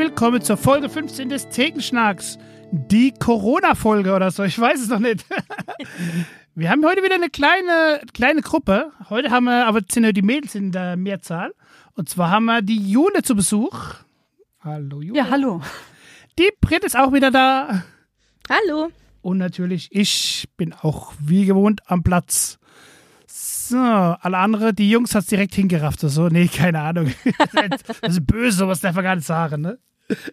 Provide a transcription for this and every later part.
willkommen zur Folge 15 des Thekenschnacks. Die Corona-Folge oder so, ich weiß es noch nicht. Wir haben heute wieder eine kleine Gruppe. Heute haben wir aber sind die Mädels in der Mehrzahl. Und zwar haben wir die Jule zu Besuch. Hallo Jule. Ja, hallo. Die Brit ist auch wieder da. Hallo. Und natürlich, ich bin auch wie gewohnt am Platz. So, alle anderen, die Jungs hat es direkt hingerafft. So, nee, keine Ahnung. Das ist böse, sowas darf man gar nicht sagen, ne?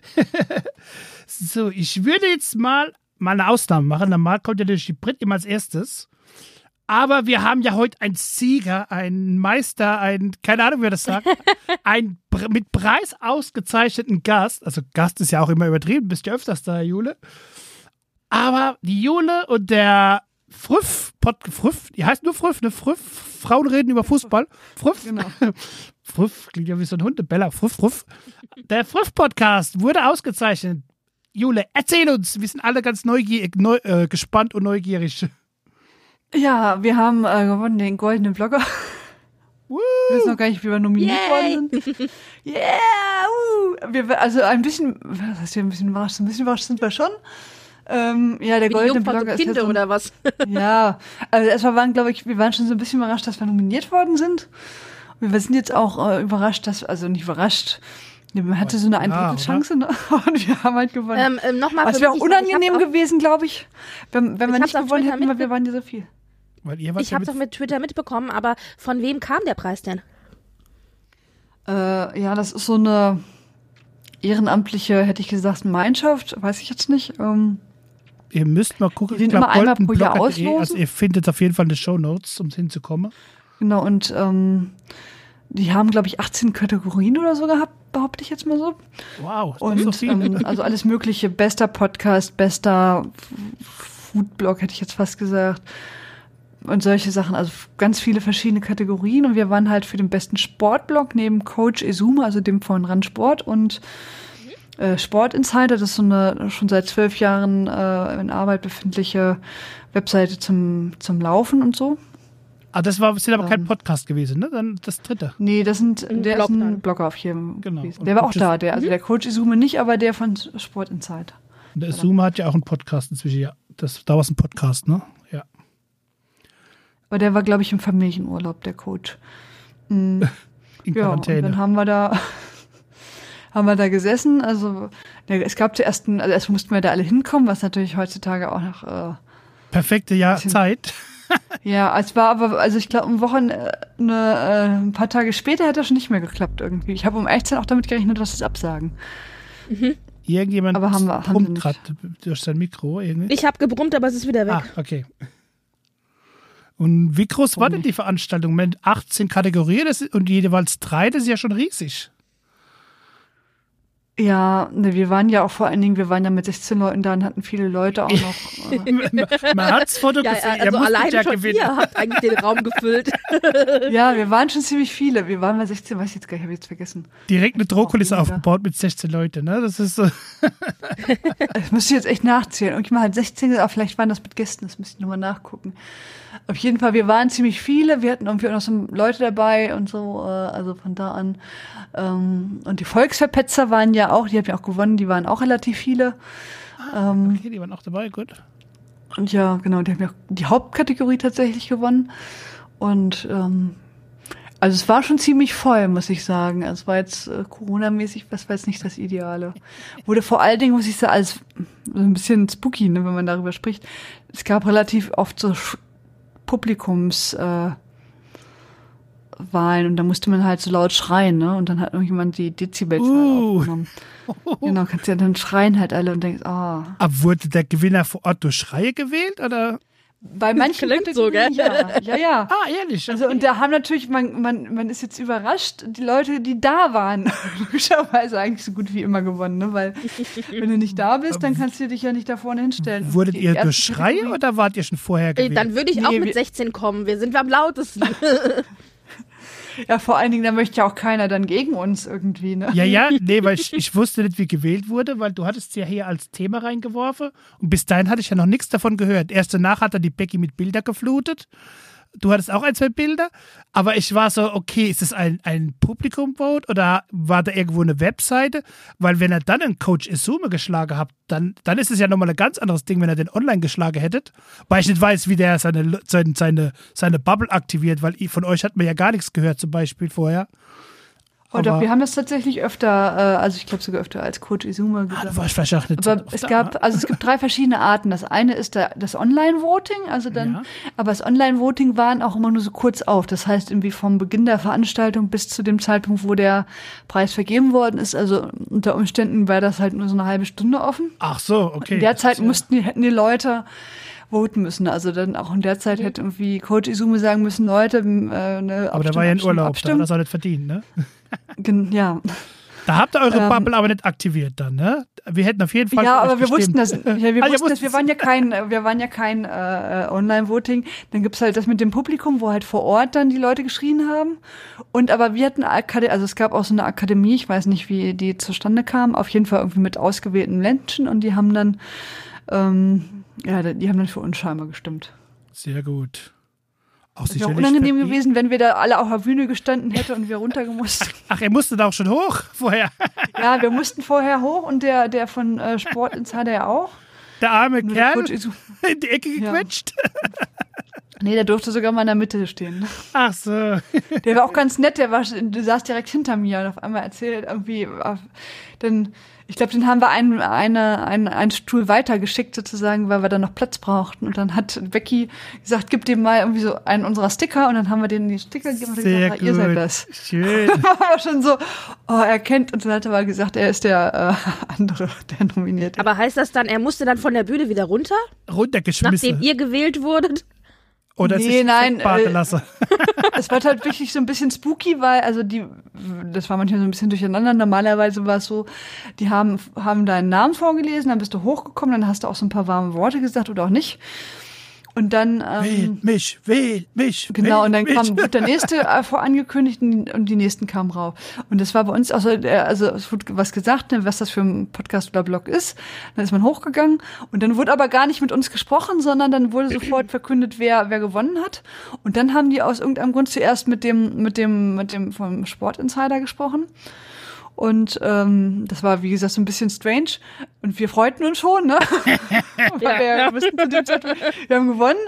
So, ich würde jetzt mal eine Ausnahme machen. Normal kommt ja natürlich die Brit immer als erstes. Aber wir haben ja heute einen Sieger, einen Meister, keine Ahnung, wie wir das sagen, einen mit Preis ausgezeichneten Gast. Also Gast ist ja auch immer übertrieben, bist ja öfters da, Jule. Aber die Jule und der Früff, die heißt nur Früff, ne? Früff, Frauen reden über Fußball. Früff, genau. Früff, klingt ja wie so ein Hundebella. Früff. Der Früff-Podcast wurde ausgezeichnet. Jule, erzähl uns, wir sind alle ganz gespannt und neugierig. Ja, wir haben gewonnen den Goldenen Blogger. Ich weiß noch gar nicht, wie wir nominiert worden sind. Also ein bisschen, was heißt hier ein bisschen überrascht sind wir schon. Ja, der Goldene Blogger ist ja so oder was? Ja, also erstmal wir waren schon so ein bisschen überrascht, dass wir nominiert worden sind. Und wir sind jetzt auch überrascht, nicht überrascht. Man hatte so eine 1/3 ne? Und wir haben halt gewonnen. Nochmal es wäre auch unangenehm gewesen, glaube ich, wenn wir nicht gewonnen hätten, weil wir waren ja so viel. Ich habe es doch mit Twitter mitbekommen, aber von wem kam der Preis denn? Ja, das ist so eine ehrenamtliche, hätte ich gesagt, Gemeinschaft, weiß ich jetzt nicht. Ihr müsst mal gucken, die den immer einmal pro Jahr auslosen. Also ihr findet auf jeden Fall eine Shownotes, um hinzukommen. Genau, und die haben, glaube ich, 18 Kategorien oder so gehabt, behaupte ich jetzt mal so. Wow, das und ist so viel. Also alles mögliche, bester Podcast, bester Foodblog, hätte ich jetzt fast gesagt. Und solche Sachen, also ganz viele verschiedene Kategorien. Und wir waren halt für den besten Sportblog neben Coach Izuma, also dem von Randsport und Sport Insider. Das ist so eine schon seit 12 Jahren in Arbeit befindliche Webseite zum Laufen und so. Ah, sind aber kein Podcast gewesen, ne? Dann das dritte. Nee, der ist ein Blogger auf jedem gewesen. Der war auch da, der Coach Izuma nicht, aber der von Sport Insider. Und der Izuma hat ja auch einen Podcast inzwischen, ja. Da war es ein Podcast, ne? Ja. Aber der war, glaube ich, im Familienurlaub, der Coach. In Quarantäne. Und dann haben wir da gesessen. Also es gab zuerst erst mussten wir da alle hinkommen, was natürlich heutzutage auch noch perfekte Zeit. Ja, es war aber, also ich glaube, ein paar Tage später hätte das schon nicht mehr geklappt irgendwie. Ich habe um 18 auch damit gerechnet, dass es absagen. Mhm. Irgendjemand brummt gerade durch sein Mikro. Irgendwie. Ich habe gebrummt, aber es ist wieder weg. Ah, okay. Und wie groß war denn die Veranstaltung? Mit 18 Kategorien und jeweils 3, das ist ja schon riesig. Ja, wir waren ja mit 16 Leuten da und hatten viele Leute auch noch. Man hat's Foto gesehen. Also alleine schon gewinnen. Ihr habt eigentlich den Raum gefüllt. Ja, wir waren schon ziemlich viele. Wir waren bei 16, weiß ich jetzt gar nicht, habe ich jetzt vergessen. Direkt eine Drohkulisse aufgebaut mit 16 Leuten, ne? Das ist so. Das müsste ich jetzt echt nachzählen. Und ich mal halt 16, aber vielleicht waren das mit Gästen, das müsste ich nochmal nachgucken. Auf jeden Fall, wir waren ziemlich viele. Wir hatten irgendwie auch noch so Leute dabei und so, also von da an. Und die Volksverpetzer waren ja auch, die haben ja auch gewonnen, die waren auch relativ viele. Okay, die waren auch dabei, gut. Und ja, genau, die haben ja auch die Hauptkategorie tatsächlich gewonnen. Und also es war schon ziemlich voll, muss ich sagen. Also es war jetzt Corona-mäßig, das war jetzt nicht das Ideale. Wurde vor allen Dingen, muss ich sagen, als so ein bisschen spooky, ne, wenn man darüber spricht. Es gab relativ oft so Publikumswahlen und da musste man halt so laut schreien, ne? Und dann hat irgendjemand die Dezibels halt aufgenommen. Genau, kannst ja dann schreien halt alle und denkst, Aber wurde der Gewinner vor Ort durch Schreie gewählt, oder? Bei manchen klingt so, gell? Ja. Ah, ehrlich? Also, und da haben natürlich, man ist jetzt überrascht, die Leute, die da waren, logischerweise eigentlich so gut wie immer gewonnen, ne? Weil, wenn du nicht da bist, dann kannst du dich ja nicht da vorne hinstellen. Wurdet ihr durch Schreie oder wart ihr schon vorher gewählt? Dann würde ich auch mit 16 kommen. Wir sind am lautesten. Ja, vor allen Dingen, da möchte ja auch keiner dann gegen uns irgendwie, ne? Ja, nee, weil ich wusste nicht, wie gewählt wurde, weil du hattest ja hier als Thema reingeworfen und bis dahin hatte ich ja noch nichts davon gehört. Erst danach hat er die Becky mit Bildern geflutet Du hattest auch 2 Bilder, aber ich war so, okay, ist das ein Publikum-Vote oder war da irgendwo eine Webseite? Weil wenn er dann einen Coach Izume geschlagen hat, dann ist es ja nochmal ein ganz anderes Ding, wenn er den online geschlagen hättet. Weil ich nicht weiß, wie der seine Bubble aktiviert, weil von euch hat man ja gar nichts gehört zum Beispiel vorher. Oh doch, wir haben das tatsächlich öfter, also ich glaube sogar öfter als Coach Izume gesagt. War ich vielleicht auch nicht aber es gibt 3 verschiedene Arten. Das eine ist das Online-Voting, aber das Online-Voting waren auch immer nur so kurz auf. Das heißt, irgendwie vom Beginn der Veranstaltung bis zu dem Zeitpunkt, wo der Preis vergeben worden ist. Also unter Umständen war das halt nur so eine halbe Stunde offen. Ach so, okay. In der Zeit hätten die Leute voten müssen. Also dann auch in der Zeit hätte irgendwie Coach Izume sagen müssen, Leute, aber der war ja in Urlaub, da hat er es auch nicht verdient, ne? Ja. Da habt ihr eure Bubble aber nicht aktiviert dann, ne? Wir hätten auf jeden Fall. Ja, aber wir wussten das. Ja, wir waren ja kein Online-Voting. Dann gibt's halt das mit dem Publikum, wo halt vor Ort dann die Leute geschrien haben. Aber wir hatten also es gab auch so eine Akademie, ich weiß nicht, wie die zustande kam, auf jeden Fall irgendwie mit ausgewählten Menschen und die haben dann für uns scheinbar gestimmt. Sehr gut. Auch das wäre unangenehm gewesen, wenn wir da alle auf der Bühne gestanden hätten und wir runtergemusst. Ach, er musste da auch schon hoch vorher. Ja, wir mussten vorher hoch und der von Sport Insider ja auch. Der arme Kerl in die Ecke gequetscht. Ja. Nee, der durfte sogar mal in der Mitte stehen. Ach so. Der war auch ganz nett, der saß direkt hinter mir und auf einmal erzählt irgendwie, ich glaube, den haben wir einen Stuhl weitergeschickt sozusagen, weil wir da noch Platz brauchten. Und dann hat Becky gesagt, gib dem mal irgendwie so einen unserer Sticker und dann haben wir denen die Sticker gegeben und gesagt, ihr seid das. Schön. Dann war schon so, er kennt und dann hat er mal gesagt, er ist der andere, der nominiert ist. Aber heißt das dann, er musste dann von der Bühne wieder runter? Runtergeschmissen. Nachdem ihr gewählt wurdet? Oder nein, lassen. Es war halt wirklich so ein bisschen spooky, weil das war manchmal so ein bisschen durcheinander. Normalerweise war es so, die haben deinen Namen vorgelesen, dann bist du hochgekommen, dann hast du auch so ein paar warme Worte gesagt oder auch nicht. Und dann wähl mich. Genau, und dann wurde der nächste vorangekündigt und die nächsten kamen rauf. Und das war bei uns auch so, also es wurde was gesagt, was das für ein Podcast oder Blog ist. Dann ist man hochgegangen und dann wurde aber gar nicht mit uns gesprochen, sondern dann wurde sofort verkündet, wer gewonnen hat. Und dann haben die aus irgendeinem Grund zuerst mit dem vom Sport Insider gesprochen. Und das war, wie gesagt, so ein bisschen strange. Und wir freuten uns schon, ne? Wir wussten zu dem Zeitpunkt, wir haben gewonnen.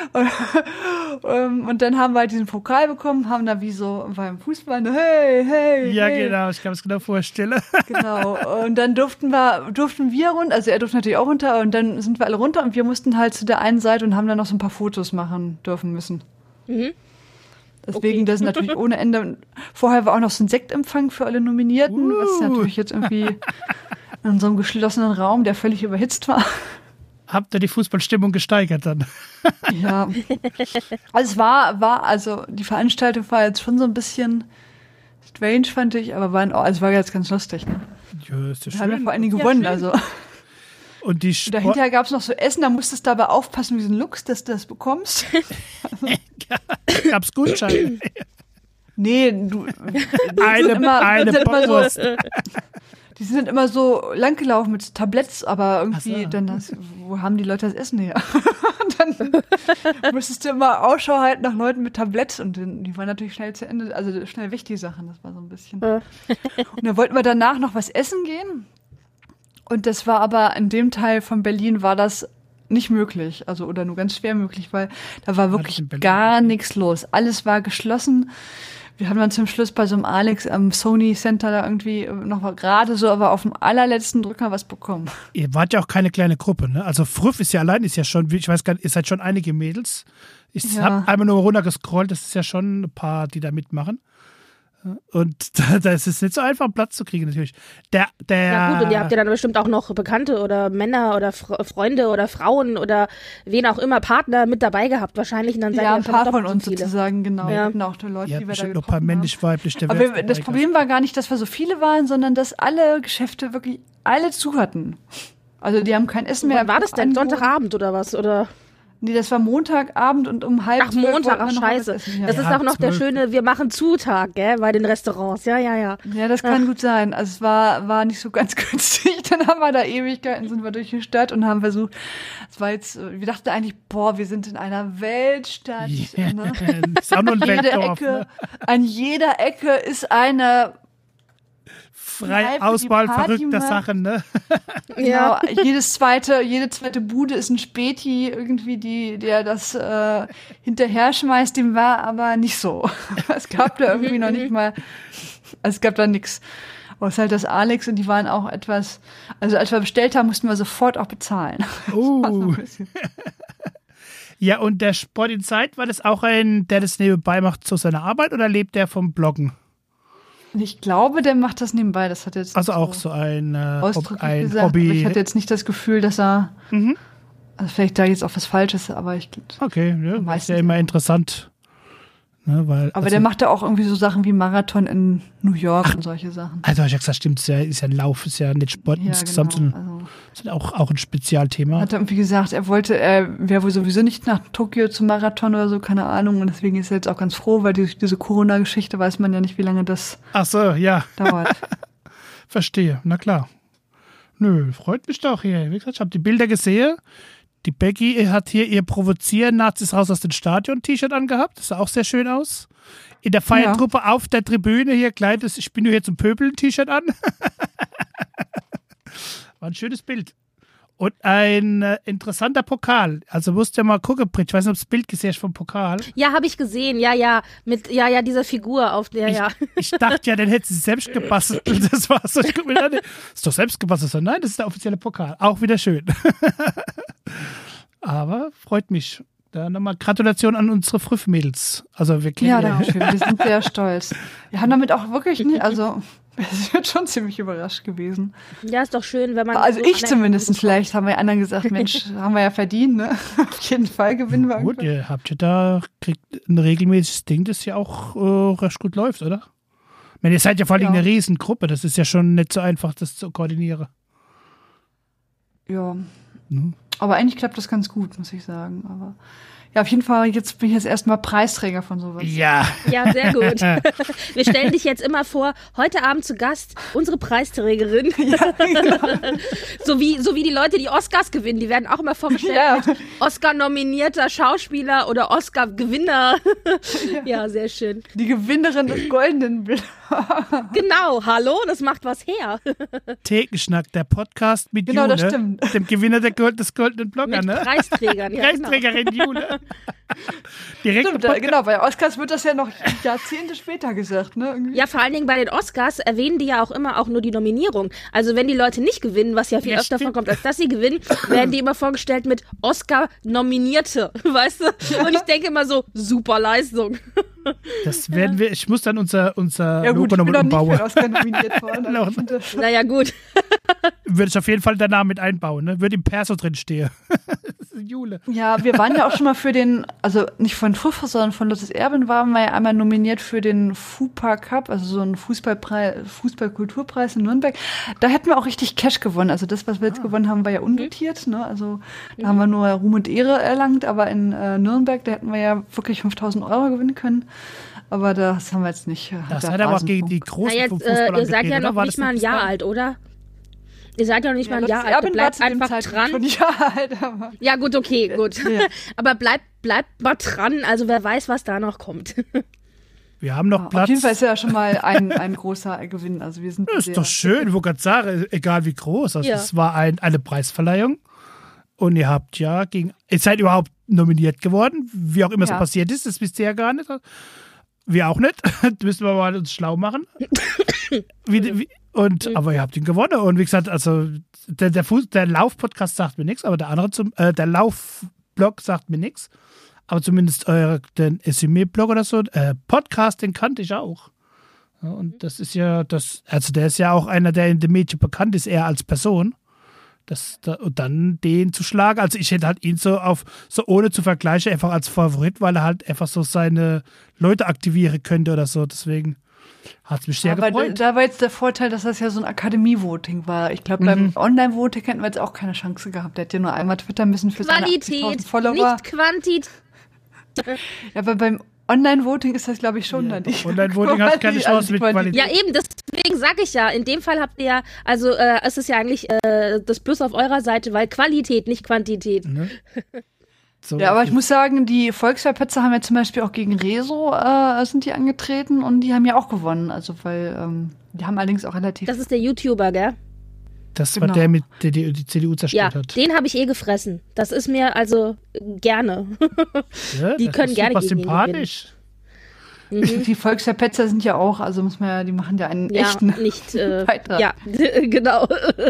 Und dann haben wir halt diesen Pokal bekommen, haben da wie so beim Fußball, hey. Ja, genau, ich kann es genau vorstellen. Genau. Und dann durften wir runter, also er durfte natürlich auch runter, und dann sind wir alle runter und wir mussten halt zu der einen Seite und haben dann noch so ein paar Fotos machen dürfen müssen. Mhm. Deswegen, das ist natürlich ohne Ende. Vorher war auch noch so ein Sektempfang für alle Nominierten, was natürlich jetzt irgendwie in so einem geschlossenen Raum, der völlig überhitzt war. Habt ihr die Fußballstimmung gesteigert dann? Ja. Also also die Veranstaltung war jetzt schon so ein bisschen strange, fand ich, aber war jetzt ganz lustig. Ne? Ja, ist ja schön. Wir haben ja vor allen Dingen gewonnen, also. Und dahinter gab es noch so Essen, da musstest du dabei aufpassen, wie so ein Lux, dass du das bekommst. Gab's Gutscheine? Nee, eine Pommes. Die sind immer so langgelaufen mit Tabletts, aber irgendwie wo haben die Leute das Essen her? Dann musstest du immer Ausschau halten nach Leuten mit Tabletts und die waren natürlich schnell zu Ende, also schnell weg die Sachen, das war so ein bisschen. Und dann wollten wir danach noch was essen gehen. Und das war aber in dem Teil von Berlin war das nicht möglich, also oder nur ganz schwer möglich, weil da war wirklich gar nichts los. Alles war geschlossen. Wir haben dann zum Schluss bei so einem Alex am Sony Center da irgendwie noch mal gerade so, aber auf dem allerletzten Drücker was bekommen. Ihr wart ja auch keine kleine Gruppe, ne? Also Früff ist ja schon, ich weiß gar nicht, ihr seid schon einige Mädels. Ich habe einmal nur runtergescrollt, das ist ja schon ein paar, die da mitmachen. Und da ist es nicht so einfach, Platz zu kriegen, natürlich. Ja gut, und ihr habt ja dann bestimmt auch noch Bekannte oder Männer oder Freunde oder Frauen oder wen auch immer, Partner mit dabei gehabt wahrscheinlich. Und dann seid ihr ein paar von uns viele. Sozusagen, genau. Ja. Wir hatten auch die Leute, die wir da getroffen noch ein paar männlich-weiblich. Aber das Problem war gar nicht, dass wir so viele waren, sondern dass alle Geschäfte wirklich alle zu hatten. Also die haben kein Essen mehr. Wann war das denn? Sonntagabend oder was? Oder? Nee, das war Montagabend und um 11:30. Ach, Montag, wollten wir noch scheiße. was essen. Das Ja. ist auch noch der 12. schöne, wir machen Zutag, gell, bei den Restaurants. Ja. Ja, das kann gut sein. Also es war nicht so ganz günstig. Dann haben wir da Ewigkeiten, sind wir durch die Stadt und haben versucht, wir dachten eigentlich, wir sind in einer Weltstadt. Yeah. Ne? Das ist auch nur ein Weltdorf. Ne? An jeder Ecke ist eine Frei Kneipe, die Auswahl Party verrückter macht. Sachen, ne? Ja. Genau, jede zweite Bude ist ein Späti irgendwie, der das hinterher schmeißt, dem war aber nicht so. Es gab da irgendwie noch nicht mal, es gab da nichts. Außer halt das Alex und die waren auch etwas, also als wir bestellt haben, mussten wir sofort auch bezahlen. Ja, und der Sport in Zeit, war das auch ein, der das nebenbei macht zu seiner Arbeit oder lebt der vom Bloggen? Ich glaube, der macht das nebenbei. Das hat jetzt Also auch so ein ausdrücklich gesagt, Hobby. aber ich hatte jetzt nicht das Gefühl, dass er, also vielleicht da jetzt auch was Falsches, aber ich Okay, ja, ist Meistens ja immer interessant. Ne, weil, aber der macht ja auch irgendwie so Sachen wie Marathon in New York und solche Sachen. Also ich habe gesagt, stimmt, ist ja ein Lauf, ist ja nicht Sport Ja, insgesamt, genau. sondern ist auch ein Spezialthema. Hat er irgendwie gesagt, er wäre wohl sowieso nicht nach Tokio zum Marathon oder so, keine Ahnung. Und deswegen ist er jetzt auch ganz froh, weil durch diese Corona-Geschichte weiß man ja nicht, wie lange das Ach so, ja, dauert. verstehe, na klar. Nö, freut mich doch hier. Wie gesagt, ich habe die Bilder gesehen. Die Becky hat hier ihr Provozieren Nazis raus aus dem Stadion-T-Shirt angehabt. Das sah auch sehr schön aus. In der Feiertruppe auf der Tribüne hier kleidet ich bin nur hier zum Pöbeln-T-Shirt an. War ein schönes Bild. Und ein interessanter Pokal. Also musst du ja mal gucken, Brit. Ich weiß nicht, ob du das Bild gesehen hast vom Pokal. Ja, habe ich gesehen. Ja. Mit dieser Figur auf der, ja. Ich dachte ja, den hätte sie selbst gebastelt. Das war so. Ich guck mir an, das ist doch selbst gebastelt. So, nein, das ist der offizielle Pokal. Auch wieder schön. Aber freut mich. Da nochmal Gratulation an unsere Früff-Mädels. Also wir kennen Ja, danke schön. Wir sind sehr stolz. Wir haben damit auch wirklich nicht, also wir sind schon ziemlich überrascht gewesen. Ja, ist doch schön, wenn man. Also so ich Anerkennung zumindest, bekommt. vielleicht haben wir anderen gesagt, Mensch, haben wir ja verdient, ne? Auf jeden Fall gewinnen wir Gut, irgendwann. ihr habt ja da, kriegt ein regelmäßiges Ding, das ja auch recht gut läuft, oder? Ich meine, ihr seid ja vor allem eine Riesengruppe, das ist ja schon nicht so einfach, das zu koordinieren. Ja. Aber eigentlich klappt das ganz gut, muss ich sagen. Aber ja, auf jeden Fall, jetzt bin ich jetzt erstmal Preisträger von sowas. Ja. Ja, sehr gut. Wir stellen dich jetzt immer vor, heute Abend zu Gast, unsere Preisträgerin. Ja, genau. so wie die Leute, die Oscars gewinnen, die werden auch immer vorgestellt. Ja. Mit Oscar-nominierter Schauspieler oder Oscar-Gewinner. Ja, sehr schön. Die Gewinnerin des goldenen Bildes. Genau, hallo, das macht was her. Thekenschnack, der Podcast mit Genau, Jule, das stimmt. dem Gewinner des goldenen Blogger, Mit ne? Preisträgern, ja, genau. Preisträgerin Jule. Direkt Stimmt, genau, bei Oscars wird das ja noch Jahrzehnte später gesagt, ne? Irgendwie. Ja, vor allen Dingen bei den Oscars erwähnen die ja auch immer auch nur die Nominierung. Also wenn die Leute nicht gewinnen, was ja viel Ja, öfter stimmt. vorkommt, als dass sie gewinnen, werden die immer vorgestellt mit Oscar-Nominierte, weißt du? Ja. Und ich denke immer so, super Leistung. Das werden wir, ich muss dann unser Ja gut, Logo ich bin nochmal noch nicht umbauen. für Oscar nominiert worden. Genau. aber ich finde das schon- Naja, gut. Würde ich auf jeden Fall danach mit einbauen, ne? Würde im Perso drin stehen. Jule. Ja, wir waren ja auch schon mal für den, also nicht von Früff, sondern von Lottes Erben waren wir ja einmal nominiert für den FUPA Cup, also so einen Fußballkulturpreis in Nürnberg. Da hätten wir auch richtig Cash gewonnen. Also das, was wir jetzt gewonnen haben, war ja undotiert, ne? Also da haben wir nur Ruhm und Ehre erlangt, aber in Nürnberg, da hätten wir ja wirklich 5.000 Euro gewinnen können. Aber das haben wir jetzt nicht. Das der hat aber auch Rasen- gegen die großen Na jetzt, vom Fußball ihr seid ja angetreten, noch oder? War nicht das mal ein Jahr alt, oder? Ihr seid ja noch nicht mal ein Jahr alt. Bleibt einfach dran. Schon Jahr alt, aber Ja, gut, okay, gut. Ja. Aber bleibt mal dran. Also wer weiß, was da noch kommt. Wir haben noch Platz. auf jeden Fall ist ja schon mal ein großer Gewinn. Also wir sind Das ist sehr- doch schön, wo gerade sage, egal wie groß. Also Ja. es war eine Preisverleihung und ihr habt ja ihr seid überhaupt nominiert geworden, wie auch immer so Ja. passiert ist, das wisst ihr ja gar nicht. Wir auch nicht. Das müssen wir mal uns schlau machen. Aber ihr habt ihn gewonnen. Und wie gesagt, also der Lauf-Podcast sagt mir nichts, aber der Lauf-Blog sagt mir nichts. Aber zumindest den SME-Blog oder so, Podcast, den kannte ich auch. Ja, und das ist ja der ist ja auch einer, der in den Medien bekannt ist, eher als Person. Und dann den zu schlagen. Also ich hätte halt ihn so ohne zu vergleichen, einfach als Favorit, weil er halt einfach so seine Leute aktivieren könnte oder so. Deswegen Hat es mich sehr Aber gefreut. da war jetzt der Vorteil, dass das ja so ein Akademie-Voting war. Ich glaube, beim Online-Voting hätten wir jetzt auch keine Chance gehabt. Der hat ja nur einmal twittern müssen für seine 80.000 Qualität, Follower. nicht Quantität. Ja, aber beim Online-Voting ist das, glaube ich, schon dann nicht. Online-Voting hat keine Chance mit Qualität. Ja, eben, deswegen sage ich ja, in dem Fall habt ihr ja, also es ist ja eigentlich das Plus auf eurer Seite, weil Qualität, nicht Quantität. Ne? So, Ja, aber ich muss sagen, die Volksverpetzer haben ja zum Beispiel auch gegen Rezo sind die angetreten und die haben ja auch gewonnen. Also, weil die haben allerdings auch relativ... Das ist der YouTuber, gell? das genau. war der, der die CDU zerstört Ja, hat. den habe ich gefressen. Das ist mir also gerne. Ja, die das können ist gerne super gegen ihn sympathisch. Die Volksverpetzer sind ja auch, also muss man ja, die machen ja einen echten nicht, Beitrag. ja, genau.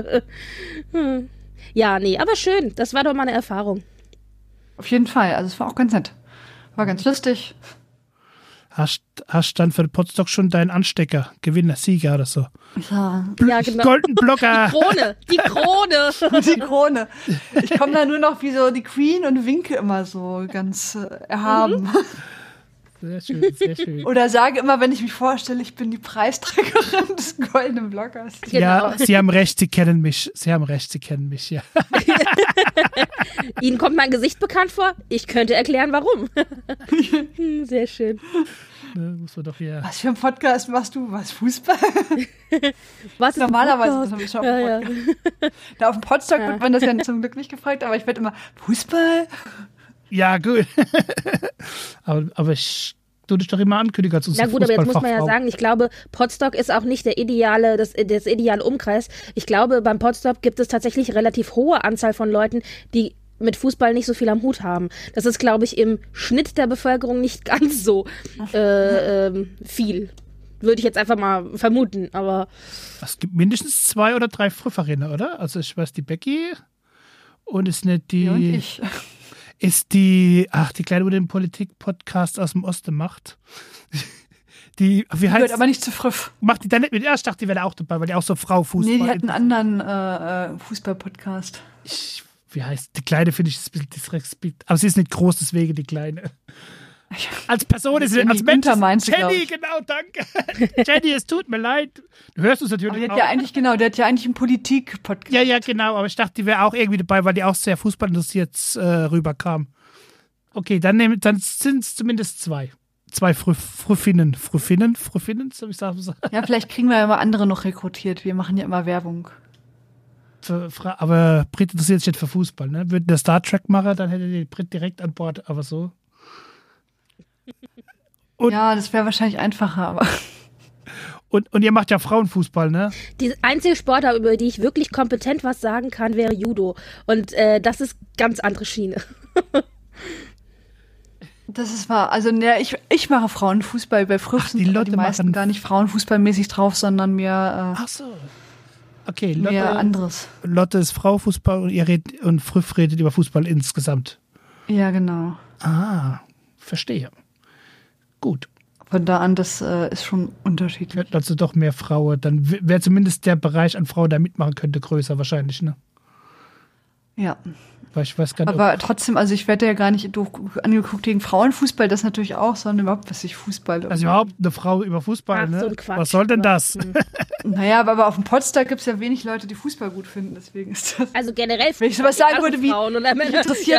Ja, nee, aber schön. Das war doch mal eine Erfahrung. Auf jeden Fall, also es war auch ganz nett. War ganz lustig. Hast dann für den Podstock schon deinen Anstecker, Gewinner, Sieger oder so. Ja, Ja, genau. Golden Blocker. Die Krone. die Krone. Ich komme da nur noch wie so die Queen und winke immer so ganz erhaben. Sehr schön, sehr schön. Oder sage immer, wenn ich mich vorstelle, ich bin die Preisträgerin des Goldenen Blockers. Ja, Genau. Sie haben recht, Sie kennen mich. Sie haben recht, Sie kennen mich, ja. Ihnen kommt mein Gesicht bekannt vor? Ich könnte erklären, warum. Sehr schön. Ne, muss man doch hier. Was für ein Podcast machst du? Was, Fußball? Was ist ein Normalerweise Podcast? das ich schon Ja, auf dem Podcast. Da auf dem Podstock wird man das ja zum Glück nicht gefragt, aber ich werde immer, Fußball? Ja, gut. aber ich tu dich doch immer ankündigen als Na unsere gut, aber jetzt muss man ja Fußballfachfrau. sagen, ich glaube, Podstock ist auch nicht der ideale, das ideale Umkreis. Ich glaube, beim Podstock gibt es tatsächlich relativ hohe Anzahl von Leuten, die mit Fußball nicht so viel am Hut haben. Das ist, glaube ich, im Schnitt der Bevölkerung nicht ganz so viel. Würde ich jetzt einfach mal vermuten, aber Es gibt mindestens 2 oder 3 Früfferinnen, oder? Also ich weiß, die Becky und ist nicht die... Ja, und ich. Ist die Kleine, die den Politik-Podcast aus dem Osten macht. Die, wie Gehört heißt aber nicht zu Früff. macht die dann nicht mit? Ja, ich dachte, die wäre auch dabei, weil die auch so Frau Fußball. Nee, die hat einen anderen Fußball-Podcast. Wie heißt die Kleine, finde ich, ist ein bisschen disrespekt. Aber sie ist nicht groß, deswegen die Kleine. Als Person ist sie, Jenny als Mensch. Günther meinst du, glaub Jenny, ich. genau, danke. Jenny, es tut mir leid. Du hörst uns natürlich Aber die hat auch. ja eigentlich, genau, der hat ja eigentlich einen Politik-Podcast. Ja, genau, aber ich dachte, die wäre auch irgendwie dabei, weil die auch sehr fußballinteressiert rüberkam. Okay, dann sind es zumindest 2. 2 Früffinnen, soll ich sagen. Ja, vielleicht kriegen wir ja mal andere noch rekrutiert. Wir machen ja immer Werbung. Aber Brit interessiert sich nicht für Fußball, ne? Würde der Star Trek machen, dann hätte die Brit direkt an Bord, aber so. Und- Ja, das wäre wahrscheinlich einfacher, aber Und ihr macht ja Frauenfußball, ne? die einzige Sportart, über die ich wirklich kompetent was sagen kann, wäre Judo. Und das ist ganz andere Schiene. das ist wahr. Also, ne, ich mache Frauenfußball. Bei Früff Ach, sind die aber Leute die meisten machen- gar nicht Frauenfußballmäßig drauf, sondern mehr, Ach so. Okay, mehr anderes. Lotte ist Frauenfußball und und Früff redet über Fußball insgesamt. Ja, genau. Ah, verstehe. Gut. Von da an, das ist schon unterschiedlich. Hätten also doch mehr Frauen. Dann wäre zumindest der Bereich an Frauen, der mitmachen könnte, größer wahrscheinlich, ne? Ja. Weil ich weiß gar nicht, Aber trotzdem, also ich werde ja gar nicht angeguckt gegen Frauenfußball, das natürlich auch, sondern überhaupt, was ich Fußball. also überhaupt eine Frau über Fußball, Ach, ne? so ein Quatsch. Was soll denn das? Naja, aber auf dem Potsdam gibt es ja wenig Leute, die Fußball gut finden, deswegen ist das. Also generell. Wenn ich sowas sagen würde wie, Frauen oder Männer.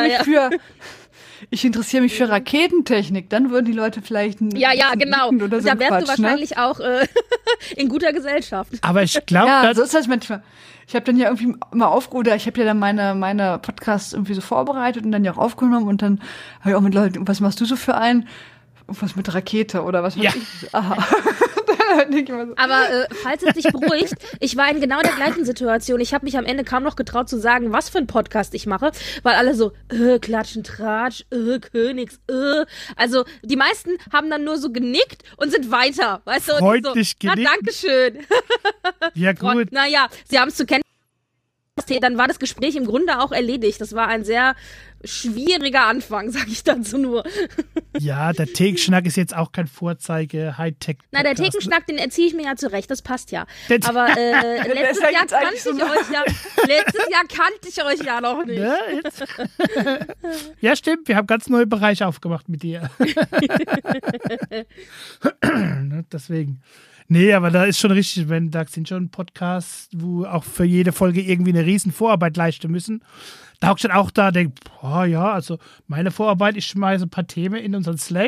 ich interessiere mich für Raketentechnik, dann würden die Leute vielleicht Ja, genau. oder so Da wärst du Quatsch, ne? wahrscheinlich auch in guter Gesellschaft. Aber ich glaube, Ja, so ist das manchmal. Ich habe dann ja irgendwie immer ich habe ja dann meine Podcasts irgendwie so vorbereitet und dann ja auch aufgenommen und dann habe ich auch mit Leuten, was machst du so für einen? Was mit Rakete oder was weiß Ja. ich? Aha. Dann denk ich immer so, Aber falls es dich beruhigt, ich war in genau der gleichen Situation. Ich habe mich am Ende kaum noch getraut zu sagen, was für einen Podcast ich mache, weil alle so, Klatschen, Tratsch, Königs, Also die meisten haben dann nur so genickt und sind weiter, weißt du? Und Freundlich so, genickt. Na, Dankeschön. ja gut. Naja, sie haben es zu kennen. dann war das Gespräch im Grunde auch erledigt. Das war ein sehr schwieriger Anfang, sag ich dazu nur. Ja, der Thekenschnack ist jetzt auch kein Vorzeige-Hightech. Na, der Thekenschnack, den erziehe ich mir ja zurecht, das passt ja. Aber letztes ja Jahr jetzt eigentlich kannte ich euch ja noch nicht. Ne, ja, stimmt, wir haben ganz neue Bereiche aufgemacht mit dir. Deswegen. Nee, aber da ist schon richtig, da sind schon Podcasts, wo auch für jede Folge irgendwie eine riesen Vorarbeit leisten müssen. Da hockt schon auch da, denkt, boah, ja, also meine Vorarbeit, ich schmeiße ein paar Themen in unseren Slack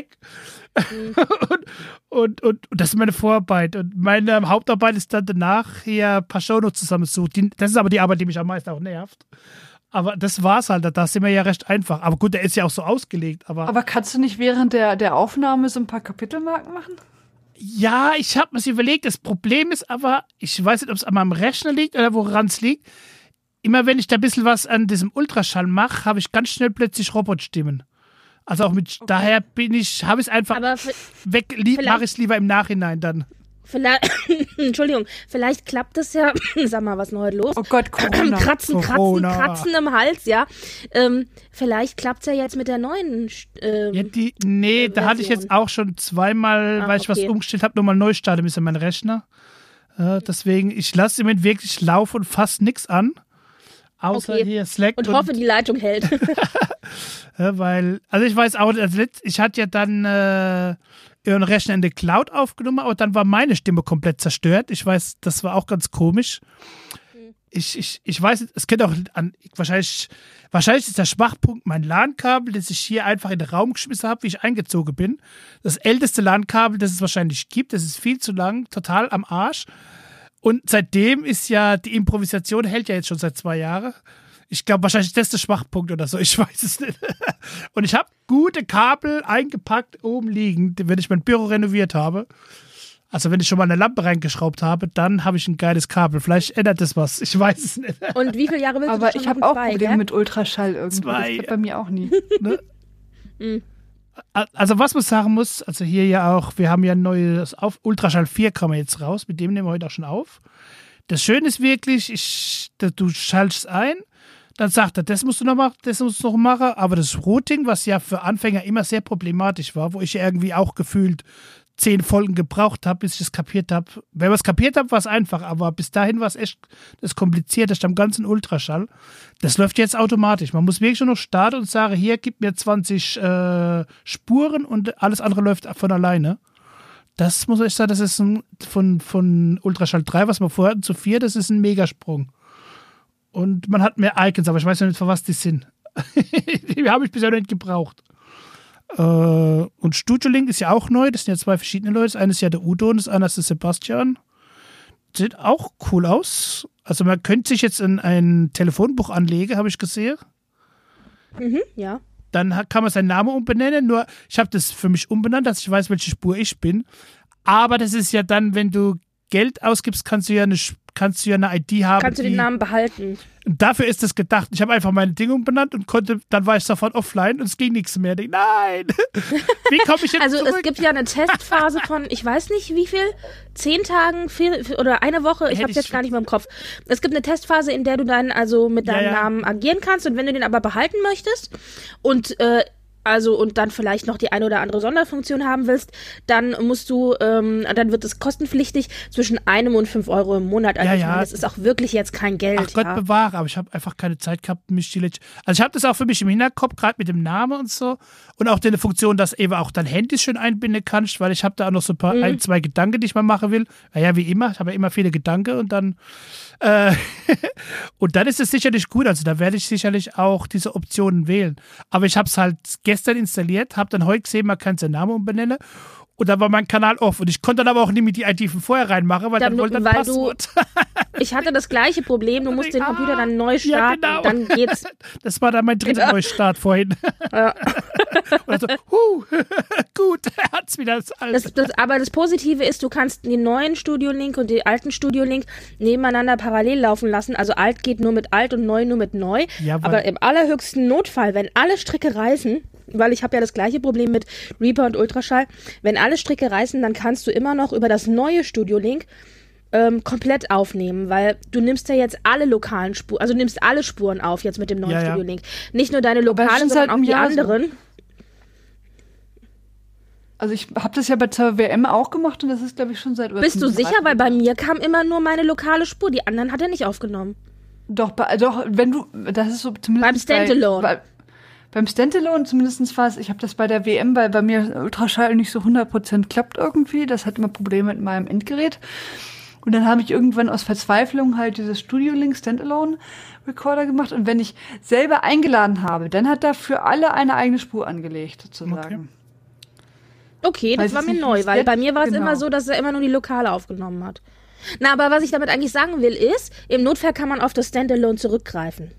und das ist meine Vorarbeit. Und meine Hauptarbeit ist dann danach hier ein paar Shownotes zusammensuchen. Das ist aber die Arbeit, die mich am meisten auch nervt. Aber das war's halt, da sind wir ja recht einfach. Aber gut, der ist ja auch so ausgelegt. Aber kannst du nicht während der Aufnahme so ein paar Kapitelmarken machen? Ja, ich habe mir das überlegt. Das Problem ist aber, ich weiß nicht, ob es an meinem Rechner liegt oder woran es liegt. Immer wenn ich da ein bisschen was an diesem Ultraschall mache, habe ich ganz schnell plötzlich Robotstimmen. Also auch mit, daher habe ich es einfach mache ich es lieber im Nachhinein dann. Entschuldigung, vielleicht klappt es ja, sag mal, was ist denn heute los? Oh Gott, Corona. Kratzen im Hals, ja. Vielleicht klappt es ja jetzt mit der neuen da hatte ich jetzt auch schon zweimal, weil ich was umgestellt habe, nochmal neu starten müssen, mein Rechner. Deswegen, ich lasse im Moment wirklich laufen und fast nichts an. Außer hier Slack. Und hoffe, die Leitung hält. Weil, also ich weiß auch, ich hatte ja dann ihren Rechner in der Cloud aufgenommen, aber dann war meine Stimme komplett zerstört. Ich weiß, das war auch ganz komisch. Ich weiß, es könnte auch wahrscheinlich ist der Schwachpunkt mein LAN-Kabel, das ich hier einfach in den Raum geschmissen habe, wie ich eingezogen bin. Das älteste LAN-Kabel, das es wahrscheinlich gibt, das ist viel zu lang, total am Arsch. Und seitdem ist ja, die Improvisation hält ja jetzt schon seit 2 Jahren. Ich glaube, wahrscheinlich ist das der Schwachpunkt oder so, ich weiß es nicht. Und ich habe gute Kabel eingepackt oben liegen, wenn ich mein Büro renoviert habe. Also wenn ich schon mal eine Lampe reingeschraubt habe, dann habe ich ein geiles Kabel. Vielleicht ändert das was, ich weiß es nicht. Und wie viele Jahre willst aber du schon ich habe auch Probleme mit Ultraschall irgendwie. 2. Das wird bei mir auch nie. Ne? Also was man sagen muss, also hier ja auch, wir haben ja ein neues Ultraschall 4 kam jetzt raus, mit dem nehmen wir heute auch schon auf. Das Schöne ist wirklich, du schaltest ein, dann sagt er, das musst du noch machen, aber das Routing, was ja für Anfänger immer sehr problematisch war, wo ich ja irgendwie auch gefühlt 10 Folgen gebraucht habe, bis ich es kapiert habe. Wenn man es kapiert hat, war es einfach, aber bis dahin war es echt das Komplizierteste am ganzen Ultraschall. Das läuft jetzt automatisch. Man muss wirklich nur noch starten und sagen, hier, gib mir 20 Spuren und alles andere läuft von alleine. Das muss ich sagen, das ist von Ultraschall 3, was wir vorher hatten, zu 4, das ist ein Megasprung. Und man hat mehr Icons, aber ich weiß ja nicht, für was die sind. Die habe ich bisher noch nicht gebraucht. Und Studio Link ist ja auch neu, das sind ja 2 verschiedene Leute. Das eine ist ja der Udo und das andere ist der Sebastian. Sieht auch cool aus. Also man könnte sich jetzt in ein Telefonbuch anlegen, habe ich gesehen. Ja. Dann kann man seinen Namen umbenennen, nur ich habe das für mich umbenannt, dass ich weiß, welche Spur ich bin. Aber das ist ja dann, wenn du Geld ausgibst, kannst du ja eine ID haben. Kannst du den Namen behalten. Und dafür ist das gedacht. Ich habe einfach meine Dinge umbenannt und dann war ich sofort offline und es ging nichts mehr. Nein! Wie komme ich jetzt also zurück? Es gibt ja eine Testphase von, ich weiß nicht wie viel, 10 Tagen oder eine Woche, ich habe jetzt gar nicht mehr im Kopf. Es gibt eine Testphase, in der du dann also mit deinem Namen agieren kannst und wenn du den aber behalten möchtest und dann vielleicht noch die eine oder andere Sonderfunktion haben willst, dann musst du, dann wird es kostenpflichtig zwischen 1 und 5 Euro im Monat. Also das ist auch wirklich jetzt kein Geld. Ach Gott bewahre, aber ich habe einfach keine Zeit gehabt, mich also ich habe das auch für mich im Hinterkopf, gerade mit dem Namen und so und auch die Funktion, dass eben auch dein Handys schön einbinden kannst, weil ich habe da auch noch so ein, 2 Gedanken, die ich mal machen will. Naja, wie immer, ich habe ja immer viele Gedanken und dann und dann ist es sicherlich gut, also da werde ich sicherlich auch diese Optionen wählen. Aber ich habe es halt gestern installiert, habe dann heute gesehen, man kann seinen Namen umbenennen und dann war mein Kanal off und ich konnte dann aber auch nicht mit die ID von vorher reinmachen, weil dann wollte ein Passwort. Ich hatte das gleiche Problem, du musst den Computer dann neu starten, genau. Dann geht's. Das war dann mein dritter Neustart vorhin. Ja. Und so, gut, er hat's wieder das Alte. Aber das Positive ist, du kannst den neuen Studio Link und den alten Studio Link nebeneinander parallel laufen lassen. Also alt geht nur mit alt und neu nur mit neu. Ja, aber im allerhöchsten Notfall, wenn alle Stricke reißen, weil ich habe ja das gleiche Problem mit Reaper und Ultraschall, wenn alle Stricke reißen, dann kannst du immer noch über das neue Studio Link komplett aufnehmen, weil du nimmst ja jetzt alle lokalen Spuren, also du nimmst alle Spuren auf jetzt mit dem neuen Studio Link. Nicht nur deine lokalen, sondern auch die anderen. So. Also ich habe das ja bei zur WM auch gemacht und das ist, glaube ich, schon seit... Bist du sicher? Weil bei mir kam immer nur meine lokale Spur, die anderen hat er nicht aufgenommen. Doch, wenn du, das ist so zumindest beim Standalone. Beim Standalone zumindest war es, ich habe das bei der WM, weil bei mir Ultraschall nicht so 100% klappt irgendwie. Das hat immer Probleme mit meinem Endgerät. Und dann habe ich irgendwann aus Verzweiflung halt dieses Studio Link Standalone Recorder gemacht. Und wenn ich selber eingeladen habe, dann hat er für alle eine eigene Spur angelegt, sozusagen. Okay, das war mir neu, weil bei mir war es immer so, dass er immer nur die Lokale aufgenommen hat. Na, aber was ich damit eigentlich sagen will, ist, im Notfall kann man auf das Standalone zurückgreifen.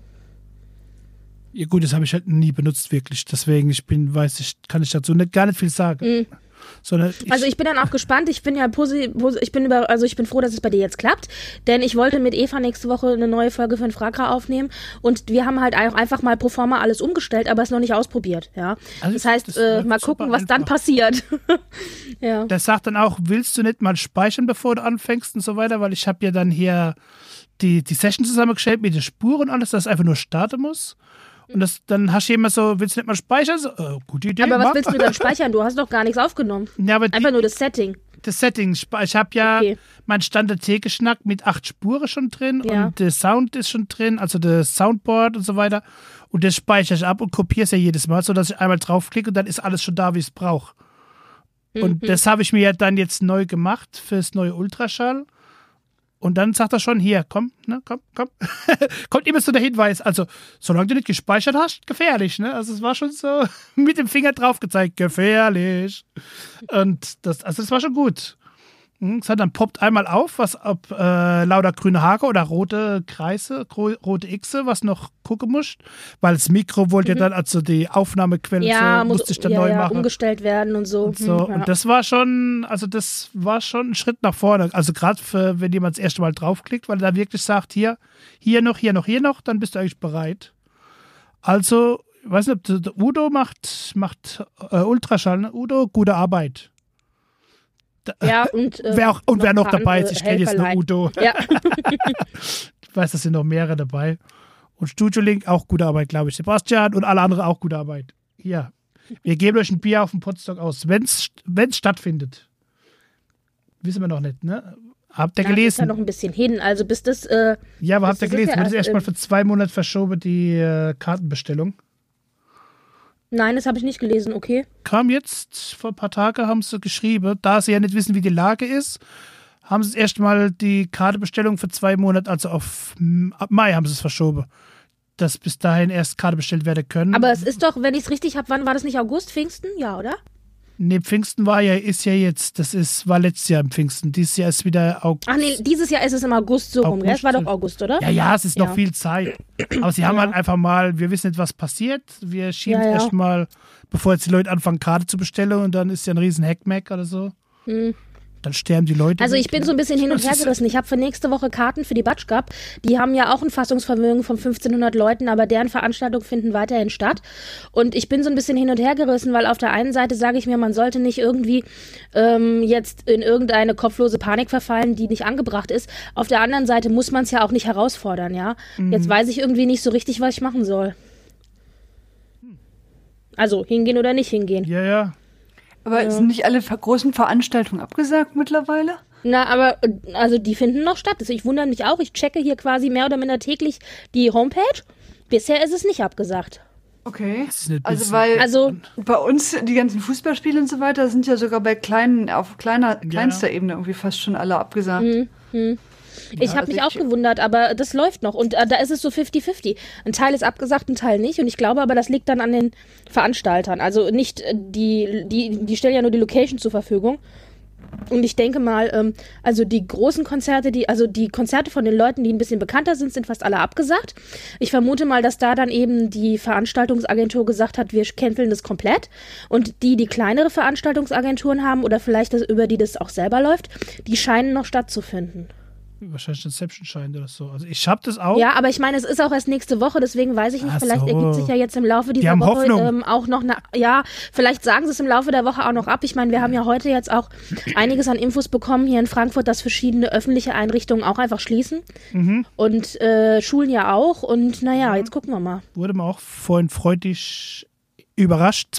Ja gut, das habe ich halt nie benutzt, wirklich. Deswegen, kann ich dazu gar nicht viel sagen. Also ich bin dann auch gespannt. Ich bin ja ich bin froh, dass es bei dir jetzt klappt, denn ich wollte mit Eva nächste Woche eine neue Folge für den Fragra aufnehmen und wir haben halt auch einfach mal pro forma alles umgestellt, aber es noch nicht ausprobiert, ja. Also das heißt, mal gucken, was dann passiert. Ja. Der sagt dann auch, willst du nicht mal speichern, bevor du anfängst und so weiter, weil ich habe ja dann hier die Session zusammengestellt mit den Spuren und alles, dass es einfach nur starten muss. Und dann hast du immer so, willst du nicht mal speichern? So, gute Idee. Aber was willst du dann speichern? Du hast doch gar nichts aufgenommen. Ja, aber einfach nur das Setting. Das Setting. Ich habe ja mein Standard-T-Geschnack mit 8 Spuren schon drin und der Sound ist schon drin, also das Soundboard und so weiter. Und das speichere ich ab und kopiere es ja jedes Mal, sodass ich einmal draufklicke und dann ist alles schon da, wie ich es brauche. Und das habe ich mir ja dann jetzt neu gemacht fürs neue Ultraschall. Und dann sagt er schon, hier, komm. Kommt immer so der Hinweis, also, solange du nicht gespeichert hast, gefährlich, ne? Also, es war schon so mit dem Finger drauf gezeigt, gefährlich. Und das war schon gut. Dann poppt einmal auf, ob lauter grüne Haken oder rote Kreise, rote Xe, was noch gucken musst, weil das Mikro wollte ja dann, also die Aufnahmequelle musste ich dann neu machen. Umgestellt werden und so. Und das war schon ein Schritt nach vorne. Also gerade wenn jemand das erste Mal draufklickt, weil er da wirklich sagt, hier noch, dann bist du eigentlich bereit. Also, ich weiß nicht, der Udo macht Ultraschall, ne? Udo, gute Arbeit. Ja, und wer noch dabei ist, ich kenne jetzt nur Udo. Ja. Ich weiß, es sind noch mehrere dabei. Und Studio Link auch gute Arbeit, glaube ich. Sebastian und alle anderen auch gute Arbeit. Hier, wir geben euch ein Bier auf dem Podstock aus, wenn es stattfindet. Wissen wir noch nicht, ne? Habt ihr gelesen? Das ist ja noch ein bisschen hin, also bis das... ja, aber habt ihr gelesen? Wird es erstmal für 2 Monate verschoben, die Kartenbestellung? Nein, das habe ich nicht gelesen, okay. Kam jetzt, vor ein paar Tagen haben sie geschrieben, da sie ja nicht wissen, wie die Lage ist, haben sie erstmal die Kartebestellung für 2 Monate, also ab Mai haben sie es verschoben, dass bis dahin erst Karte bestellt werden können. Aber es ist doch, wenn ich es richtig habe, wann war das nicht August, Pfingsten? Ja, oder? Nee, Pfingsten war letztes Jahr im Pfingsten. Dieses Jahr ist wieder August. Ach nee, dieses Jahr ist es im August so rum. Es war doch August, oder? Ja, es ist noch viel Zeit. Aber sie haben halt einfach mal, wir wissen nicht, was passiert. Wir schieben erst mal, bevor jetzt die Leute anfangen, Karte zu bestellen und dann ist ja ein riesen Hackmack oder so. Dann sterben die Leute. Also ich bin so ein bisschen hin und her gerissen. Ich habe für nächste Woche Karten für die Batsch Cup. Die haben ja auch ein Fassungsvermögen von 1500 Leuten, aber deren Veranstaltungen finden weiterhin statt. Und ich bin so ein bisschen hin und her gerissen, weil auf der einen Seite sage ich mir, man sollte nicht irgendwie jetzt in irgendeine kopflose Panik verfallen, die nicht angebracht ist. Auf der anderen Seite muss man es ja auch nicht herausfordern, ja. Jetzt weiß ich irgendwie nicht so richtig, was ich machen soll. Also hingehen oder nicht hingehen. Ja. Aber sind nicht alle großen Veranstaltungen abgesagt mittlerweile? Na, aber also die finden noch statt. Also ich wundere mich auch. Ich checke hier quasi mehr oder minder täglich die Homepage. Bisher ist es nicht abgesagt. Okay. Also bei uns die ganzen Fußballspiele und so weiter sind ja sogar bei kleinster Ebene irgendwie fast schon alle abgesagt. Ich habe mich auch gewundert, aber das läuft noch. Und da ist es so 50-50. Ein Teil ist abgesagt, ein Teil nicht. Und ich glaube aber, das liegt dann an den Veranstaltern. Also nicht, die stellen ja nur die Location zur Verfügung. Und ich denke mal, also die großen Konzerte, die Konzerte von den Leuten, die ein bisschen bekannter sind fast alle abgesagt. Ich vermute mal, dass da dann eben die Veranstaltungsagentur gesagt hat, wir canceln das komplett. Und die kleinere Veranstaltungsagenturen haben oder vielleicht über die das auch selber läuft, die scheinen noch stattzufinden. Wahrscheinlich ein Inception-Schein oder so. Also ich habe das auch. Ja, aber ich meine, es ist auch erst nächste Woche, deswegen weiß ich nicht, vielleicht ergibt sich ja jetzt im Laufe dieser haben Woche Hoffnung. auch noch vielleicht sagen sie es im Laufe der Woche auch noch ab. Ich meine, wir haben ja heute jetzt auch einiges an Infos bekommen hier in Frankfurt, dass verschiedene öffentliche Einrichtungen auch einfach schließen. Und Schulen ja auch. Und naja, jetzt gucken wir mal. Wurde mir auch vorhin freudig überrascht.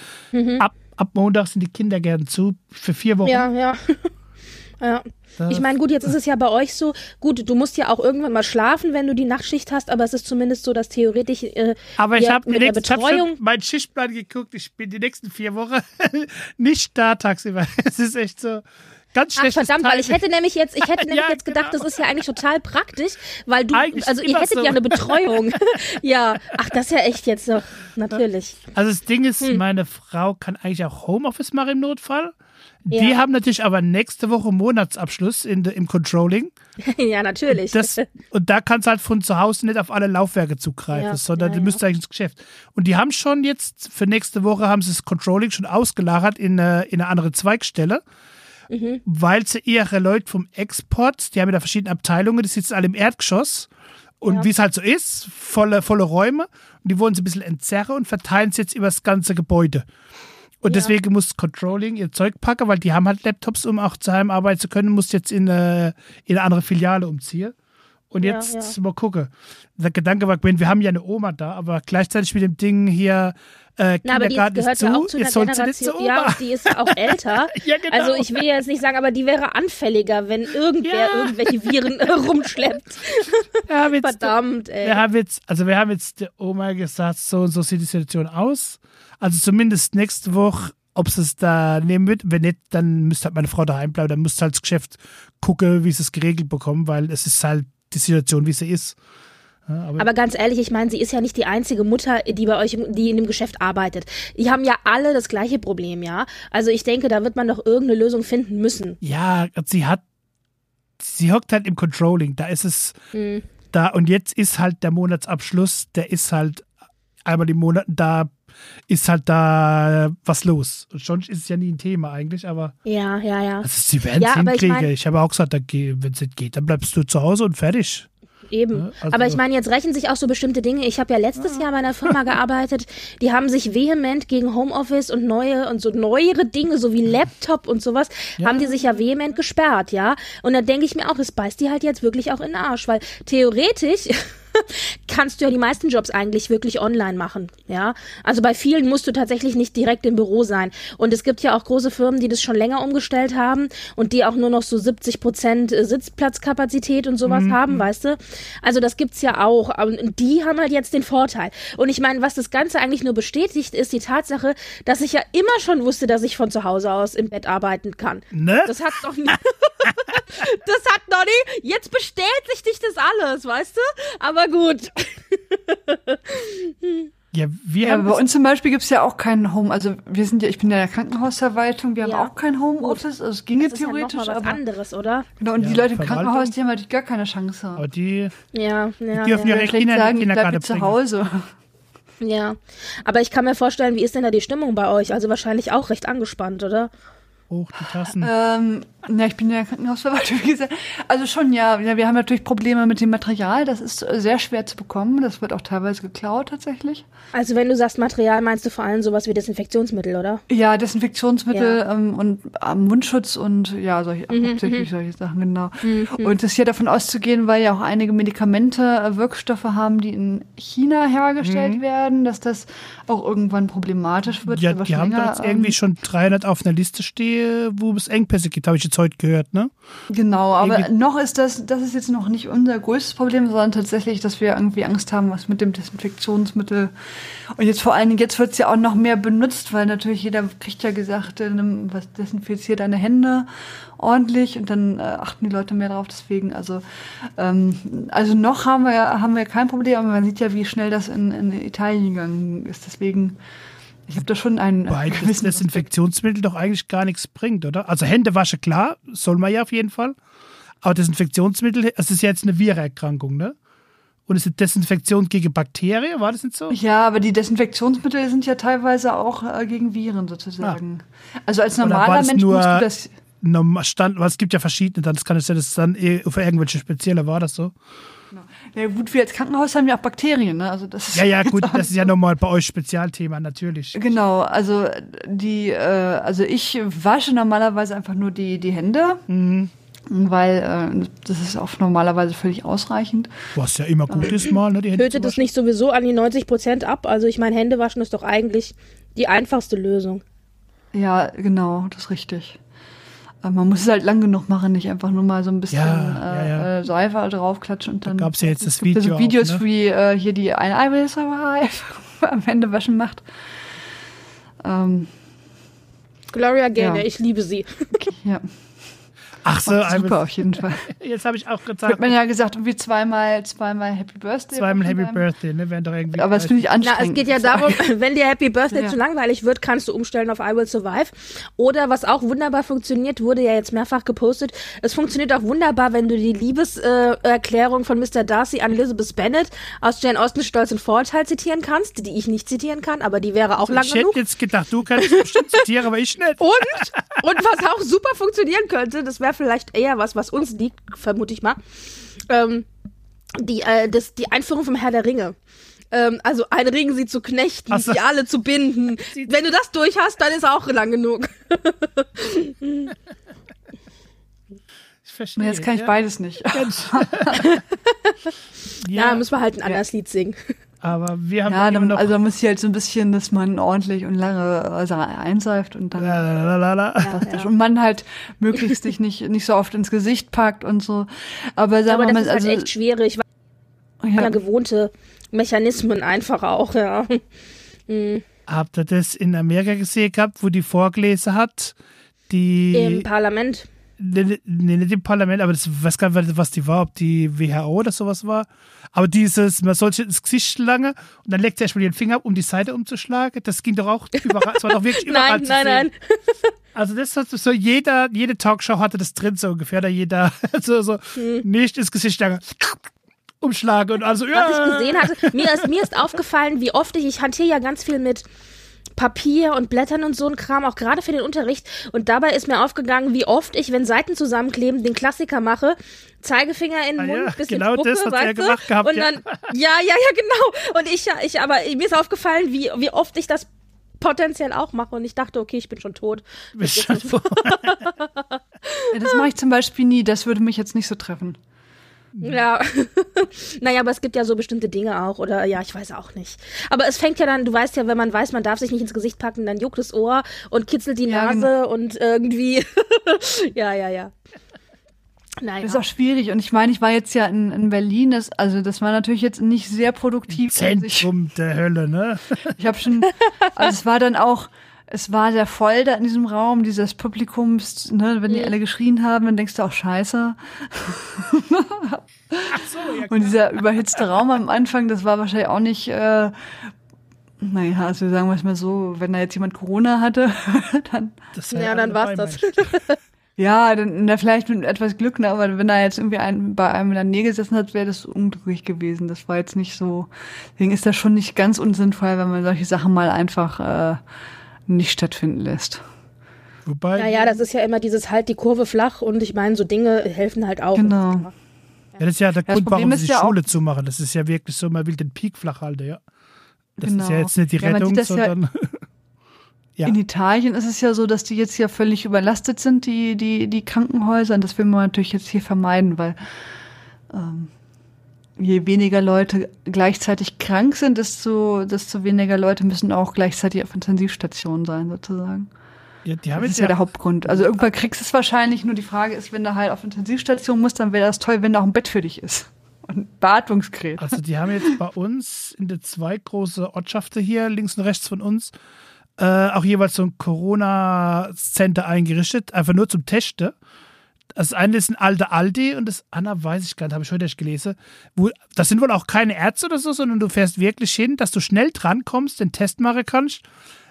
Ab Montag sind die Kindergärten zu für 4 Wochen. Ja. Ja. Ich meine, gut, jetzt ist es ja bei euch so, gut, du musst ja auch irgendwann mal schlafen, wenn du die Nachtschicht hast, aber es ist zumindest so, dass theoretisch aber ich habe mit der Betreuung... schon meinen Schichtplan geguckt, ich bin die nächsten 4 Wochen nicht da tagsüber. Es ist echt so ganz schlecht. Ach verdammt, weil ich hätte nämlich jetzt gedacht, genau. das ist ja eigentlich total praktisch, weil du, Eigentlich also ihr immer hättet so. ja eine Betreuung. Ja, ach, das ist ja echt jetzt so, natürlich. Also das Ding ist, meine Frau kann eigentlich auch Homeoffice machen im Notfall. Ja. Die haben natürlich aber nächste Woche Monatsabschluss im Controlling. Ja, natürlich. Und da kannst du halt von zu Hause nicht auf alle Laufwerke zugreifen, sondern du müsst eigentlich ins Geschäft. Und die haben schon jetzt, für nächste Woche haben sie das Controlling schon ausgelagert in eine andere Zweigstelle, weil sie ihre Leute vom Export, die haben ja da verschiedene Abteilungen, die sitzen alle im Erdgeschoss. Und wie es halt so ist, volle Räume. Und die wollen sie ein bisschen entzerren und verteilen es jetzt über das ganze Gebäude. Und deswegen muss Controlling ihr Zeug packen, weil die haben halt Laptops, um auch zu Hause arbeiten zu können, muss jetzt in eine andere Filiale umziehen. Und jetzt mal gucken. Der Gedanke war, wir haben ja eine Oma da, aber gleichzeitig mit dem Ding hier, Kindergarten ist zu, jetzt soll sie nicht zur Oma. Ja, und die ist auch älter. Ja, genau. Also ich will jetzt nicht sagen, aber die wäre anfälliger, wenn irgendwer irgendwelche Viren rumschleppt. Verdammt, ey. Wir haben jetzt der Oma gesagt, so und so sieht die Situation aus. Also zumindest nächste Woche, ob sie es da nehmen wird. Wenn nicht, dann müsste halt meine Frau daheim bleiben. Dann müsste halt das Geschäft gucken, wie sie es geregelt bekommen, weil es ist halt die Situation, wie sie ist. Ja, aber ganz ehrlich, ich meine, sie ist ja nicht die einzige Mutter, die bei euch, die in dem Geschäft arbeitet. Die haben ja alle das gleiche Problem, ja. Also ich denke, da wird man doch irgendeine Lösung finden müssen. Ja, sie hockt halt im Controlling. Da ist es da und jetzt ist halt der Monatsabschluss, der ist halt einmal im Monat, da ist halt da was los. Und schon ist es ja nie ein Thema eigentlich, aber ja. Also sie werden es hinkriegen. Ich habe auch gesagt, wenn es nicht geht, dann bleibst du zu Hause und fertig. Eben. Ja, also aber ich meine, jetzt rächen sich auch so bestimmte Dinge. Ich habe ja letztes Jahr bei einer Firma gearbeitet, die haben sich vehement gegen Homeoffice und neuere Dinge, so wie Laptop und sowas, haben die sich ja vehement gesperrt, ja. Und da denke ich mir auch, es beißt die halt jetzt wirklich auch in den Arsch, weil theoretisch kannst du ja die meisten Jobs eigentlich wirklich online machen, ja. Also bei vielen musst du tatsächlich nicht direkt im Büro sein. Und es gibt ja auch große Firmen, die das schon länger umgestellt haben und die auch nur noch so 70% Sitzplatzkapazität und sowas haben, weißt du. Also das gibt's ja auch. Und die haben halt jetzt den Vorteil. Und ich meine, was das Ganze eigentlich nur bestätigt, ist die Tatsache, dass ich ja immer schon wusste, dass ich von zu Hause aus im Bett arbeiten kann. Ne? Das hat doch nie... Das hat noch nie... Jetzt bestätigt sich das alles, weißt du? Aber gut. Ja, bei uns zum Beispiel gibt es ja auch keinen Home, also ich bin ja in der Krankenhausverwaltung, wir haben auch kein Homeoffice, also es ginge das theoretisch. Ist ja noch mal was anderes, oder? Genau, und die Leute im Krankenhaus, die haben halt gar keine Chance. Aber die dürfen ihre Kinder in den Kindergarten zu Hause. Ja, aber ich kann mir vorstellen, wie ist denn da die Stimmung bei euch? Also wahrscheinlich auch recht angespannt, oder? Hoch die Tassen. Ich bin in der Krankenhausverwaltung, wie gesagt. Also schon, ja. Wir haben natürlich Probleme mit dem Material. Das ist sehr schwer zu bekommen. Das wird auch teilweise geklaut, tatsächlich. Also wenn du sagst Material, meinst du vor allem sowas wie Desinfektionsmittel, oder? Ja, Desinfektionsmittel und Mundschutz und hauptsächlich solche Sachen, genau. Und es ist hier davon auszugehen, weil ja auch einige Medikamente Wirkstoffe haben, die in China hergestellt werden, dass das auch irgendwann problematisch wird. Ja, die haben da jetzt irgendwie schon 300 auf einer Liste stehen, wo es Engpässe gibt, habe ich jetzt heute gehört, ne? Genau, aber noch ist das ist jetzt noch nicht unser größtes Problem, sondern tatsächlich, dass wir irgendwie Angst haben, was mit dem Desinfektionsmittel. Und jetzt vor allen Dingen, jetzt wird es ja auch noch mehr benutzt, weil natürlich jeder kriegt ja gesagt, desinfiziert deine Hände ordentlich und dann achten die Leute mehr drauf. Deswegen, also noch haben wir kein Problem, aber man sieht ja, wie schnell das in Italien gegangen ist. Deswegen, ich habe da schon weil das Desinfektionsmittel doch eigentlich gar nichts bringt, oder? Also Händewaschen, klar, soll man ja auf jeden Fall. Aber Desinfektionsmittel, es ist ja jetzt eine Virenerkrankung, ne? Und es ist Desinfektion gegen Bakterien, war das nicht so? Ja, aber die Desinfektionsmittel sind ja teilweise auch gegen Viren sozusagen. Also als normaler Mensch musst du das... stand, weil es gibt ja verschiedene, dann kann es ja, dass es dann für irgendwelche spezielle war, das so? Ja gut, wir als Krankenhaus haben ja auch Bakterien, ne? Also das ist Ja, gut, das ist ja nochmal bei euch Spezialthema, natürlich. Genau, also ich wasche normalerweise einfach nur die Hände, weil das ist auch normalerweise völlig ausreichend. Was ja immer gut ist mal, ne, die Hände Tötet es nicht sowieso an die 90% ab? Also ich meine, Händewaschen ist doch eigentlich die einfachste Lösung. Ja, genau, das ist richtig. Man muss es halt lang genug machen, nicht einfach nur mal so ein bisschen Seife draufklatschen und dann. Da gab es ja jetzt das Video. So Videos auch, ne? wie hier die eine I will survive am Händewaschen macht. Gloria Gaynor, ich liebe sie. Okay, ja. Ach so, Super auf jeden Fall. Jetzt habe ich auch gesagt. Wird man ja gesagt, irgendwie zweimal Happy Birthday. Zweimal Happy Birthday, ne? Wären doch irgendwie. Aber das finde ich anstrengend. Na, es geht ja darum, wenn dir Happy Birthday zu langweilig wird, kannst du umstellen auf I Will Survive. Oder was auch wunderbar funktioniert, wurde ja jetzt mehrfach gepostet, es funktioniert auch wunderbar, wenn du die Liebeserklärung von Mr. Darcy an Elizabeth Bennet aus Jane Austen Stolz und Vorurteil zitieren kannst, die ich nicht zitieren kann, aber die wäre auch lang Ich genug. hätte jetzt gedacht, du kannst bestimmt zitieren, aber ich nicht. Und was auch super funktionieren könnte, das wäre vielleicht eher was uns liegt, vermute ich mal, die Einführung vom Herr der Ringe. Also ein Ring sie zu knechten, sie alle zu binden. Wenn du das durch hast, dann ist auch lang genug. Ich verstehe. Jetzt kann ich beides nicht. Ja, müssen wir halt ein anderes Lied singen. Aber wir haben dann, noch. also da muss ich halt so ein bisschen, dass man ordentlich und lange einseift und dann und man halt möglichst sich nicht so oft ins Gesicht packt und so. Aber sagen wir das mal, ist halt echt schwierig, weil gewohnte Mechanismen einfach auch, ja. Habt ihr das in Amerika gesehen gehabt, wo die vorgelesen hat? Im Parlament. Nee, nicht im Parlament, aber ich weiß gar nicht, was die war, ob die WHO oder sowas war. Aber man sollte ins Gesicht lange und dann legt sie erstmal den Finger ab, um die Seite umzuschlagen. Das ging doch auch überall. Das war doch wirklich überall zu sehen. Nein. Also das hat so jede Talkshow hatte das drin so ungefähr, da jeder nicht ins Gesicht lange umschlagen und also Was ich gesehen hatte, mir ist aufgefallen, wie oft ich hantiere ja ganz viel mit Papier und Blättern und so ein Kram, auch gerade für den Unterricht. Und dabei ist mir aufgegangen, wie oft ich, wenn Seiten zusammenkleben, den Klassiker mache. Zeigefinger in den Mund, bisschen genau Spucke, das hat er gemacht gehabt. Und dann, genau. Und aber mir ist aufgefallen, wie oft ich das potenziell auch mache. Und ich dachte, okay, ich bin schon tot. Das mache ich zum Beispiel nie. Das würde mich jetzt nicht so treffen. Ja, naja, aber es gibt ja so bestimmte Dinge auch, oder ja, ich weiß auch nicht. Aber es fängt ja dann, du weißt ja, wenn man weiß, man darf sich nicht ins Gesicht packen, dann juckt das Ohr und kitzelt die Nase genau. Und irgendwie, ja. Naja. Das ist auch schwierig und ich meine, ich war jetzt ja in Berlin, das war natürlich jetzt nicht sehr produktiv. Zentrum der Hölle, ne? Ich habe schon, also es war sehr voll da in diesem Raum, dieses Publikums, ne, wenn die alle geschrien haben, dann denkst du auch Scheiße. Ach so, ja, und dieser überhitzte Raum am Anfang, das war wahrscheinlich auch nicht, naja, also sagen wir es mal so, wenn da jetzt jemand Corona hatte, dann. Dann war's das. Ja, dann vielleicht mit etwas Glück, ne, aber wenn da jetzt irgendwie bei einem in der Nähe gesessen hat, wäre das unglücklich gewesen. Das war jetzt nicht so, deswegen ist das schon nicht ganz unsinnvoll, wenn man solche Sachen mal einfach nicht stattfinden lässt. Wobei. Ja, das ist ja immer dieses halt die Kurve flach und ich meine, so Dinge helfen halt auch. Genau. Ja, das ist ja der Grund, warum sie die ja Schule zumachen. Das ist ja wirklich so, man will den Peak flach halten, ja. Das genau. ist ja jetzt nicht die Rettung, sondern. Ja. In Italien ist es ja so, dass die jetzt ja völlig überlastet sind, die Krankenhäuser. Und das will man natürlich jetzt hier vermeiden, weil je weniger Leute gleichzeitig krank sind, desto weniger Leute müssen auch gleichzeitig auf Intensivstationen sein, sozusagen. Ja, das ist ja der Hauptgrund. Also irgendwann kriegst du es wahrscheinlich, nur die Frage ist, wenn du halt auf Intensivstation musst, dann wäre das toll, wenn da auch ein Bett für dich ist. Und Beatmungsgerät. Also die haben jetzt bei uns in der 2 große Ortschaften hier, links und rechts von uns, auch jeweils so ein Corona-Center eingerichtet, einfach nur zum Testen. Das eine ist ein alter Aldi und das andere weiß ich gar nicht, habe ich heute erst gelesen. Das sind wohl auch keine Ärzte oder so, sondern du fährst wirklich hin, dass du schnell drankommst, den Test machen kannst.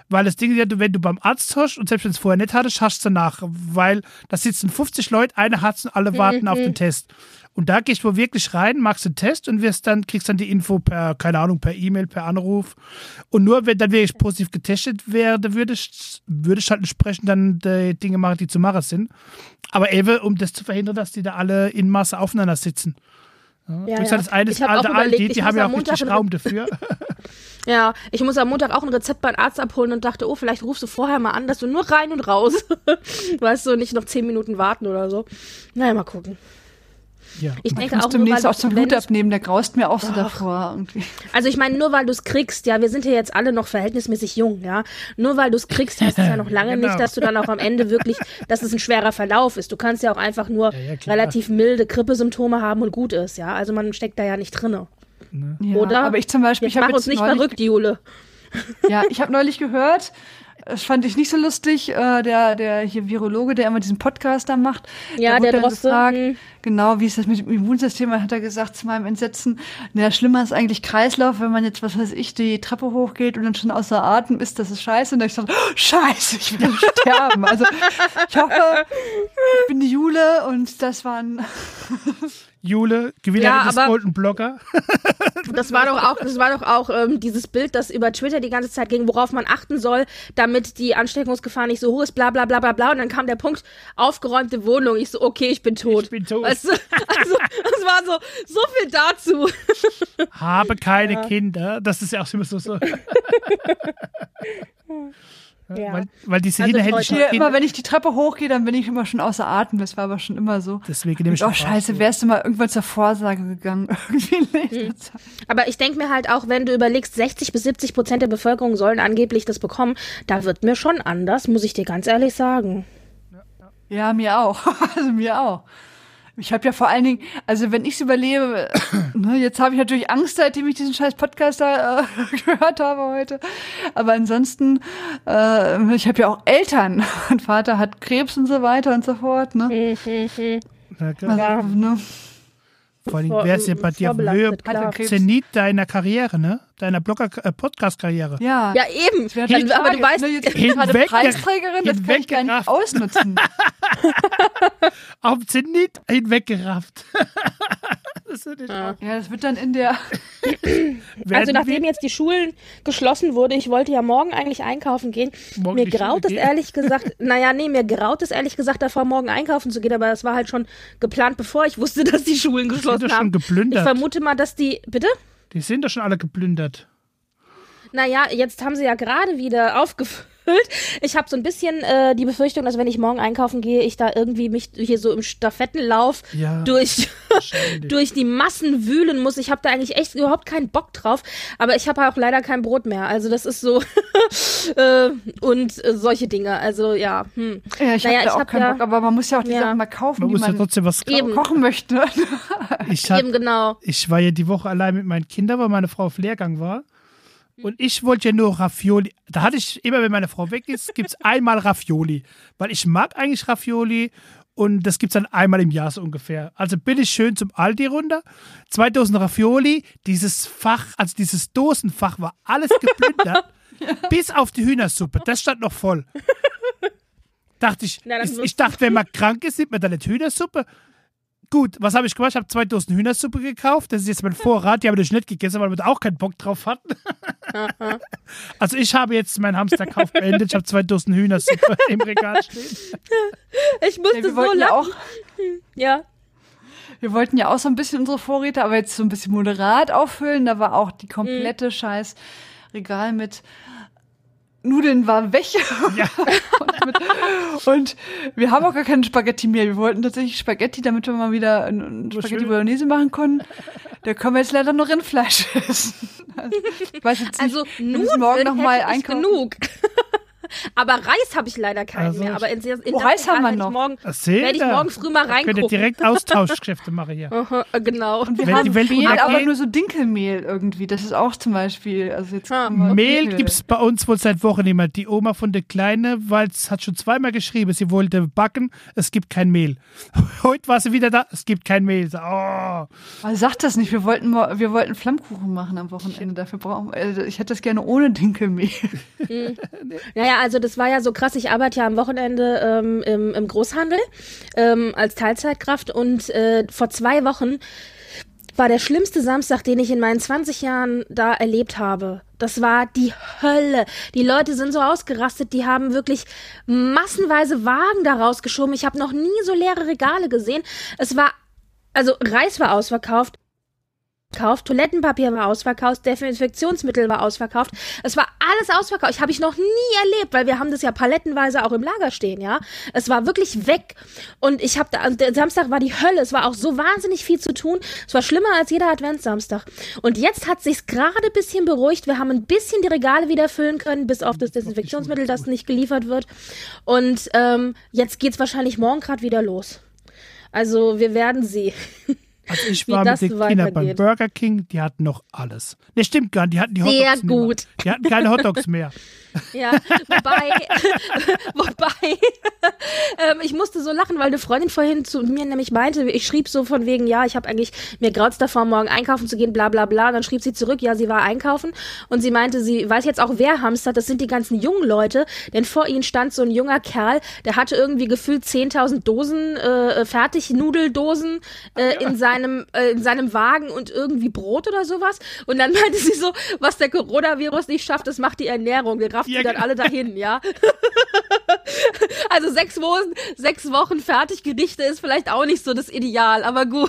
Weil das Ding ist ja, wenn du beim Arzt hast und selbst wenn es vorher nicht hattest, hast du danach. Weil da sitzen 50 Leute, einer hat's und alle warten auf den Test. Und da gehst du wirklich rein, machst den Test und kriegst dann die Info per, keine Ahnung, per E-Mail, per Anruf. Und nur wenn dann wirklich positiv getestet werde, würde ich halt entsprechend dann die Dinge machen, die zu machen sind. Aber eben, um das zu verhindern, dass die da alle in Masse aufeinander sitzen. Ja, das eine ist alte Aldi, die haben ja auch richtig Raum dafür. Ja, ich muss am Montag auch ein Rezept beim Arzt abholen und dachte, oh, vielleicht rufst du vorher mal an, dass du nur rein und raus. Weißt du, nicht noch 10 Minuten warten oder so. Naja, mal gucken. Ja. Ich denke muss auch demnächst auch zum Blut abnehmen, der graust mir auch so davor. Irgendwie. Also ich meine, nur weil du es kriegst, ja, wir sind ja jetzt alle noch verhältnismäßig jung, ja. Nur weil du es kriegst, heißt es ja noch lange nicht, dass du dann auch am Ende wirklich, dass es ein schwerer Verlauf ist. Du kannst ja auch einfach nur relativ milde Grippesymptome haben und gut ist, ja. Also man steckt da ja nicht drinne. Ja, Oder? Aber ich zum Beispiel, Jetzt mach uns nicht verrückt, Jule. Ja, ich habe neulich gehört, das fand ich nicht so lustig, der hier Virologe, der immer diesen Podcast da macht. Ja, der Droste. Genau, wie ist das mit dem Immunsystem? Hat er gesagt, zu meinem Entsetzen, schlimmer ist eigentlich Kreislauf, wenn man jetzt, was weiß ich, die Treppe hochgeht und dann schon außer Atem ist, das ist scheiße. Und dann ich dachte, scheiße, ich will sterben. Also ich hoffe, ich bin die Jule und das waren... Jule, Gewinnerin des Golden Blogger. Das war doch auch dieses Bild, das über Twitter die ganze Zeit ging, worauf man achten soll, damit die Ansteckungsgefahr nicht so hoch ist, bla bla bla bla bla. Und dann kam der Punkt, aufgeräumte Wohnung. Ich so, okay, ich bin tot. Weißt du? Also, das war so viel dazu. Habe keine Kinder. Das ist ja auch immer so. Ja. Weil diese hinterhältigen Kinder... Immer wenn ich die Treppe hochgehe, dann bin ich immer schon außer Atem. Das war aber schon immer so. Deswegen nehme ich scheiße, wärst du mal irgendwann zur Vorsage gegangen. Irgendwie nicht. Aber ich denke mir halt auch, wenn du überlegst, 60-70% der Bevölkerung sollen angeblich das bekommen, da wird mir schon anders, muss ich dir ganz ehrlich sagen. Ja, mir auch. Also mir auch. Ich habe ja vor allen Dingen, also wenn ich es überlebe, jetzt habe ich natürlich Angst, seitdem ich diesen scheiß Podcast da gehört habe heute. Aber ansonsten, ich habe ja auch Eltern. Mein Vater hat Krebs und so weiter und so fort. Ne? Vor allem wäre es ja bei dir Zenit deiner Karriere, ne? Deiner Podcast-Karriere. Ja, eben. Aber du weißt, jetzt bin ich gerade Preisträgerin, das kann ich gar nicht ausnutzen. Auf Zenit hinweggerafft. Ja, das wird dann in der... Also nachdem jetzt die Schulen geschlossen wurde, ich wollte ja morgen eigentlich einkaufen gehen. Mir graut es ehrlich gesagt, davor morgen einkaufen zu gehen, aber das war halt schon geplant, bevor ich wusste, dass die Schulen geschlossen haben. Schon geplündert. Ich vermute mal, dass die... Bitte? Die sind doch schon alle geplündert. Naja, jetzt haben sie ja gerade wieder aufgefüllt. Ich habe so ein bisschen die Befürchtung, dass wenn ich morgen einkaufen gehe, ich da irgendwie mich hier so im Stafettenlauf durch die Massen wühlen muss. Ich habe da eigentlich echt überhaupt keinen Bock drauf. Aber ich habe auch leider kein Brot mehr. Also das ist so und solche Dinge. Also ja. Ja, ich habe auch keinen Bock. Aber man muss ja auch die Sachen mal kaufen, man die muss man ja trotzdem was kochen möchte. Eben genau. Ich war ja die Woche allein mit meinen Kindern, weil meine Frau auf Lehrgang war. Und ich wollte ja nur Raffioli. Da hatte ich immer, wenn meine Frau weg ist, gibt es einmal Raffioli. Weil ich mag eigentlich Raffioli und das gibt es dann einmal im Jahr so ungefähr. Also bin ich schön zum Aldi runter. 2 Dosen Raffioli. Dieses Fach, also dieses Dosenfach war alles geplündert. Bis auf die Hühnersuppe. Das stand noch voll. Dachte ich, ich dachte, wenn man krank ist, nimmt man dann nicht Hühnersuppe. Gut, was habe ich gemacht? Ich habe 2 Dosen Hühnersuppe gekauft. Das ist jetzt mein Vorrat. Die habe ich nicht gegessen, weil wir da auch keinen Bock drauf hatten. Also ich habe jetzt meinen Hamsterkauf beendet. Ich habe 2 Dosen Hühnersuppe im Regal stehen. Ich musste so lachen. Ja. Wir wollten ja auch so ein bisschen unsere Vorräte, aber jetzt so ein bisschen moderat auffüllen. Da war auch die komplette scheiß Regal mit Nudeln war weg. Ja. Und wir haben auch gar keine Spaghetti mehr. Wir wollten tatsächlich Spaghetti, damit wir mal wieder Spaghetti Bolognese machen konnten. Da können wir jetzt leider nur Rindfleisch essen. Also, ich weiß jetzt nicht, also wir müssen morgen noch mal einkaufen. Genug. Aber Reis habe ich leider keinen Also mehr. Aber in Reis haben wir noch. Werde ich morgen früh mal reingucken. Könnt ihr direkt Austauschgeschäfte machen hier. Aha, genau. Und wir Wenn haben die Welt Mehl, aber untergeht- nur so Dinkelmehl irgendwie. Das ist auch zum Beispiel. Also jetzt Mehl Dinkel. gibt's bei uns wohl seit Wochen nicht mehr. Die Oma von der Kleine, weil es hat schon zweimal geschrieben, sie wollte backen, es gibt kein Mehl. Heute war sie wieder da, es gibt kein Mehl. So, oh. Aber sag das nicht, wir wollten Flammkuchen machen am Wochenende. Dafür ich hätte das gerne ohne Dinkelmehl. Naja, also das war ja so krass. Ich arbeite ja am Wochenende im Großhandel als Teilzeitkraft und vor 2 Wochen war der schlimmste Samstag, den ich in meinen 20 Jahren da erlebt habe. Das war die Hölle. Die Leute sind so ausgerastet, die haben wirklich massenweise Wagen da rausgeschoben. Ich habe noch nie so leere Regale gesehen. Reis war ausverkauft. Toilettenpapier war ausverkauft, Desinfektionsmittel war ausverkauft. Es war alles ausverkauft. Ich habe noch nie erlebt, weil wir haben das ja palettenweise auch im Lager stehen, ja. Es war wirklich weg. Und der Samstag war die Hölle. Es war auch so wahnsinnig viel zu tun. Es war schlimmer als jeder Adventssamstag. Und jetzt hat sich's gerade ein bisschen beruhigt. Wir haben ein bisschen die Regale wieder füllen können, bis auf das Desinfektionsmittel, das nicht geliefert wird. Und jetzt geht's wahrscheinlich morgen gerade wieder los. Also wir werden sehen. Also ich war mit den Kindern beim Burger King, die hatten noch alles. Ne, stimmt gar nicht, die hatten die Hotdogs Sehr nicht gut. mehr. Die hatten keine Hotdogs mehr. Ja, wobei, ich musste so lachen, weil eine Freundin vorhin zu mir nämlich meinte, ich schrieb so von wegen, ja, ich habe eigentlich, mir graut's davor, morgen einkaufen zu gehen, bla bla bla. Und dann schrieb sie zurück, ja, sie war einkaufen und sie meinte, sie weiß jetzt auch, wer hamstert, das sind die ganzen jungen Leute, denn vor ihnen stand so ein junger Kerl, der hatte irgendwie gefühlt 10.000 Dosen, Fertignudeldosen in seinem Wagen und irgendwie Brot oder sowas. Und dann meinte sie so, was der Coronavirus nicht schafft, das macht die Ernährung. Wir raffen die dann alle dahin, ja. Also 6 Wochen Fertiggerichte ist vielleicht auch nicht so das Ideal, aber gut.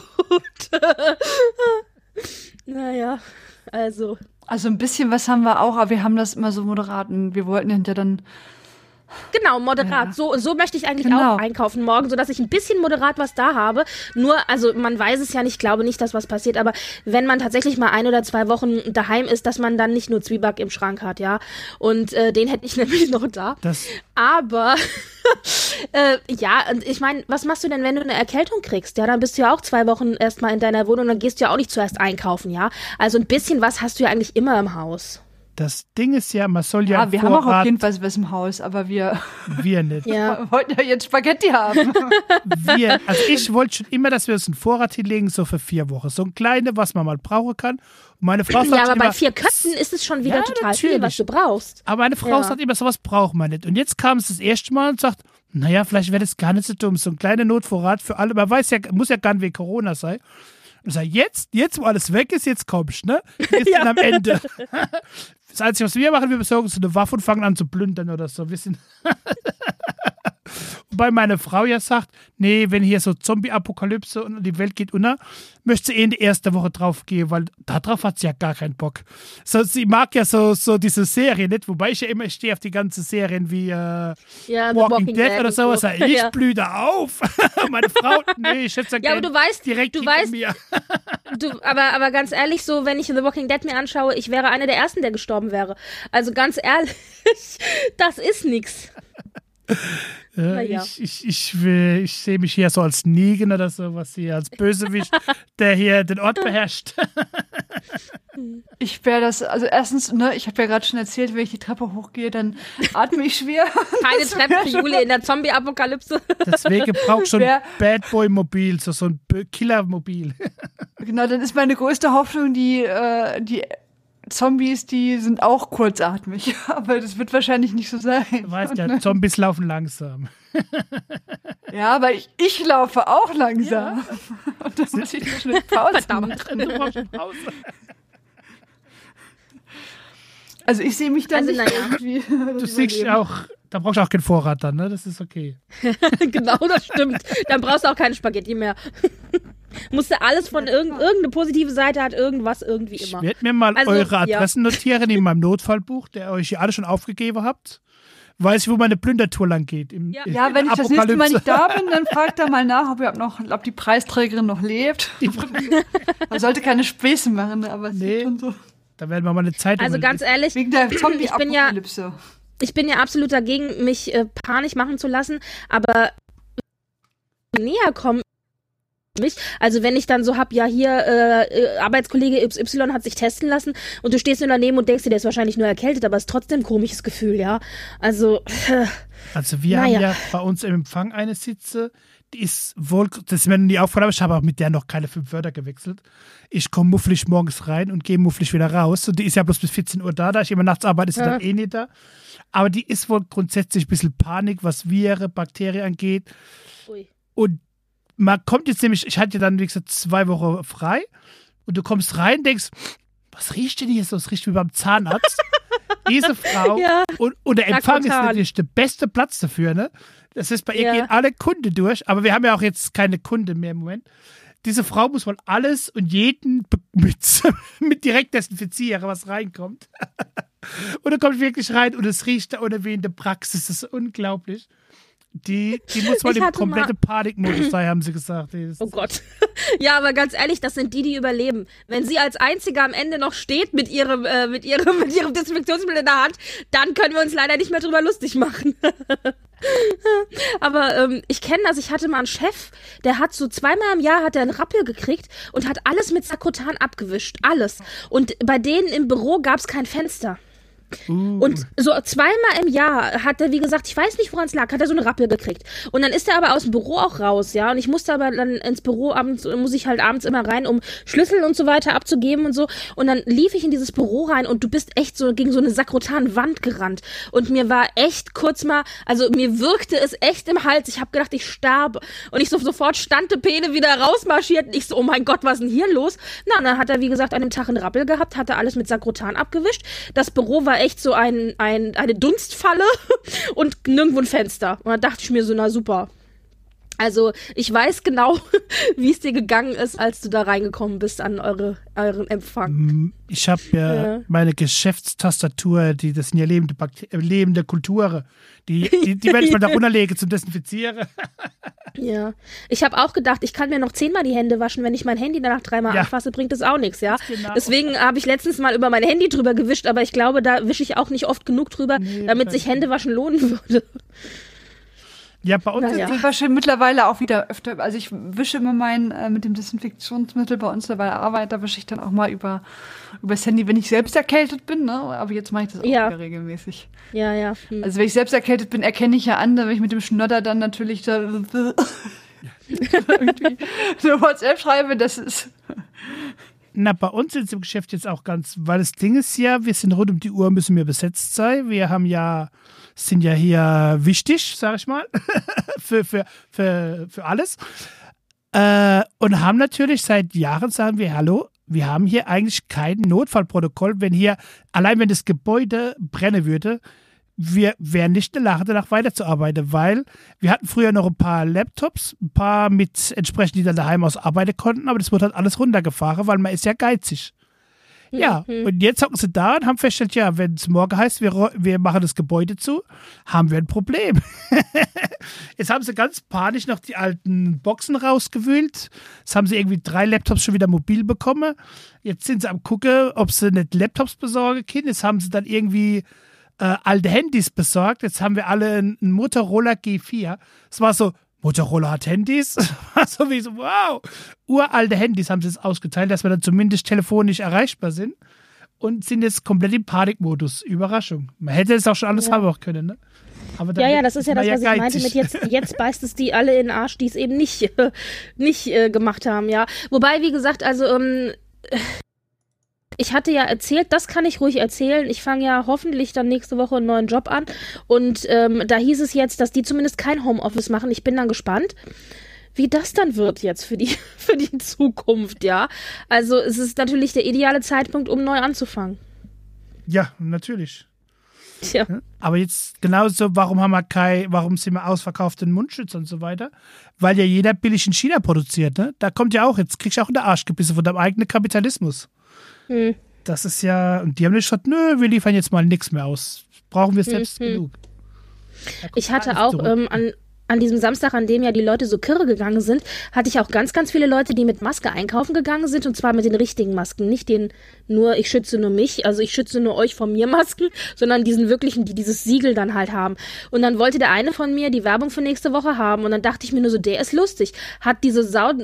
Naja, also. Also ein bisschen was haben wir auch, aber wir haben das immer so moderat. Und wir wollten hinterher dann. Genau, moderat. Ja. So möchte ich eigentlich auch einkaufen morgen, sodass ich ein bisschen moderat was da habe. Nur, also man weiß es ja nicht, ich glaube nicht, dass was passiert, aber wenn man tatsächlich mal 1 oder 2 Wochen daheim ist, dass man dann nicht nur Zwieback im Schrank hat, ja. Und den hätte ich nämlich noch da. Aber ja, und ich meine, was machst du denn, wenn du eine Erkältung kriegst? Ja, dann bist du ja auch 2 Wochen erstmal in deiner Wohnung, dann gehst du ja auch nicht zuerst einkaufen, ja. Also ein bisschen was hast du ja eigentlich immer im Haus. Das Ding ist ja, man soll ja wir haben auch auf jeden Fall was im Haus, aber wir nicht. Ja. wollten ja jetzt Spaghetti haben. Also ich wollte schon immer, dass wir uns einen Vorrat hinlegen, so für 4 Wochen. So ein kleine, was man mal brauchen kann. Und meine Frau sagt ja, aber immer, bei 4 Köpfen ist es schon wieder total viel, was du brauchst. Aber meine Frau sagt immer, sowas braucht man nicht. Und jetzt kam es das erste Mal und sagt, naja, vielleicht wäre das gar nicht so dumm. So ein kleiner Notvorrat für alle. Man weiß ja, muss ja gar nicht wegen Corona sein. Und ich sage, jetzt, wo alles weg ist, jetzt kommst du, ne? Jetzt dann am Ende. Das Einzige, was wir machen, wir besorgen so eine Waffe und fangen an zu plündern oder so. Wobei meine Frau ja sagt, nee, wenn hier so Zombie-Apokalypse und die Welt geht unter, möchte sie in die erste Woche drauf gehen, weil darauf hat sie ja gar keinen Bock. So, sie mag ja so diese Serie nicht, wobei ich ja immer stehe auf die ganzen Serien wie Walking Dead oder sowas. So. Ich blühe da auf. Meine Frau, nee, ich hätte ja, aber du weißt, direkt mir. Aber ganz ehrlich, so, wenn ich The Walking Dead mir anschaue, ich wäre einer der Ersten, der gestorben wäre. Also ganz ehrlich, das ist nix. Ja. Ich sehe mich hier so als Negan oder sowas hier, als Bösewicht, der hier den Ort beherrscht. Ich wäre das, also erstens, ne, ich habe ja gerade schon erzählt, wenn ich die Treppe hochgehe, dann atme ich schwer. Keine Treppe für Jule in der Zombie-Apokalypse. Deswegen braucht schon ein Bad Boy-Mobil, so ein Killer-Mobil. Genau, dann ist meine größte Hoffnung, die Zombies, die sind auch kurzatmig, aber das wird wahrscheinlich nicht so sein. Du weißt ja, Zombies laufen langsam. Ja, aber ich laufe auch langsam. Ja. Und da muss ich nur schnell Pause machen. Du brauchst eine Pause. Also ich sehe mich dann nicht irgendwie. Du siehst auch, da brauchst du auch keinen Vorrat dann, ne? Das ist okay. Genau, das stimmt. Dann brauchst du auch keine Spaghetti mehr. Musste alles von irgendeine positive Seite hat irgendwas irgendwie immer. Ich werde mir mal eure Adressen notieren in meinem Notfallbuch, der euch ja alle schon aufgegeben habt. Weiß ich, wo meine Plündertour lang geht. Wenn ich das nächste Mal nicht da bin, dann fragt da mal nach, ob die Preisträgerin noch lebt. Man sollte keine Späße machen, aber es ist schon so. Da werden wir mal eine Zeitung. Also ganz ehrlich, wegen der Zombie-Apokalypse. ich bin ja absolut dagegen, mich panisch machen zu lassen, aber näher kommen mich. Also wenn ich dann so hab, ja hier, Arbeitskollege XY hat sich testen lassen und du stehst nur daneben und denkst dir, der ist wahrscheinlich nur erkältet, aber es ist trotzdem ein komisches Gefühl, ja. Also wir haben ja bei uns im Empfang eine Sitze, die ist wohl, das ist mir nie aufgefallen, aber ich habe auch mit der noch keine 5 Wörter gewechselt. Ich komme mufflig morgens rein und gehe mufflig wieder raus. Und die ist ja bloß bis 14 Uhr da ich immer nachts arbeite, ist sie dann eh nicht da. Aber die ist wohl grundsätzlich ein bisschen Panik, was Viren, Bakterien angeht. Ui. Und man kommt jetzt nämlich, ich hatte dann, wie gesagt, 2 Wochen frei und du kommst rein, denkst, was riecht denn hier so? Es riecht wie beim Zahnarzt. Diese Frau und der Empfang ist natürlich der beste Platz dafür, ne? Das heißt, bei ihr gehen alle Kunden durch, aber wir haben ja auch jetzt keine Kunden mehr im Moment. Diese Frau muss wohl alles und jeden mit direkt desinfizieren, was reinkommt. Und du kommst wirklich rein und es riecht da ohne wie in der Praxis. Das ist unglaublich. Die muss mal im kompletten Panikmodus sein, haben sie gesagt. Oh Gott. Ja, aber ganz ehrlich, das sind die überleben. Wenn sie als Einzige am Ende noch steht mit ihrem Desinfektionsmittel in der Hand, dann können wir uns leider nicht mehr drüber lustig machen. Aber ich kenne das, ich hatte mal einen Chef, der hat so 2-mal im Jahr hat er einen Rappel gekriegt und hat alles mit Sakrotan abgewischt. Alles. Und bei denen im Büro gab es kein Fenster. Und so 2-mal im Jahr hat er, wie gesagt, ich weiß nicht, woran es lag, hat er so eine Rappel gekriegt. Und dann ist er aber aus dem Büro auch raus, ja. Und ich musste aber dann ins Büro muss ich halt abends immer rein, um Schlüssel und so weiter abzugeben und so. Und dann lief ich in dieses Büro rein und du bist echt so gegen so eine Sakrotan-Wand gerannt. Und mir war echt kurz mal, also mir wirkte es echt im Hals. Ich habe gedacht, ich sterbe. Und ich sofort stand die Pene wieder rausmarschiert. Und ich so, oh mein Gott, was ist denn hier los? Na, und dann hat er, wie gesagt, an dem Tag einen Rappel gehabt, hatte alles mit Sakrotan abgewischt. Das Büro war echt so eine Dunstfalle und nirgendwo ein Fenster. Und da dachte ich mir so, na super. Also ich weiß genau, wie es dir gegangen ist, als du da reingekommen bist an euren Empfang. Ich habe meine Geschäftstastatur, das sind ja lebende Kulturen, die werde ich mal da runterlegen zum Desinfizieren. Ja, ich habe auch gedacht, ich kann mir noch 10-mal die Hände waschen, wenn ich mein Handy danach 3-mal anfasse, bringt das auch nichts, ja. Genau. Deswegen habe ich letztens mal über mein Handy drüber gewischt, aber ich glaube, da wische ich auch nicht oft genug drüber, damit sich Händewaschen lohnen würde. Ja, bei uns ich wasche mittlerweile auch wieder öfter. Also ich wische immer mit dem Desinfektionsmittel bei uns bei der Arbeit, da wische ich dann auch mal übers Handy, wenn ich selbst erkältet bin, ne? Aber jetzt mache ich das auch wieder regelmäßig. Ja. Also wenn ich selbst erkältet bin, erkenne ich ja an, wenn ich mit dem Schnodder dann natürlich da irgendwie eine WhatsApp schreibe, das ist... Na, bei uns ist im Geschäft jetzt auch weil das Ding ist ja, wir sind rund um die Uhr, müssen wir besetzt sein. Wir sind ja hier wichtig, sag ich mal, für alles. Und haben natürlich seit Jahren, sagen wir, hallo, wir haben hier eigentlich kein Notfallprotokoll, allein wenn das Gebäude brennen würde, wir wären nicht in der Lage, danach weiterzuarbeiten, weil wir hatten früher noch ein paar Laptops, ein paar mit entsprechend, die dann daheim aus arbeiten konnten, aber das wurde halt alles runtergefahren, weil man ist ja geizig. Ja, und jetzt hocken sie da und haben festgestellt, ja, wenn es morgen heißt, wir machen das Gebäude zu, haben wir ein Problem. Jetzt haben sie ganz panisch noch die alten Boxen rausgewühlt. Jetzt haben sie irgendwie 3 Laptops schon wieder mobil bekommen. Jetzt sind sie am gucken, ob sie nicht Laptops besorgen können. Jetzt haben sie dann irgendwie alte Handys besorgt. Jetzt haben wir alle einen Motorola G4. Es war so, Motorola hat Handys? So wie so, wow. Uralte Handys haben sie jetzt ausgeteilt, dass wir dann zumindest telefonisch erreichbar sind und sind jetzt komplett im Panikmodus. Überraschung. Man hätte es auch schon alles haben können, ne? Aber das ist ja das, was ich meinte mit jetzt beißt es die alle in den Arsch, die es eben nicht gemacht haben, ja. Wobei, wie gesagt, also ich hatte ja erzählt, das kann ich ruhig erzählen, ich fange ja hoffentlich dann nächste Woche einen neuen Job an und da hieß es jetzt, dass die zumindest kein Homeoffice machen. Ich bin dann gespannt, wie das dann wird jetzt für die Zukunft, ja. Also es ist natürlich der ideale Zeitpunkt, um neu anzufangen. Ja, natürlich. Ja. Aber jetzt genauso, warum sind wir ausverkauft in Mundschutz und so weiter? Weil ja jeder billig in China produziert, ne? Da kommt ja auch, jetzt kriegst du auch in der Arsch gebissen von deinem eigenen Kapitalismus. Das ist ja, und die haben nicht gesagt, nö, wir liefern jetzt mal nichts mehr aus. Brauchen wir selbst genug. Ich hatte auch an diesem Samstag, an dem ja die Leute so kirre gegangen sind, hatte ich auch ganz, ganz viele Leute, die mit Maske einkaufen gegangen sind und zwar mit den richtigen Masken, nicht den nur, ich schütze nur mich, also ich schütze nur euch von mir Masken, sondern diesen wirklichen, die dieses Siegel dann halt haben. Und dann wollte der eine von mir die Werbung für nächste Woche haben und dann dachte ich mir nur so, der ist lustig, hat diese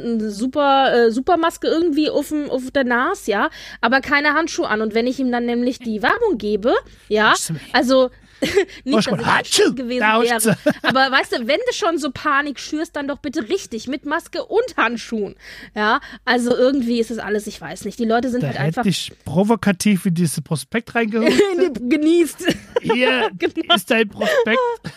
super Maske irgendwie auf der Nase, ja, aber keine Handschuhe an und wenn ich ihm dann nämlich die Werbung gebe, ja, also nicht, dass ich gewesen wäre. Aber weißt du, wenn du schon so Panik schürst, dann doch bitte richtig, mit Maske und Handschuhen. Ja, also irgendwie ist es alles, ich weiß nicht. Die Leute sind da halt einfach... Ich provokativ in dieses Prospekt reingeholt. Genießt. Hier genau. Ist dein Prospekt.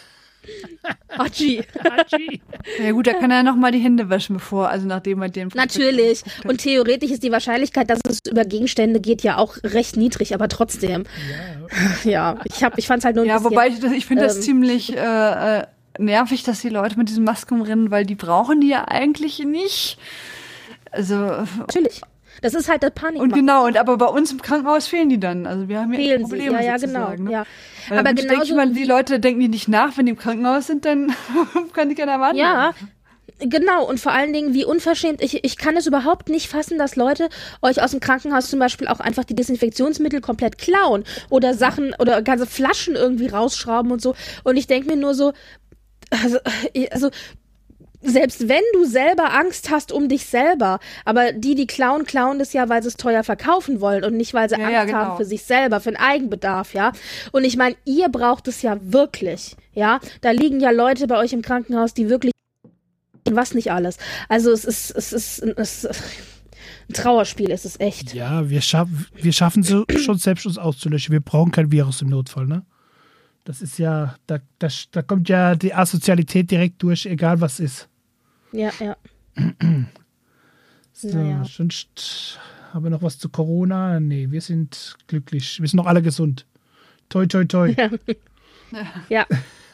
Atschi. Ja gut, da kann er nochmal die Hände waschen, nachdem er den... Natürlich. Und theoretisch ist die Wahrscheinlichkeit, dass es über Gegenstände geht, ja auch recht niedrig, aber trotzdem. Ja, ich fand's halt nur ein bisschen... Ja, wobei ich finde das ziemlich nervig, dass die Leute mit diesen Masken rennen, weil die brauchen die ja eigentlich nicht. Also... Natürlich. Das ist halt der Panik. Und genau, aber bei uns im Krankenhaus fehlen die dann. Also wir haben ja Probleme sozusagen. Genau. Ne? Ja. Aber genauso die Leute denken die nicht nach, wenn die im Krankenhaus sind, dann kann die keiner erwarten. Ja, genau. Und vor allen Dingen, wie unverschämt, ich kann es überhaupt nicht fassen, dass Leute euch aus dem Krankenhaus zum Beispiel auch einfach die Desinfektionsmittel komplett klauen oder Sachen oder ganze Flaschen irgendwie rausschrauben und so. Und ich denke mir nur so, also selbst wenn du selber Angst hast um dich selber, aber die klauen das ja, weil sie es teuer verkaufen wollen und nicht, weil sie Angst haben für sich selber, für den Eigenbedarf, ja. Und ich meine, ihr braucht es ja wirklich, ja. Da liegen ja Leute bei euch im Krankenhaus, die wirklich was nicht alles. Also es ist ein Trauerspiel, ist es echt. Ja, wir schaffen so schon selbst uns auszulöschen. Wir brauchen kein Virus im Notfall, ne? Das ist ja, da kommt ja die Asozialität direkt durch, egal was ist. Ja. So, sonst haben wir noch was zu Corona? Nee, wir sind glücklich. Wir sind noch alle gesund. Toi, toi, toi. Ja.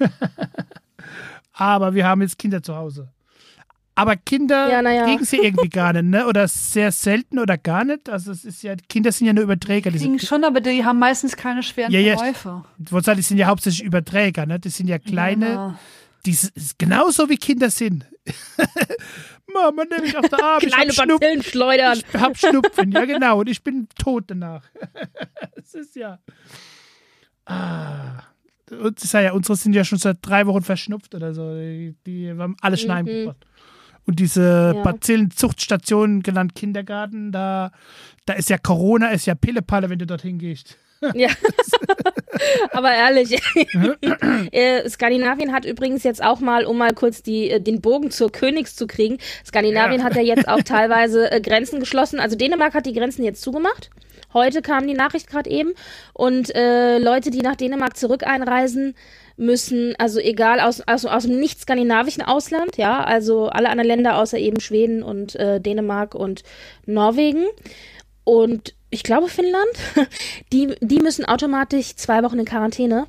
Aber wir haben jetzt Kinder zu Hause. Aber Kinder kriegen sie irgendwie gar nicht, ne? Oder sehr selten oder gar nicht. Also es ist ja, Kinder sind ja nur Überträger. Die kriegen schon, aber die haben meistens keine schweren Verläufe. Die sind ja hauptsächlich Überträger, ne? Das sind ja kleine, die genauso wie Kinder sind. Mama, nehme ich auf der Arm. Kleine Bazillen schleudern. Ich hab Schnupfen, ja genau. Und ich bin tot danach. Das ist ja... Und ich sage ja, unsere sind ja schon seit 3 Wochen verschnupft oder so. Die haben alle Schneiden gebracht. Und diese Bazillenzuchtstation, genannt Kindergarten, da ist ja Corona, ist ja Pillepalle, wenn du dorthin gehst. Ja, aber ehrlich, Skandinavien hat übrigens jetzt auch mal, um mal kurz den Bogen zur Königs zu kriegen, Skandinavien hat ja jetzt auch teilweise Grenzen geschlossen. Also Dänemark hat die Grenzen jetzt zugemacht. Heute kam die Nachricht gerade eben. Und Leute, die nach Dänemark zurück einreisen, müssen, also egal aus dem nicht-skandinavischen Ausland, ja, also alle anderen Länder außer eben Schweden und Dänemark und Norwegen und ich glaube Finnland, die müssen automatisch 2 Wochen in Quarantäne.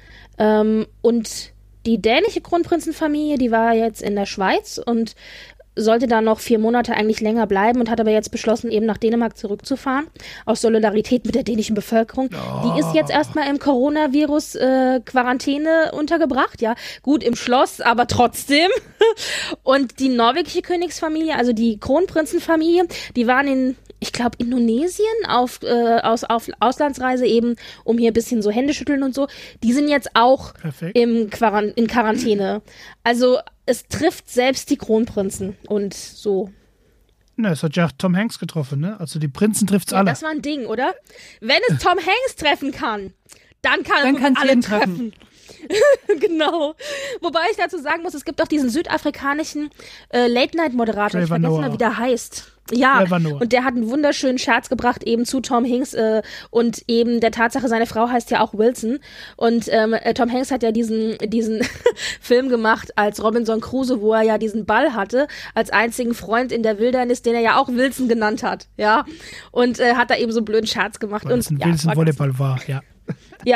Und die dänische Kronprinzenfamilie, die war jetzt in der Schweiz und sollte da noch 4 Monate eigentlich länger bleiben und hat aber jetzt beschlossen, eben nach Dänemark zurückzufahren, aus Solidarität mit der dänischen Bevölkerung. Die ist jetzt erstmal im Coronavirus-Quarantäne untergebracht, ja. Gut, im Schloss, aber trotzdem. Und die norwegische Königsfamilie, also die Kronprinzenfamilie, die waren in, ich glaube, Indonesien auf Auslandsreise eben, um hier ein bisschen so Hände schütteln und so. Die sind jetzt auch in Quarantäne. Also es trifft selbst die Kronprinzen und so. Na, es hat ja Tom Hanks getroffen, ne? Also die Prinzen trifft's alle. Das war ein Ding, oder? Wenn es Tom Hanks treffen kann, dann kann es alle treffen. Genau. Wobei ich dazu sagen muss, es gibt auch diesen südafrikanischen Late-Night-Moderator, ich vergesse mal, wie der heißt. Ja, und der hat einen wunderschönen Scherz gebracht eben zu Tom Hanks und eben der Tatsache, seine Frau heißt ja auch Wilson und Tom Hanks hat ja diesen Film gemacht als Robinson Crusoe, wo er ja diesen Ball hatte, als einzigen Freund in der Wildernis, den er ja auch Wilson genannt hat, ja, und hat da eben so einen blöden Scherz gemacht. Weil es ein Wilson-Volleyball war, ja. Ja.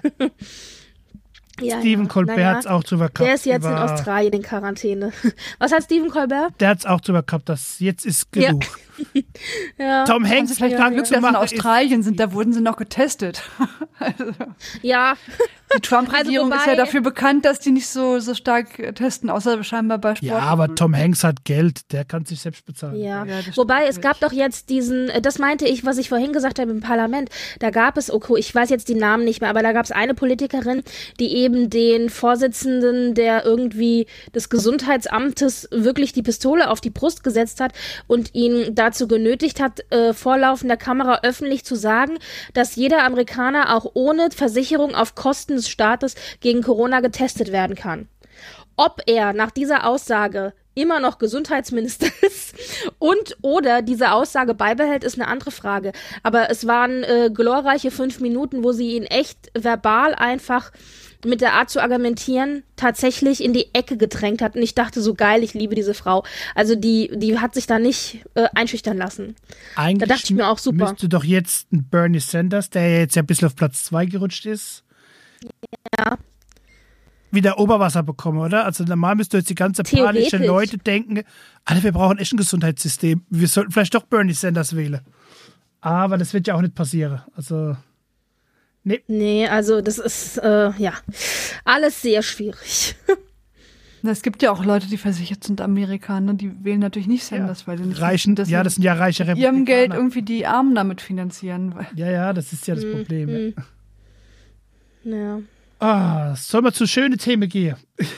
Stephen Colbert hat es auch drüber gehabt. Der ist jetzt in Australien in Quarantäne. Was hat Stephen Colbert? Der hat es auch drüber gehabt, dass jetzt ist genug. Ja. Tom Haben Hanks sie vielleicht dran Glück, zu dass sie in machen, Australien sind, da wurden sie noch getestet. Also, Ja, die Trump-Regierung Also ist ja wobei- dafür bekannt, dass die nicht so stark testen, außer scheinbar bei Sport. Ja, aber Tom Hanks hat Geld, der kann sich selbst bezahlen. ja. Ja, das Wobei, stimmt es gab doch jetzt diesen, das meinte ich, was ich vorhin gesagt habe im Parlament, da gab es, okay, ich weiß jetzt die Namen nicht mehr, aber da gab es eine Politikerin, die eben den Vorsitzenden, der irgendwie des Gesundheitsamtes wirklich die Pistole auf die Brust gesetzt hat und ihn dazu genötigt hat, vor laufender Kamera öffentlich zu sagen, dass jeder Amerikaner auch ohne Versicherung auf Kosten des Staates gegen Corona getestet werden kann. Ob er nach dieser Aussage immer noch Gesundheitsminister ist und oder diese Aussage beibehält, ist eine andere Frage. Aber es waren glorreiche 5 Minuten, wo sie ihn echt verbal einfach mit der Art zu argumentieren tatsächlich in die Ecke gedrängt hat. Und ich dachte, so geil, ich liebe diese Frau. Also die hat sich da nicht einschüchtern lassen. Eigentlich Da dachte ich mir auch, super. müsste doch jetzt ein Bernie Sanders, der jetzt ja ein bisschen auf Platz 2 gerutscht ist, wieder Oberwasser bekommen, oder? Also normal müsste jetzt die ganze panische Theoretisch. Leute denken, Alter, wir brauchen echt ein Gesundheitssystem. Wir sollten vielleicht doch Bernie Sanders wählen. Aber das wird ja auch nicht passieren. Also, Nee, also das ist, ja, alles sehr schwierig. Es gibt ja auch Leute, die versichert sind, Amerikaner, die wählen natürlich nicht Sanders, weil sie nicht reichen, dass ja, sie das sind ja reiche mit ihrem Geld Republikaner. irgendwie die Armen damit finanzieren. Ja, das ist ja das Problem. Ja. Ah, sollen wir zu schönen Themen gehen?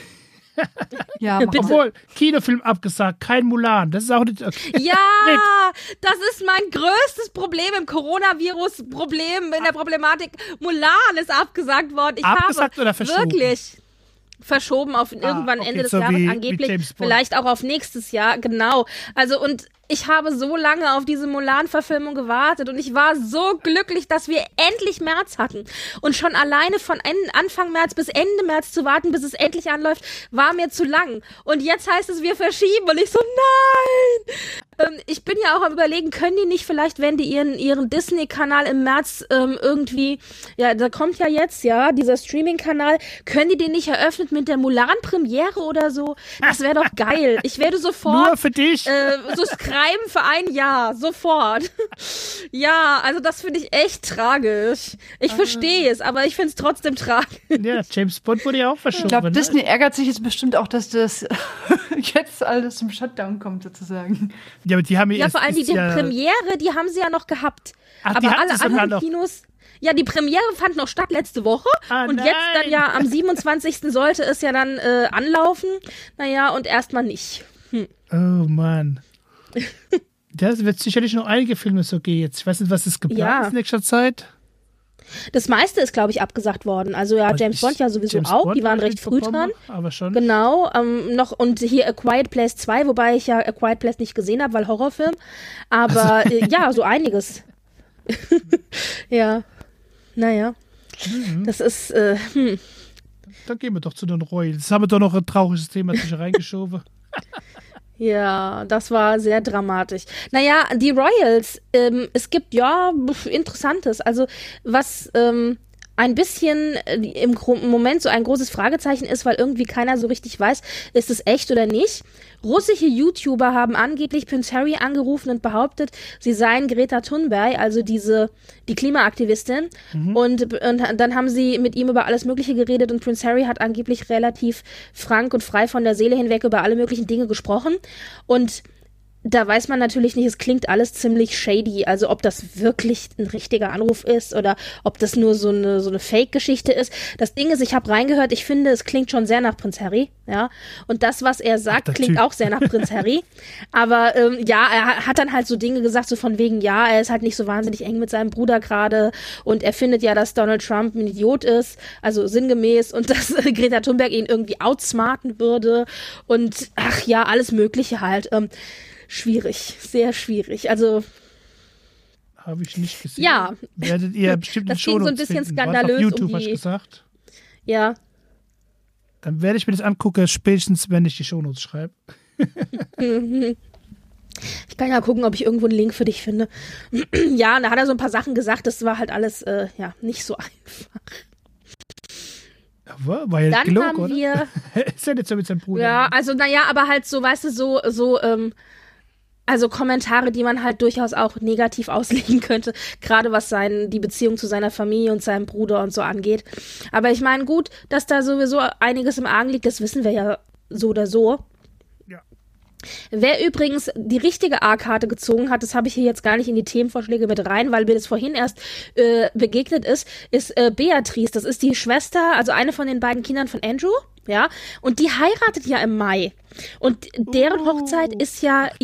Ja, Bitte. Obwohl, Kinofilm abgesagt, kein Mulan. Das ist auch nicht. Okay. Ja, das ist mein größtes Problem im Coronavirus-Problem, in der Problematik. Mulan ist abgesagt worden. Ich Abgesagt habe oder verschoben? wirklich verschoben auf irgendwann okay, Ende des so Jahres, wie angeblich James Bond. vielleicht auch auf nächstes Jahr, genau. Also und ich habe so lange auf diese Mulan-Verfilmung gewartet und ich war so glücklich, dass wir endlich März hatten. Und schon alleine von Anfang März bis Ende März zu warten, bis es endlich anläuft, war mir zu lang. Und jetzt heißt es, wir verschieben. Und ich so, nein! Ich bin ja auch am Überlegen, können die nicht vielleicht, wenn die ihren Disney-Kanal im März irgendwie, ja, da kommt ja jetzt, ja, dieser Streaming-Kanal, können die den nicht eröffnet mit der Mulan-Premiere oder so? Das wäre doch geil. Ich werde sofort Nur für dich. so schreiben für ein Jahr, sofort. Ja, also das finde ich echt tragisch. Ich verstehe es, aber ich finde es trotzdem tragisch. Ja, James Bond wurde ja auch verschoben. ich glaube, ne? Disney ärgert sich jetzt bestimmt auch, dass das jetzt alles zum Shutdown kommt, sozusagen. Ja, aber die haben Ja, vor allem die ja, Premiere, die haben sie ja noch gehabt. Ach, die aber hatten alle sie sogar anderen noch. Kinos. Ja, die Premiere fand noch statt letzte Woche. Ah, und nein. jetzt dann ja am 27. sollte es ja dann anlaufen. Naja, und erstmal nicht. Oh Mann. Das wird sicherlich noch einige Filme so gehen jetzt. Ich weiß nicht, was ist geplant Ja. in nächster Zeit. Das meiste ist, glaube ich, abgesagt worden. Also ja, Also James Bond ja sowieso James auch. Bond Die waren hab ich recht früh mitbekommen, dran. Aber schon. Genau, noch und hier A Quiet Place 2, wobei ich ja A Quiet Place nicht gesehen habe, weil Horrorfilm. Aber ja, so einiges. Ja, naja. Das ist, Dann gehen wir doch zu den Royals. Jetzt haben wir doch noch ein trauriges Thema zwischen reingeschoben. ja, das war sehr dramatisch. Naja, die Royals, es gibt ja Interessantes. Also was ein bisschen im Moment so ein großes Fragezeichen ist, weil irgendwie keiner so richtig weiß, ist es echt oder nicht. Russische YouTuber haben angeblich Prince Harry angerufen und behauptet, sie seien Greta Thunberg, also die Klimaaktivistin. Und dann haben sie mit ihm über alles Mögliche geredet und Prince Harry hat angeblich relativ frank und frei von der Seele hinweg über alle möglichen Dinge gesprochen. Und da weiß man natürlich nicht, es klingt alles ziemlich shady, also ob das wirklich ein richtiger Anruf ist oder ob das nur so eine Fake-Geschichte ist. Das Ding ist, ich habe reingehört, ich finde, es klingt schon sehr nach Prinz Harry, ja. Und das, was er sagt, der klingt Typ. auch sehr nach Prinz Harry. Aber ja, er hat dann halt so Dinge gesagt, so von wegen, ja, er ist halt nicht so wahnsinnig eng mit seinem Bruder gerade und er findet ja, dass Donald Trump ein Idiot ist, also sinngemäß, und dass Greta Thunberg ihn irgendwie outsmarten würde und ach ja, alles Mögliche halt. Schwierig, sehr schwierig. Also, Habe ich nicht gesehen. Ja. Werdet ihr bestimmt in Das ging so ein Shownotes bisschen finden. War's skandalös auf YouTube, um hast du die- gesagt. ja. Dann werde ich mir das angucken, spätestens, wenn ich die Shownotes schreibe. Ich kann ja gucken, ob ich irgendwo einen Link für dich finde. Ja, und da hat er so ein paar Sachen gesagt, das war halt alles, ja, nicht so einfach. War ja Dann gelogen, haben oder? wir, Ist ja nicht so mit seinem Bruder. ja, also, naja, aber halt so, weißt du, so, Also Kommentare, die man halt durchaus auch negativ auslegen könnte, gerade was die Beziehung zu seiner Familie und seinem Bruder und so angeht. Aber ich meine, gut, dass da sowieso einiges im Argen liegt, das wissen wir ja so oder so. Ja. Wer übrigens die richtige A-Karte gezogen hat, das habe ich hier jetzt gar nicht in die Themenvorschläge mit rein, weil mir das vorhin erst begegnet ist Beatrice. Das ist die Schwester, also eine von den beiden Kindern von Andrew, ja, und die heiratet ja im Mai. Und deren Hochzeit ist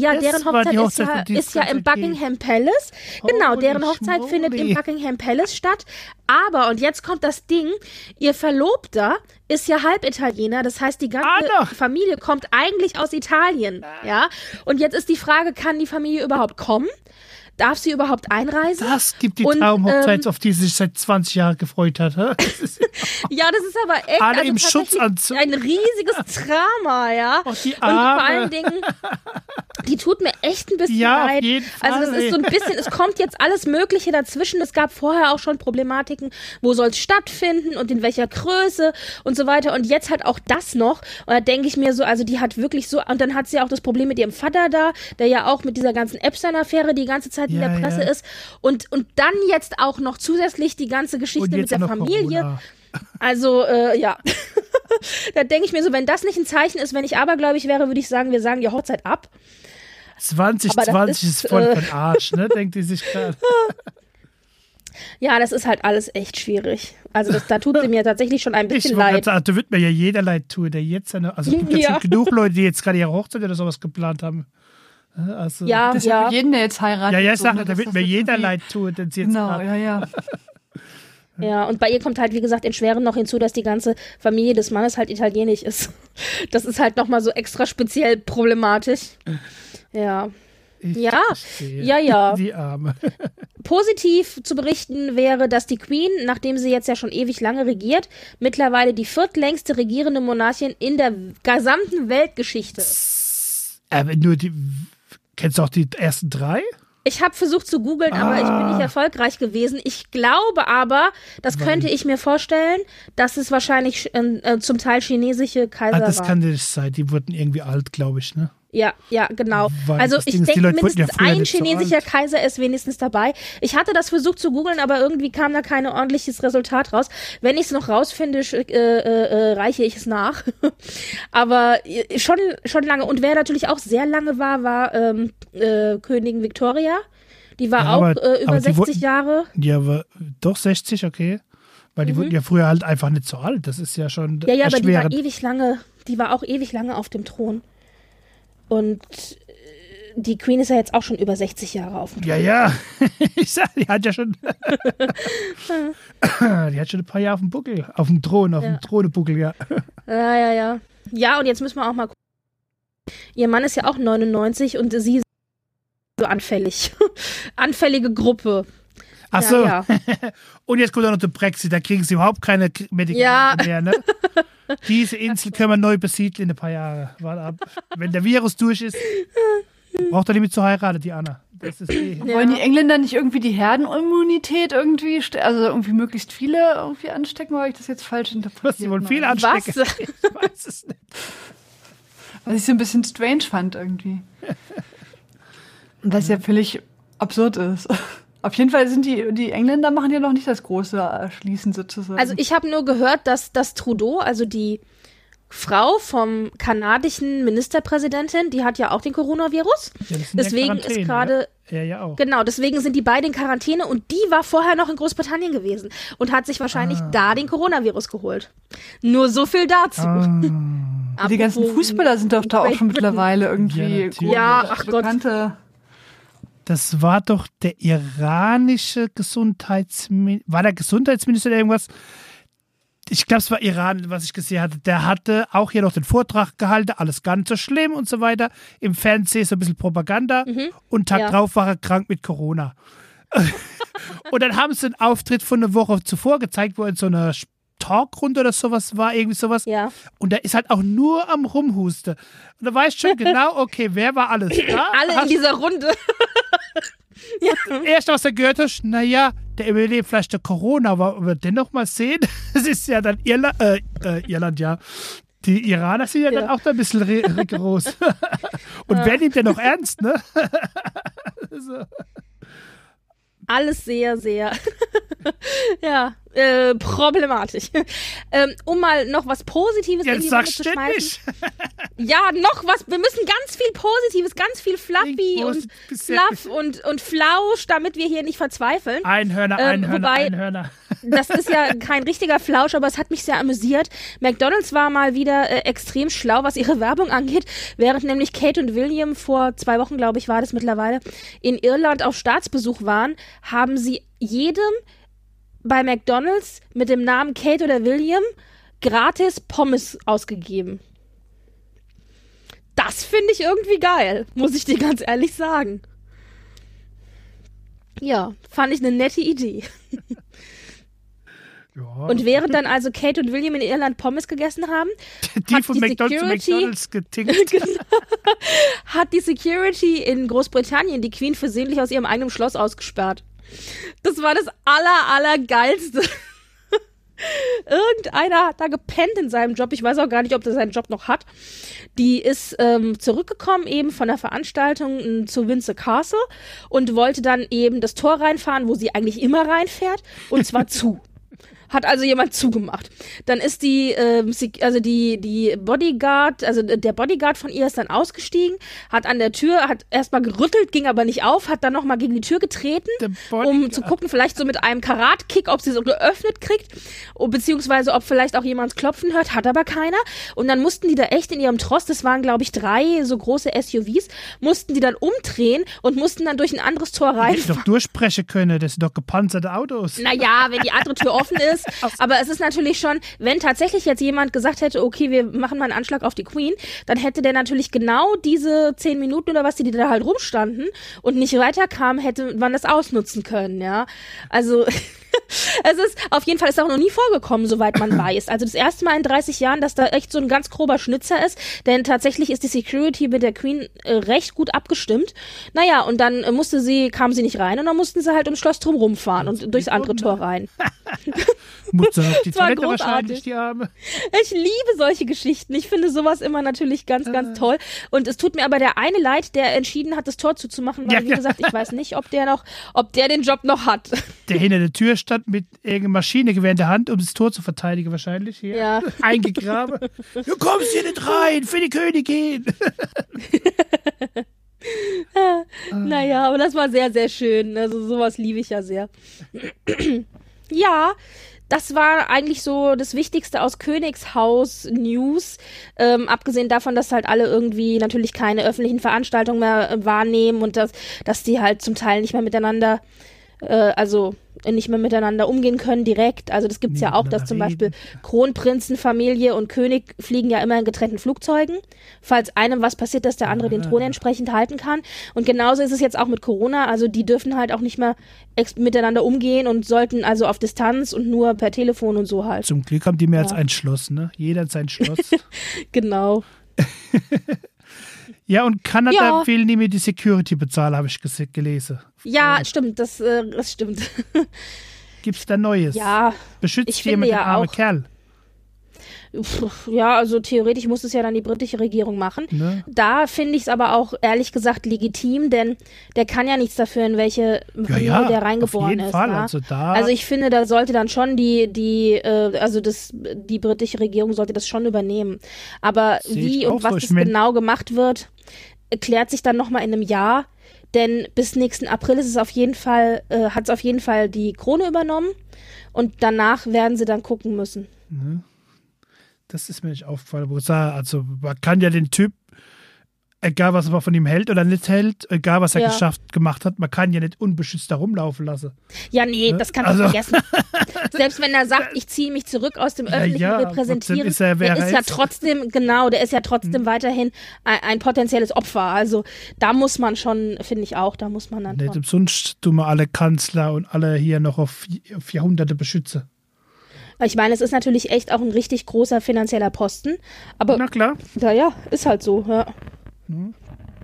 ist ja im Buckingham Palace. Genau, deren Hochzeit findet im Buckingham Palace statt. Aber, und jetzt kommt das Ding, ihr Verlobter ist ja halb Italiener, das heißt, die ganze Familie kommt eigentlich aus Italien, ja. Und jetzt ist die Frage, kann die Familie überhaupt kommen? Darf sie überhaupt einreisen? Das gibt die Traumhochzeit, auf die sie sich seit 20 Jahren gefreut hat. Ja, das ist aber echt alle im Schutzanzug. Ein riesiges Drama, ja. Oh, die Und Arme. vor allen Dingen, die tut mir echt ein bisschen leid. Auf jeden Fall. Also das ist so ein bisschen, es kommt jetzt alles Mögliche dazwischen. Es gab vorher auch schon Problematiken, wo soll es stattfinden und in welcher Größe und so weiter. Und jetzt halt auch das noch. Und da denke ich mir so, also die hat wirklich so, und dann hat sie auch das Problem mit ihrem Vater da, der ja auch mit dieser ganzen Epstein-Affäre die ganze Zeit in der Presse ist. Und dann jetzt auch noch zusätzlich die ganze Geschichte mit der Familie. Corona. Also, ja. Da denke ich mir so, wenn das nicht ein Zeichen ist, wenn ich abergläubig wäre, würde ich sagen, wir sagen die Hochzeit ab. 2020 ist voll von Arsch, ne? Denkt die sich gerade. Ja, das ist halt alles echt schwierig. Also da tut sie mir tatsächlich schon ein bisschen Ich leid. sagen, da wird mir ja jeder leid tun, der jetzt also es gibt jetzt genug Leute, die jetzt gerade ihre Hochzeit oder sowas geplant haben. Also, Ja, Das ist ja für jeden, der jetzt heiratet. ich sage, ne, da dass wird das mir jetzt jeder irgendwie- leid tun, denn sie jetzt Genau, grad- ja. Ja, und bei ihr kommt halt, wie gesagt, in Schweren noch hinzu, dass die ganze Familie des Mannes halt italienisch ist. Das ist halt nochmal so extra speziell problematisch. Ja. Ich Ja, verstehe. ja. Die Arme. Positiv zu berichten wäre, dass die Queen, nachdem sie jetzt ja schon ewig lange regiert, mittlerweile die viertlängste regierende Monarchin in der gesamten Weltgeschichte ist. Aber kennst du auch die ersten 3? Ich habe versucht zu googeln, aber ich bin nicht erfolgreich gewesen. Ich glaube aber, das könnte ich mir vorstellen, dass es wahrscheinlich zum Teil chinesische Kaiser Das waren. kann nicht sein. Die wurden irgendwie alt, glaube ich, ne? Ja, genau. Weil Also das ich Ding ist, die denke, Leute wurden ja mindestens früher ein nicht so chinesischer alt. Kaiser ist wenigstens dabei. Ich hatte das versucht zu googeln, aber irgendwie kam da kein ordentliches Resultat raus. Wenn ich es noch rausfinde, reiche ich es nach. Aber schon lange. Und wer natürlich auch sehr lange war Königin Victoria. Die war Ja, auch aber über die 60 wurden- Jahre. Ja, aber doch 60, okay. Weil die wurden ja früher halt einfach nicht so alt. Das ist ja schon Ja, aber die war erschwerend. die war auch ewig lange auf dem Thron. Und die Queen ist ja jetzt auch schon über 60 Jahre auf dem Thron. Ja. Ich sag, die hat ja schon. Die hat schon ein paar Jahre auf dem Buckel. Auf dem Thron, auf dem Thronebuckel, ja. Ja. Ja, und jetzt müssen wir auch mal gucken. Ihr Mann ist ja auch 99 und sie ist so anfällig. Anfällige Gruppe. Ach so. Ja. Und jetzt kommt auch noch der Brexit. Da kriegen sie überhaupt keine Medikamente mehr, ne? Diese Insel können wir neu besiedeln in ein paar Jahren. Warte ab. Wenn der Virus durch ist, braucht er nicht mit zu heiraten, die Anna. Das ist Wollen die Engländer nicht irgendwie die Herdenimmunität irgendwie, also irgendwie möglichst viele irgendwie anstecken, oder habe ich das jetzt falsch interpretiert? Was, die wollen viel anstecken? Was? Ich weiß es nicht. Was ich so ein bisschen strange fand irgendwie. Was ja völlig absurd ist. Auf jeden Fall sind die Engländer machen ja noch nicht das große Erschließen sozusagen. Also ich habe nur gehört, dass Trudeau, also die Frau vom kanadischen Ministerpräsidentin, die hat ja auch den Coronavirus. Ja, das sind Deswegen ja ist gerade Ja, auch. Genau, deswegen sind die beide in Quarantäne und die war vorher noch in Großbritannien gewesen und hat sich wahrscheinlich da den Coronavirus geholt. Nur so viel dazu. die ganzen Apropos Fußballer sind doch da auch Great schon Britain. mittlerweile Ja, irgendwie natürlich. Ja, ach Gott. bekannte. Das war doch der iranische Gesundheitsminister. War der Gesundheitsminister oder irgendwas? Ich glaube, es war Iran, was ich gesehen hatte. Der hatte auch hier noch den Vortrag gehalten, alles ganz so schlimm und so weiter. Im Fernsehen so ein bisschen Propaganda. Und Tag Ja. drauf war er krank mit Corona. Und dann haben sie einen Auftritt von einer Woche zuvor gezeigt, wo er in so einer Talkrunde oder sowas war, irgendwie sowas. Ja. Und der ist halt auch nur am Rumhusten. Und da weißt du schon genau, okay, wer war alles da? Alle in dieser Runde. Erst was er gehört hast, naja, der überlebt vielleicht der Corona, aber wir dennoch mal sehen, es ist ja dann Irland, ja. Die Iraner sind ja dann auch da ein bisschen rigoros. Und wer nimmt denn noch ernst, ne? So. Alles sehr, sehr, problematisch. Um mal noch was Positives in die Runde zu schmeißen. Ja, noch was. Wir müssen ganz viel Positives, ganz viel Fluffy und Fluff und Flausch, damit wir hier nicht verzweifeln. Einhörner. Das ist ja kein richtiger Flausch, aber es hat mich sehr amüsiert. McDonald's war mal wieder extrem schlau, was ihre Werbung angeht. Während nämlich Kate und William vor 2 Wochen, glaube ich, war das mittlerweile, in Irland auf Staatsbesuch waren, haben sie jedem bei McDonald's mit dem Namen Kate oder William gratis Pommes ausgegeben. Das finde ich irgendwie geil, muss ich dir ganz ehrlich sagen. Ja, fand ich eine nette Idee. Ja, und während dann also Kate und William in Irland Pommes gegessen haben, die von McDonald's getinkt. Hat die Security in Großbritannien die Queen versehentlich aus ihrem eigenen Schloss ausgesperrt. Das war das Allergeilste. Irgendeiner hat da gepennt in seinem Job. Ich weiß auch gar nicht, ob der seinen Job noch hat. Die ist zurückgekommen eben von der Veranstaltung zu Windsor Castle und wollte dann eben das Tor reinfahren, wo sie eigentlich immer reinfährt, und zwar zu. Hat also jemand zugemacht. Dann ist die Bodyguard, also der Bodyguard von ihr ist dann ausgestiegen, hat an der Tür, hat erstmal gerüttelt, ging aber nicht auf, hat dann nochmal gegen die Tür getreten, um zu gucken, vielleicht so mit einem Karat-Kick, ob sie so geöffnet kriegt, beziehungsweise ob vielleicht auch jemand klopfen hört, hat aber keiner. Und dann mussten die da echt in ihrem Tross, das waren glaube ich 3 so große SUVs, mussten die dann umdrehen und mussten dann durch ein anderes Tor rein. Die hätten doch durchsprechen können, das sind doch gepanzerte Autos. Naja, wenn die andere Tür offen ist. Aber es ist natürlich schon, wenn tatsächlich jetzt jemand gesagt hätte, okay, wir machen mal einen Anschlag auf die Queen, dann hätte der natürlich genau diese 10 Minuten oder was, die da halt rumstanden und nicht weiterkamen, hätte man das ausnutzen können, ja. Also es ist, auf jeden Fall ist auch noch nie vorgekommen, soweit man weiß. Also das erste Mal in 30 Jahren, dass da echt so ein ganz grober Schnitzer ist, denn tatsächlich ist die Security mit der Queen recht gut abgestimmt. Naja, und dann kam sie nicht rein und dann mussten sie halt ums Schloss drum rumfahren und durchs andere Tor rein. Musste auf die Toilette großartig. wahrscheinlich, die Arme. Ich liebe solche Geschichten. Ich finde sowas immer natürlich ganz, ganz toll. Und es tut mir aber der eine leid, der entschieden hat, das Tor zuzumachen, weil, wie gesagt, ich weiß nicht, ob der den Job noch hat. Der hinter der Tür stand mit irgendeiner Maschinengewehr in der Hand, um das Tor zu verteidigen wahrscheinlich. Hier. Ja. Eingegraben. Du kommst hier nicht rein, für die Königin. Naja, aber das war sehr, sehr schön. Also sowas liebe ich ja sehr. Ja, das war eigentlich so das Wichtigste aus Königshaus-News. Abgesehen davon, dass halt alle irgendwie natürlich keine öffentlichen Veranstaltungen mehr wahrnehmen und dass die halt zum Teil nicht mehr miteinander umgehen können direkt. Also das gibt's ja auch, dass zum Beispiel Kronprinzenfamilie und König fliegen ja immer in getrennten Flugzeugen. Falls einem was passiert, dass der andere den Thron entsprechend halten kann. Und genauso ist es jetzt auch mit Corona. Also die dürfen halt auch nicht mehr miteinander umgehen und sollten also auf Distanz und nur per Telefon und so halt. Zum Glück haben die mehr als ein Schloss, ne? Jeder hat sein Schloss. Genau. Ja, und Kanada will nicht mehr die Security bezahlen, habe ich gelesen. Ja, stimmt, das stimmt. Gibt's da Neues? Ja. Beschützt jemand den armen Kerl? Ja, also theoretisch muss es ja dann die britische Regierung machen. Ne? Da finde ich es aber auch ehrlich gesagt legitim, denn der kann ja nichts dafür, in welche Familie der reingeboren auf jeden ist. Fall. Ja? Also ich finde, da sollte dann schon die britische Regierung sollte das schon übernehmen. Aber wie und was das genau gemacht wird, erklärt sich dann nochmal in einem Jahr. Denn bis nächsten April ist es hat es auf jeden Fall die Krone übernommen und danach werden sie dann gucken müssen. Ne? Das ist mir nicht aufgefallen. Also man kann ja den Typ, egal was man von ihm hält oder nicht hält, egal was er gemacht hat, man kann ja nicht unbeschützt da rumlaufen lassen. Ja, nee, das kannst du vergessen. Selbst wenn er sagt, ich ziehe mich zurück aus dem öffentlichen Repräsentieren, der ist ja trotzdem weiterhin ein potenzielles Opfer. Also da muss man schon, finde ich auch, da muss man dann nicht umsonst tun wir alle Kanzler und alle hier noch auf Jahrhunderte beschützen. Ich meine, es ist natürlich echt auch ein richtig großer finanzieller Posten, aber na klar. Ja, ist halt so, ja.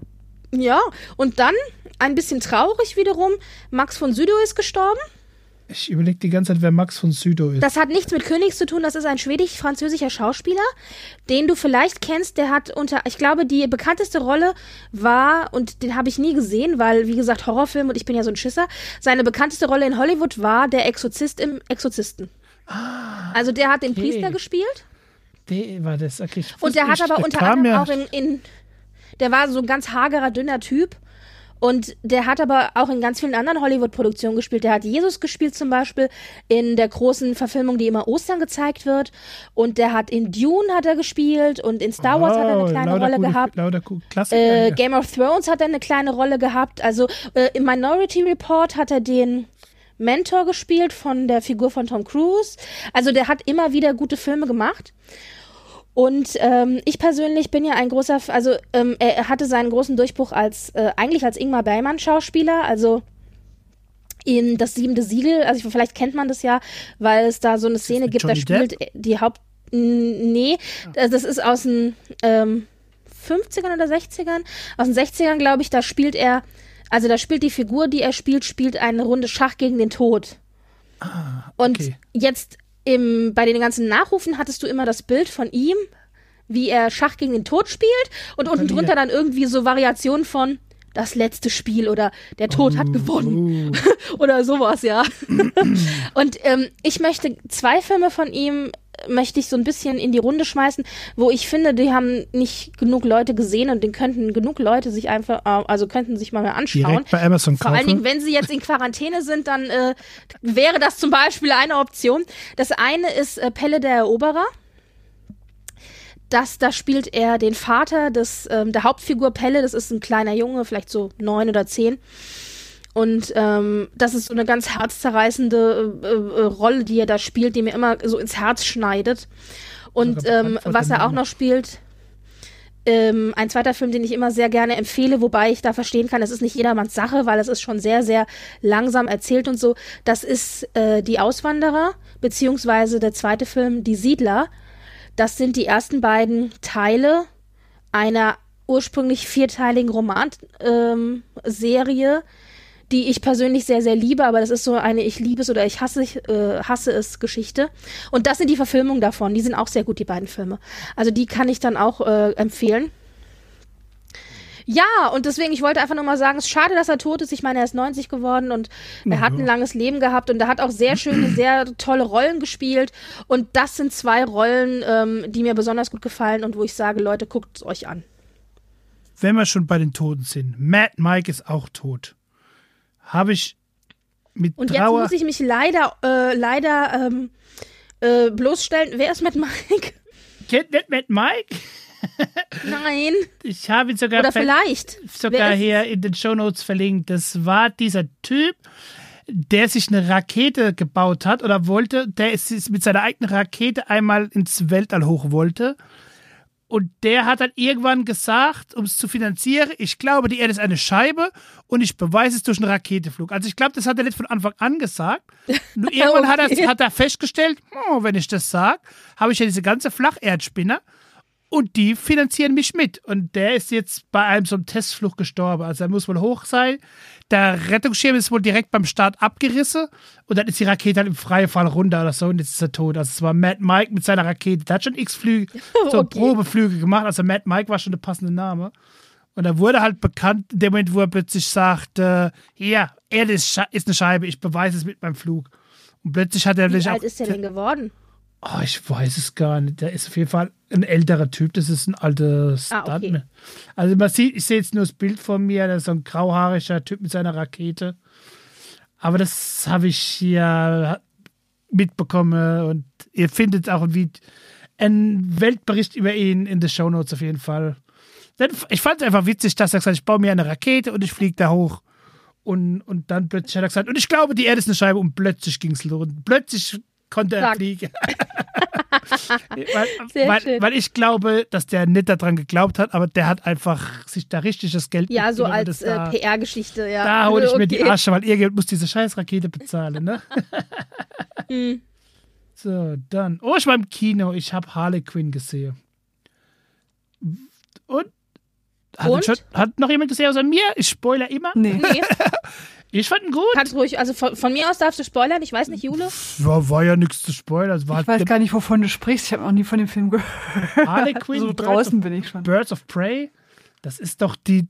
Ja, und dann, ein bisschen traurig wiederum, Max von Sydow ist gestorben. Ich überlege die ganze Zeit, wer Max von Sydow ist. Das hat nichts mit Königs zu tun, das ist ein schwedisch-französischer Schauspieler, den du vielleicht kennst, der hat ich glaube, die bekannteste Rolle war, und den habe ich nie gesehen, weil, wie gesagt, Horrorfilm und ich bin ja so ein Schisser, seine bekannteste Rolle in Hollywood war der Exorzist im Exorzisten. Also der hat den Priester gespielt. Der war das, okay. Und der hat aber unter anderem auch der war so ein ganz hagerer, dünner Typ. Und der hat aber auch in ganz vielen anderen Hollywood-Produktionen gespielt. Der hat Jesus gespielt zum Beispiel in der großen Verfilmung, die immer Ostern gezeigt wird. Und der hat in Dune hat er gespielt und in Star Wars hat er eine kleine Rolle gehabt. Game of Thrones hat er eine kleine Rolle gehabt. Also im Minority Report hat er den Mentor gespielt von der Figur von Tom Cruise. Also der hat immer wieder gute Filme gemacht. Und ich persönlich bin ja ein großer, er hatte seinen großen Durchbruch eigentlich als Ingmar Bergman Schauspieler, also in Das 7. Siegel, also vielleicht kennt man das ja, weil es da so eine Szene gibt, da spielt die das ist aus den 50ern oder 60ern, aus den 60ern, glaube ich, da spielt die Figur, die er spielt eine Runde Schach gegen den Tod. Okay. Und jetzt bei den ganzen Nachrufen hattest du immer das Bild von ihm, wie er Schach gegen den Tod spielt und unten drunter dann irgendwie so Variationen von das letzte Spiel oder der Tod hat gewonnen oder sowas, ja. Und ich möchte 2 Filme von ihm möchte ich so ein bisschen in die Runde schmeißen, wo ich finde, die haben nicht genug Leute gesehen und den könnten genug Leute sich könnten sich mal anschauen. Direkt bei Amazon kaufen. Vor allen Dingen, wenn sie jetzt in Quarantäne sind, dann wäre das zum Beispiel eine Option. Das eine ist Pelle der Eroberer. Da spielt er den Vater der Hauptfigur Pelle, das ist ein kleiner Junge, vielleicht so 9 oder 10. Und das ist so eine ganz herzzerreißende Rolle, die er da spielt, die mir immer so ins Herz schneidet. Und was er auch noch spielt, ein zweiter Film, den ich immer sehr gerne empfehle, wobei ich da verstehen kann, es ist nicht jedermanns Sache, weil es ist schon sehr, sehr langsam erzählt und so. Das ist Die Auswanderer, beziehungsweise der zweite Film, Die Siedler. Das sind die ersten beiden Teile einer ursprünglich 4-teiligen Romanserie, die ich persönlich sehr, sehr liebe, aber das ist so eine Ich liebe es oder ich hasse es Geschichte. Und das sind die Verfilmungen davon, die sind auch sehr gut, die beiden Filme. Also die kann ich dann auch empfehlen. Ja, und deswegen, ich wollte einfach nur mal sagen, es ist schade, dass er tot ist. Ich meine, er ist 90 geworden und er hat ein langes Leben gehabt und er hat auch sehr schöne, sehr tolle Rollen gespielt. Und das sind 2 Rollen, die mir besonders gut gefallen und wo ich sage, Leute, guckt es euch an. Wenn wir schon bei den Toten sind, Mad Mike ist auch tot. Habe ich mit und Trauer... Und jetzt muss ich mich leider bloßstellen. Wer ist Mad Mike? Kennt nicht Mad Mike? Nein. Ich habe ihn sogar hier in den Shownotes verlinkt. Das war dieser Typ, der sich eine Rakete gebaut hat oder wollte, der ist mit seiner eigenen Rakete einmal ins Weltall hoch wollte. Und der hat dann irgendwann gesagt, um es zu finanzieren, ich glaube, die Erde ist eine Scheibe und ich beweise es durch einen Raketeflug. Also ich glaube, das hat er nicht von Anfang an gesagt. Nur irgendwann hat er festgestellt, wenn ich das sage, habe ich ja diese ganze Flacherdspinner und die finanzieren mich mit. Und der ist jetzt bei einem so einem Testflug gestorben. Also er muss wohl hoch sein. Der Rettungsschirm ist wohl direkt beim Start abgerissen und dann ist die Rakete halt im freien Fall runter oder so und jetzt ist er tot. Also es war Mad Mike mit seiner Rakete. Der hat schon X-Flüge, so Probeflüge gemacht. Also Mad Mike war schon der passende Name. Und er wurde halt bekannt in dem Moment, wo er plötzlich sagt, hier, Erde ist eine Scheibe, ich beweise es mit meinem Flug. Und plötzlich hat er... Wie alt ist der denn geworden? Oh, ich weiß es gar nicht. Der ist auf jeden Fall ein älterer Typ. Das ist ein alter Stuntman. Okay. Also ich sehe jetzt nur das Bild von mir. Das ist so ein grauhaariger Typ mit seiner Rakete. Aber das habe ich hier mitbekommen. Und ihr findet auch einen Weltbericht über ihn in den Shownotes auf jeden Fall. Ich fand es einfach witzig, dass er gesagt hat, ich baue mir eine Rakete und ich fliege da hoch. Und dann plötzlich hat er gesagt, und ich glaube, die Erde ist eine Scheibe. Und plötzlich ging es los. Und plötzlich konnte er fliegen. weil ich glaube, dass der nicht daran geglaubt hat, aber der hat einfach sich da richtig das Geld ja, so als PR-Geschichte, ja. Da hole ich mir die Asche, weil irgendjemand muss diese scheiß Rakete bezahlen, ne? So, dann. Oh, ich war im Kino. Ich habe Harley Quinn gesehen. Und? Hat noch jemand gesehen außer mir? Ich spoiler immer. Nee. Ich fand ihn gut. Kannst ruhig, also von mir aus darfst du spoilern, ich weiß nicht, Jule. War ja nichts zu spoilern. Ich weiß gar nicht, wovon du sprichst. Ich habe noch nie von dem Film gehört. Harley Quinn, so draußen bin ich schon. Birds of Prey, das ist doch die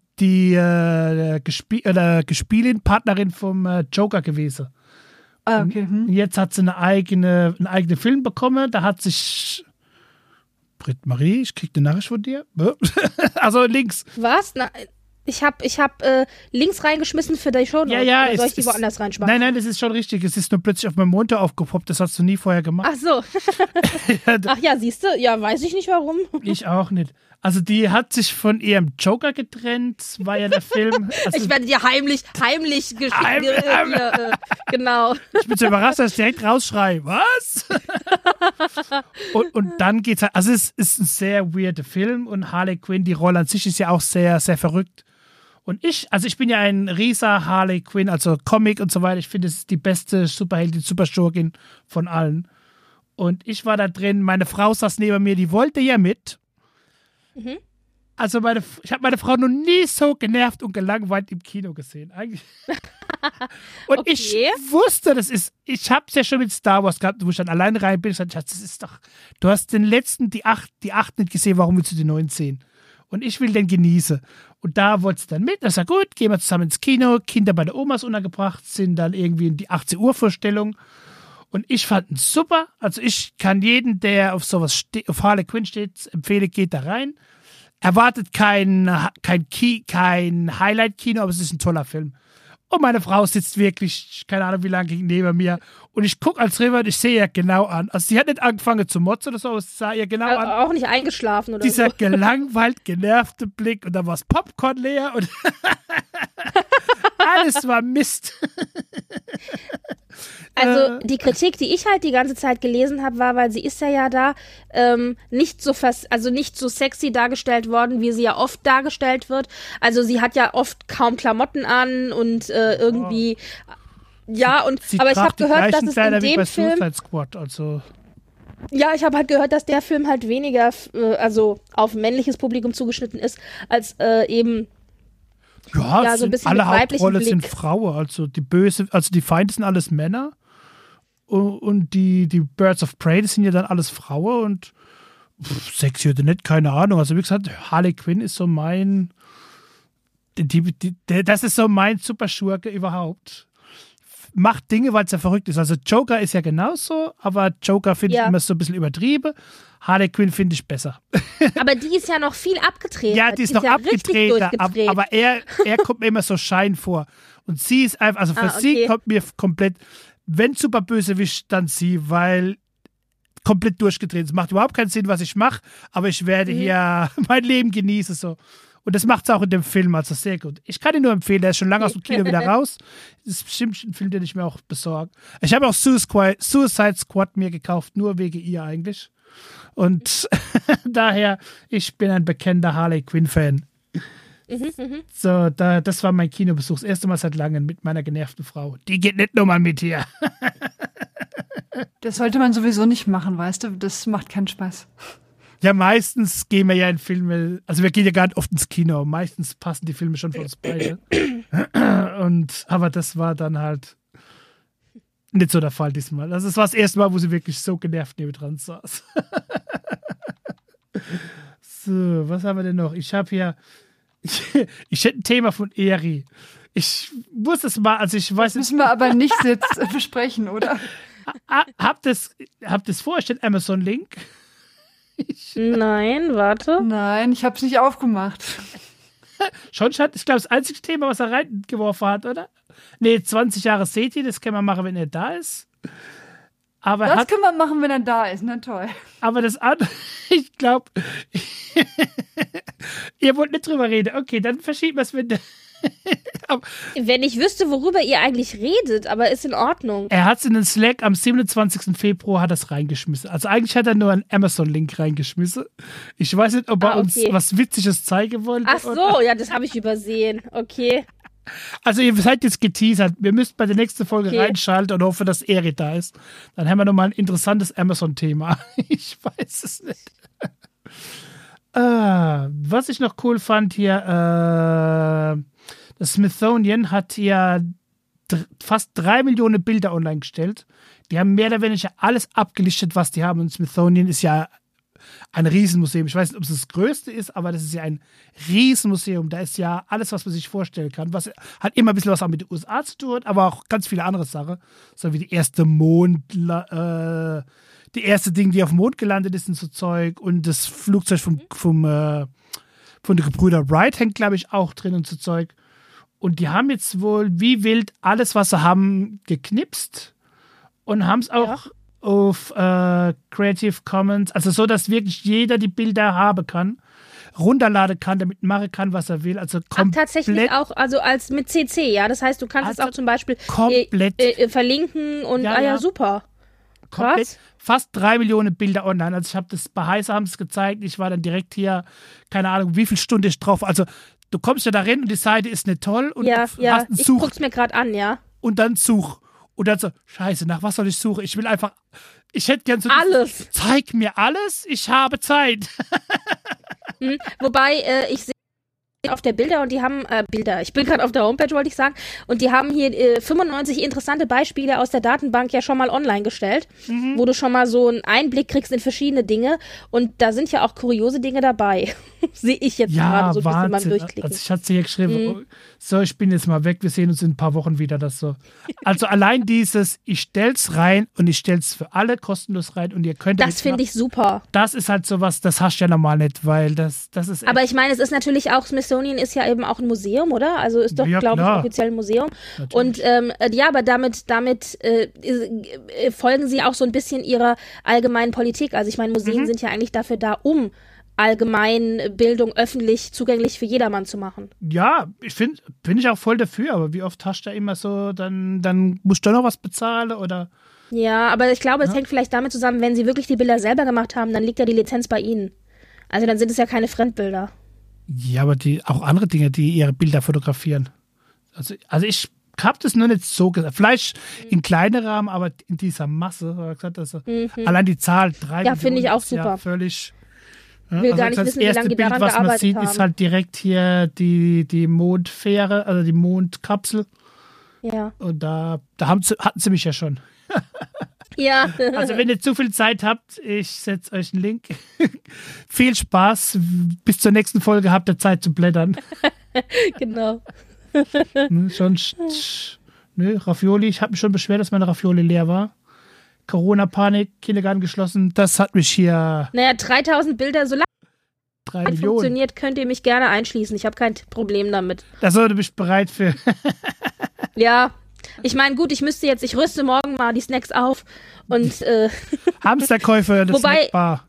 Gespielin-Partnerin vom Joker gewesen. Ah, okay. Jetzt hat sie einen eigenen Film bekommen. Da hat sich Britt Marie, ich krieg eine Nachricht von dir. Also links. Was? Ich hab Links reingeschmissen für die Show. Ja, oder soll ich die woanders reinschmeißen? Nein, das ist schon richtig. Es ist nur plötzlich auf meinem Monitor aufgepoppt. Das hast du nie vorher gemacht. Ach so. Ach ja, siehst du? Ja, weiß ich nicht warum. Ich auch nicht. Also die hat sich von ihrem Joker getrennt, war ja der Film. Also ich werde dir heimlich geschickt. Genau. Ich bin so überrascht, dass ich direkt rausschreie. Was? und dann geht's halt, also es ist ein sehr weirder Film und Harley Quinn, die Rolle an sich ist ja auch sehr, sehr verrückt. Und ich bin ja ein rieser Harley Quinn, also Comic und so weiter. Ich finde, es ist die beste Superheldin, Superschurkin von allen. Und ich war da drin, meine Frau saß neben mir, die wollte ja mit. Mhm. Also ich habe meine Frau noch nie so genervt und gelangweilt im Kino gesehen. Eigentlich. Und okay. Ich wusste, ich habe es ja schon mit Star Wars gehabt, wo ich dann allein rein bin. Ich dachte, das ist doch, du hast den letzten, die acht nicht gesehen, warum willst du die 9 sehen? Und ich will den genießen. Und da wollte es dann mit. Das war gut, gehen wir zusammen ins Kino. Kinder bei der Omas untergebracht, sind dann irgendwie in die 18 Uhr Vorstellung. Und ich fand ihn super. Also ich kann jeden, der auf sowas auf Harley Quinn steht, empfehlen, geht da rein. Erwartet kein Highlight-Kino, aber es ist ein toller Film. Und meine Frau sitzt wirklich, keine Ahnung wie lange, neben mir. Und ich gucke als River und ich sehe ihr genau an. Also sie hat nicht angefangen zu motzen oder so, aber es sah ihr genau an. Auch nicht eingeschlafen oder dieser so. Dieser gelangweilt, genervte Blick und da war es Popcorn leer und alles war Mist. Also die Kritik, die ich halt die ganze Zeit gelesen habe, war, weil sie ist ja da nicht so sexy dargestellt worden, wie sie ja oft dargestellt wird. Also sie hat ja oft kaum Klamotten an und irgendwie aber ich habe gehört, dass es in dem Film Squad, also ja, ich habe halt gehört, dass der Film halt weniger also auf männliches Publikum zugeschnitten ist, als eben ja, so ein bisschen alle mit weiblichem Hauptrolle Blick. sind Frauen, also die Feinde sind alles Männer und die Birds of Prey, das sind ja dann alles Frauen und sexy oder nicht, keine Ahnung. Also wie gesagt, Harley Quinn ist so das ist so mein Superschurke überhaupt. Macht Dinge, weil es ja verrückt ist. Also Joker ist ja genauso, aber Joker finde ich immer so ein bisschen übertrieben. Harley Quinn finde ich besser. Aber die ist ja noch viel abgedreht. Ja, die ist noch abgedreht, aber er kommt mir immer so Schein vor. Und sie ist einfach, also für sie kommt mir komplett, wenn Superbösewicht, dann sie, weil komplett durchgedreht. Es macht überhaupt keinen Sinn, was ich mache, aber ich werde hier mein Leben genießen. So. Und das macht es auch in dem Film, also sehr gut. Ich kann ihn nur empfehlen, der ist schon lange aus dem Kino wieder raus. Das ist bestimmt ein Film, den ich mir auch besorge. Ich habe auch Suicide Squad mir gekauft, nur wegen ihr eigentlich. Und daher, ich bin ein bekennender Harley Quinn-Fan. So, das war mein Kinobesuch. Das erste Mal seit langem mit meiner genervten Frau. Die geht nicht nochmal mit hier. Das sollte man sowieso nicht machen, weißt du? Das macht keinen Spaß. Ja, meistens gehen wir ja in Filme, also wir gehen ja gar nicht oft ins Kino. Meistens passen die Filme schon für uns beide. Aber das war dann halt nicht so der Fall diesmal. Also es war das erste Mal, wo sie wirklich so genervt neben dran saß. So, was haben wir denn noch? Ich habe hier, ich hätte ein Thema von Eri. Ich muss das mal, also ich weiß. Das müssen wir aber nicht jetzt besprechen, oder? Habt ihr vorgestellt, Amazon-Link? Nein, warte. Nein, ich habe es nicht aufgemacht. Schon, ich glaube, das einzige Thema, was er reingeworfen hat, oder? Nee, 20 Jahre Seti, das können wir machen, wenn er da ist. Aber das können wir machen, wenn er da ist, na toll. Aber das andere, ich glaube, ihr wollt nicht drüber reden. Okay, dann verschieben wir es mit. Wenn ich wüsste, worüber ihr eigentlich redet, aber ist in Ordnung. Er hat es in den Slack am 27. Februar hat das reingeschmissen. Also eigentlich hat er nur einen Amazon-Link reingeschmissen. Ich weiß nicht, ob er uns was Witziges zeigen wollte. Ach so, ja, das habe ich übersehen. Okay. Also ihr seid jetzt geteasert. Wir müsst bei der nächsten Folge reinschalten und hoffen, dass Eri da ist. Dann haben wir nochmal ein interessantes Amazon-Thema. Ich weiß es nicht. Was ich noch cool fand hier, das Smithsonian hat ja fast 3 Millionen Bilder online gestellt. Die haben mehr oder weniger alles abgelichtet, was die haben. Und Smithsonian ist ja ein Riesenmuseum. Ich weiß nicht, ob es das größte ist, aber das ist ja ein Riesenmuseum. Da ist ja alles, was man sich vorstellen kann. Was hat immer ein bisschen was auch mit den USA zu tun, aber auch ganz viele andere Sachen. So wie die erste die erste Ding, die auf dem Mond gelandet ist und so Zeug. Und das Flugzeug von den Gebrüder Wright hängt, glaube ich, auch drin und so Zeug. Und die haben jetzt wohl wie wild alles, was sie haben, geknipst und haben es auch auf Creative Commons, also so, dass wirklich jeder die Bilder haben kann, runterladen kann, damit machen kann, was er will. Also komplett. Tatsächlich auch, also als mit CC, ja. Das heißt, du kannst es auch zum Beispiel komplett verlinken und super. Komplett. Krass. Fast 3 Millionen Bilder online. Also ich habe das bei Heise haben es gezeigt. Ich war dann direkt hier, keine Ahnung, wie viel Stunde ich drauf. Also du kommst ja da rein und die Seite ist nicht toll und du hast einen ich Such. guck's mir gerade an, ja. Und dann such. Und dann so, scheiße, nach was soll ich suchen? Ich will einfach, ich hätte gern so alles. Zeig mir alles, ich habe Zeit. Wobei, ich sehe auf der Bilder und die haben, ich bin gerade auf der Homepage, wollte ich sagen, und die haben hier 95 interessante Beispiele aus der Datenbank ja schon mal online gestellt, wo du schon mal so einen Einblick kriegst in verschiedene Dinge und da sind ja auch kuriose Dinge dabei. Sehe ich jetzt gerade so ein bisschen beim Durchklicken. Also ich hatte sie hier geschrieben, so, ich bin jetzt mal weg, wir sehen uns in ein paar Wochen wieder, das so. Also allein dieses, ich stell's rein und ich stell's für alle kostenlos rein und ihr könnt das finde ich super. Das ist halt sowas, das hast du ja normal nicht, weil das ist aber ich meine, es ist natürlich auch, Smithsonian ist ja eben auch ein Museum, oder? Also ist doch, glaube ich, offiziell ein Museum. Natürlich. Und aber damit folgen sie auch so ein bisschen ihrer allgemeinen Politik. Also ich meine, Museen sind ja eigentlich dafür da, um Allgemeinbildung öffentlich zugänglich für jedermann zu machen. Ja, bin ich auch voll dafür, aber wie oft hast du da immer so, dann musst du noch was bezahlen oder? Ja, aber ich glaube, es hängt vielleicht damit zusammen, wenn sie wirklich die Bilder selber gemacht haben, dann liegt ja die Lizenz bei ihnen. Also dann sind es ja keine Fremdbilder. Ja, aber auch andere Dinge, die ihre Bilder fotografieren. Also ich habe das nur nicht so gesagt. Vielleicht in kleinen Rahmen, aber in dieser Masse, also allein die Zahl 3 Millionen. Ja, finde ich auch super. Ja völlig. Will gar nicht wissen, wie lange die daran gearbeitet haben. Das erste Bild, was man sieht, ist halt direkt hier die Mondfähre, also die Mondkapsel. Ja. Und da hatten sie mich ja schon. Ja. Also wenn ihr zu viel Zeit habt, ich setze euch einen Link. Viel Spaß. Bis zur nächsten Folge habt ihr Zeit zu blättern. Genau. Raffioli. Ich habe mich schon beschwert, dass meine Raffioli leer war. Corona-Panik, Kindergarten geschlossen. Das hat mich hier... Naja, 3000 Bilder, solange 3 Millionen funktioniert, könnt ihr mich gerne einschließen. Ich habe kein Problem damit. Da sollte ich bereit für... Ja, ich meine, gut, ich rüste morgen mal die Snacks auf und Hamsterkäufe, das Snackbar.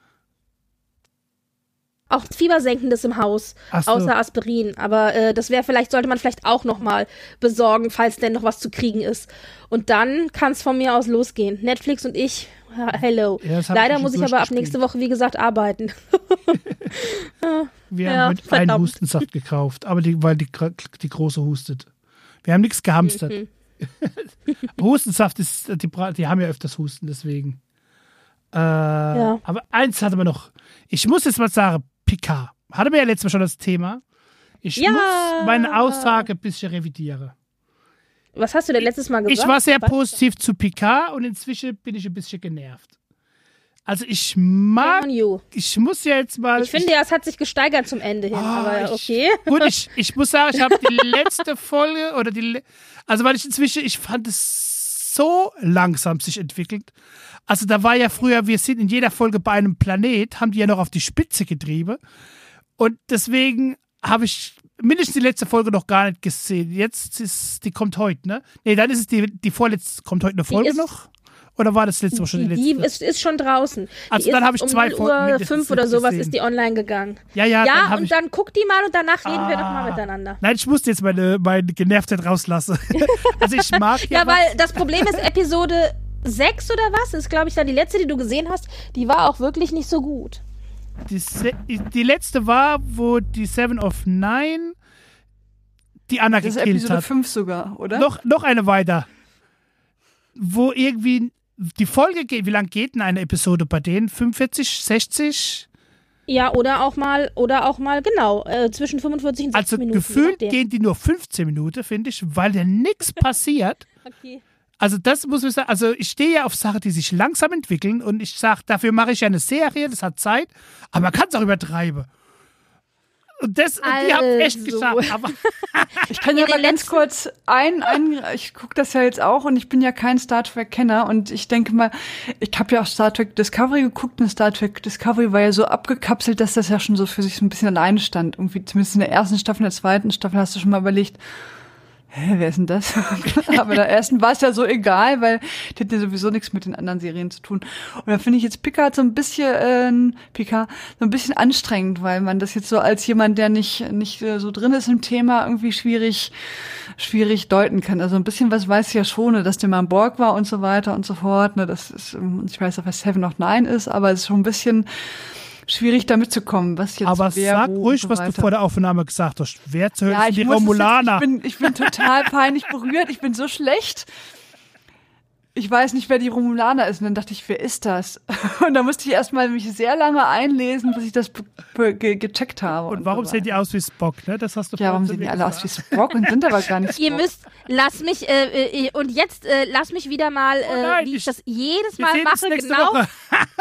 Auch Fiebersenkendes im Haus, außer Aspirin. Aber sollte man vielleicht auch noch mal besorgen, falls denn noch was zu kriegen ist. Und dann kann es von mir aus losgehen. Netflix und ich, hello. Ja, leider muss ich aber ab nächste Woche, wie gesagt, arbeiten. Wir haben heute einen Hustensaft gekauft, aber weil die Große hustet. Wir haben nichts gehamstert. Hustensaft ist, die haben ja öfters Husten, deswegen. Aber eins hatte man noch. Ich muss jetzt mal sagen, Picard. Hatten wir ja letztes Mal schon das Thema. Ich muss meine Aussage ein bisschen revidieren. Was hast du denn letztes Mal gesagt? Ich war sehr positiv zu Picard und inzwischen bin ich ein bisschen genervt. Also ich muss ja jetzt mal... Ich finde ja, es hat sich gesteigert zum Ende hin, aber okay. Gut, ich muss sagen, ich habe die letzte Folge weil ich fand es so langsam sich entwickelt. Also da war ja früher, wir sind in jeder Folge bei einem Planet, haben die ja noch auf die Spitze getrieben. Und deswegen habe ich mindestens die letzte Folge noch gar nicht gesehen. Die kommt heute, ne? Nee, dann ist es die vorletzte, kommt heute eine Folge noch? Oder war das letzte Mal schon die letzte? Die ist schon draußen. Also dann habe ich 2 Folgen. 5 oder sowas ist die online gegangen. Ja, dann guck die mal und danach reden wir nochmal miteinander. Nein, ich musste jetzt meine Genervtheit rauslassen. Also ich mag ja, weil das Problem ist, Episode 6 oder was, ist glaube ich dann die letzte, die du gesehen hast, die war auch wirklich nicht so gut. Die letzte war, wo die 7 of 9 die Anna gekillt hat. Das ist Episode 5 sogar, oder? Noch eine weiter. Wo irgendwie die Folge geht, wie lang geht denn eine Episode bei denen? 45, 60? Ja, oder auch mal, genau, zwischen 45 und 60 Also Minuten. gefühlt gehen die nur 15 Minuten, finde ich, weil da nichts passiert. Okay. Also das muss ich sagen, also ich stehe ja auf Sachen, die sich langsam entwickeln und ich sage, dafür mache ich ja eine Serie, das hat Zeit, aber man kann es auch übertreiben. Und die haben echt Also. geschafft. Aber Ich kann ja mal ganz kurz ich gucke das ja jetzt auch und ich bin ja kein Star Trek-Kenner und ich denke mal, ich habe ja auch Star Trek Discovery geguckt und Star Trek Discovery war ja so abgekapselt, dass das ja schon so für sich so ein bisschen alleine stand. Irgendwie zumindest in der ersten Staffel, in der zweiten Staffel hast du schon mal überlegt, wer ist denn das? Aber in der ersten war es ja so egal, weil die hat ja sowieso nichts mit den anderen Serien zu tun. Und da finde ich jetzt Picard so ein bisschen anstrengend, weil man das jetzt so als jemand, der nicht so drin ist im Thema, irgendwie schwierig deuten kann. Also ein bisschen was weiß ich ja schon, ne, dass der mal an Borg war und so weiter und so fort. Ne, das ist, ich weiß auch, was Seven of Nine ist, aber es ist schon ein bisschen schwierig da mitzukommen, was jetzt aber wer, sag wo ruhig, und so was du weiter. vor der Aufnahme gesagt hast. Wer zur Hölle Ja, sind die muss es Romulaner? jetzt, ich bin total peinlich berührt. Ich bin so schlecht. Ich weiß nicht, wer die Romulaner ist. Und dann dachte ich, wer ist das? Und da musste ich erstmal mich sehr lange einlesen, bis ich das gecheckt habe. Und warum so sehen die aus wie Spock? Ne? Das hast du Ja, warum vorhin zu sehen die mir alle aus gesagt. wie Spock und sind aber gar nicht Spock? Ihr müsst, lass mich wieder mal, nein, wie ich das jedes Wir Mal sehen uns mache, nächste genau, Woche.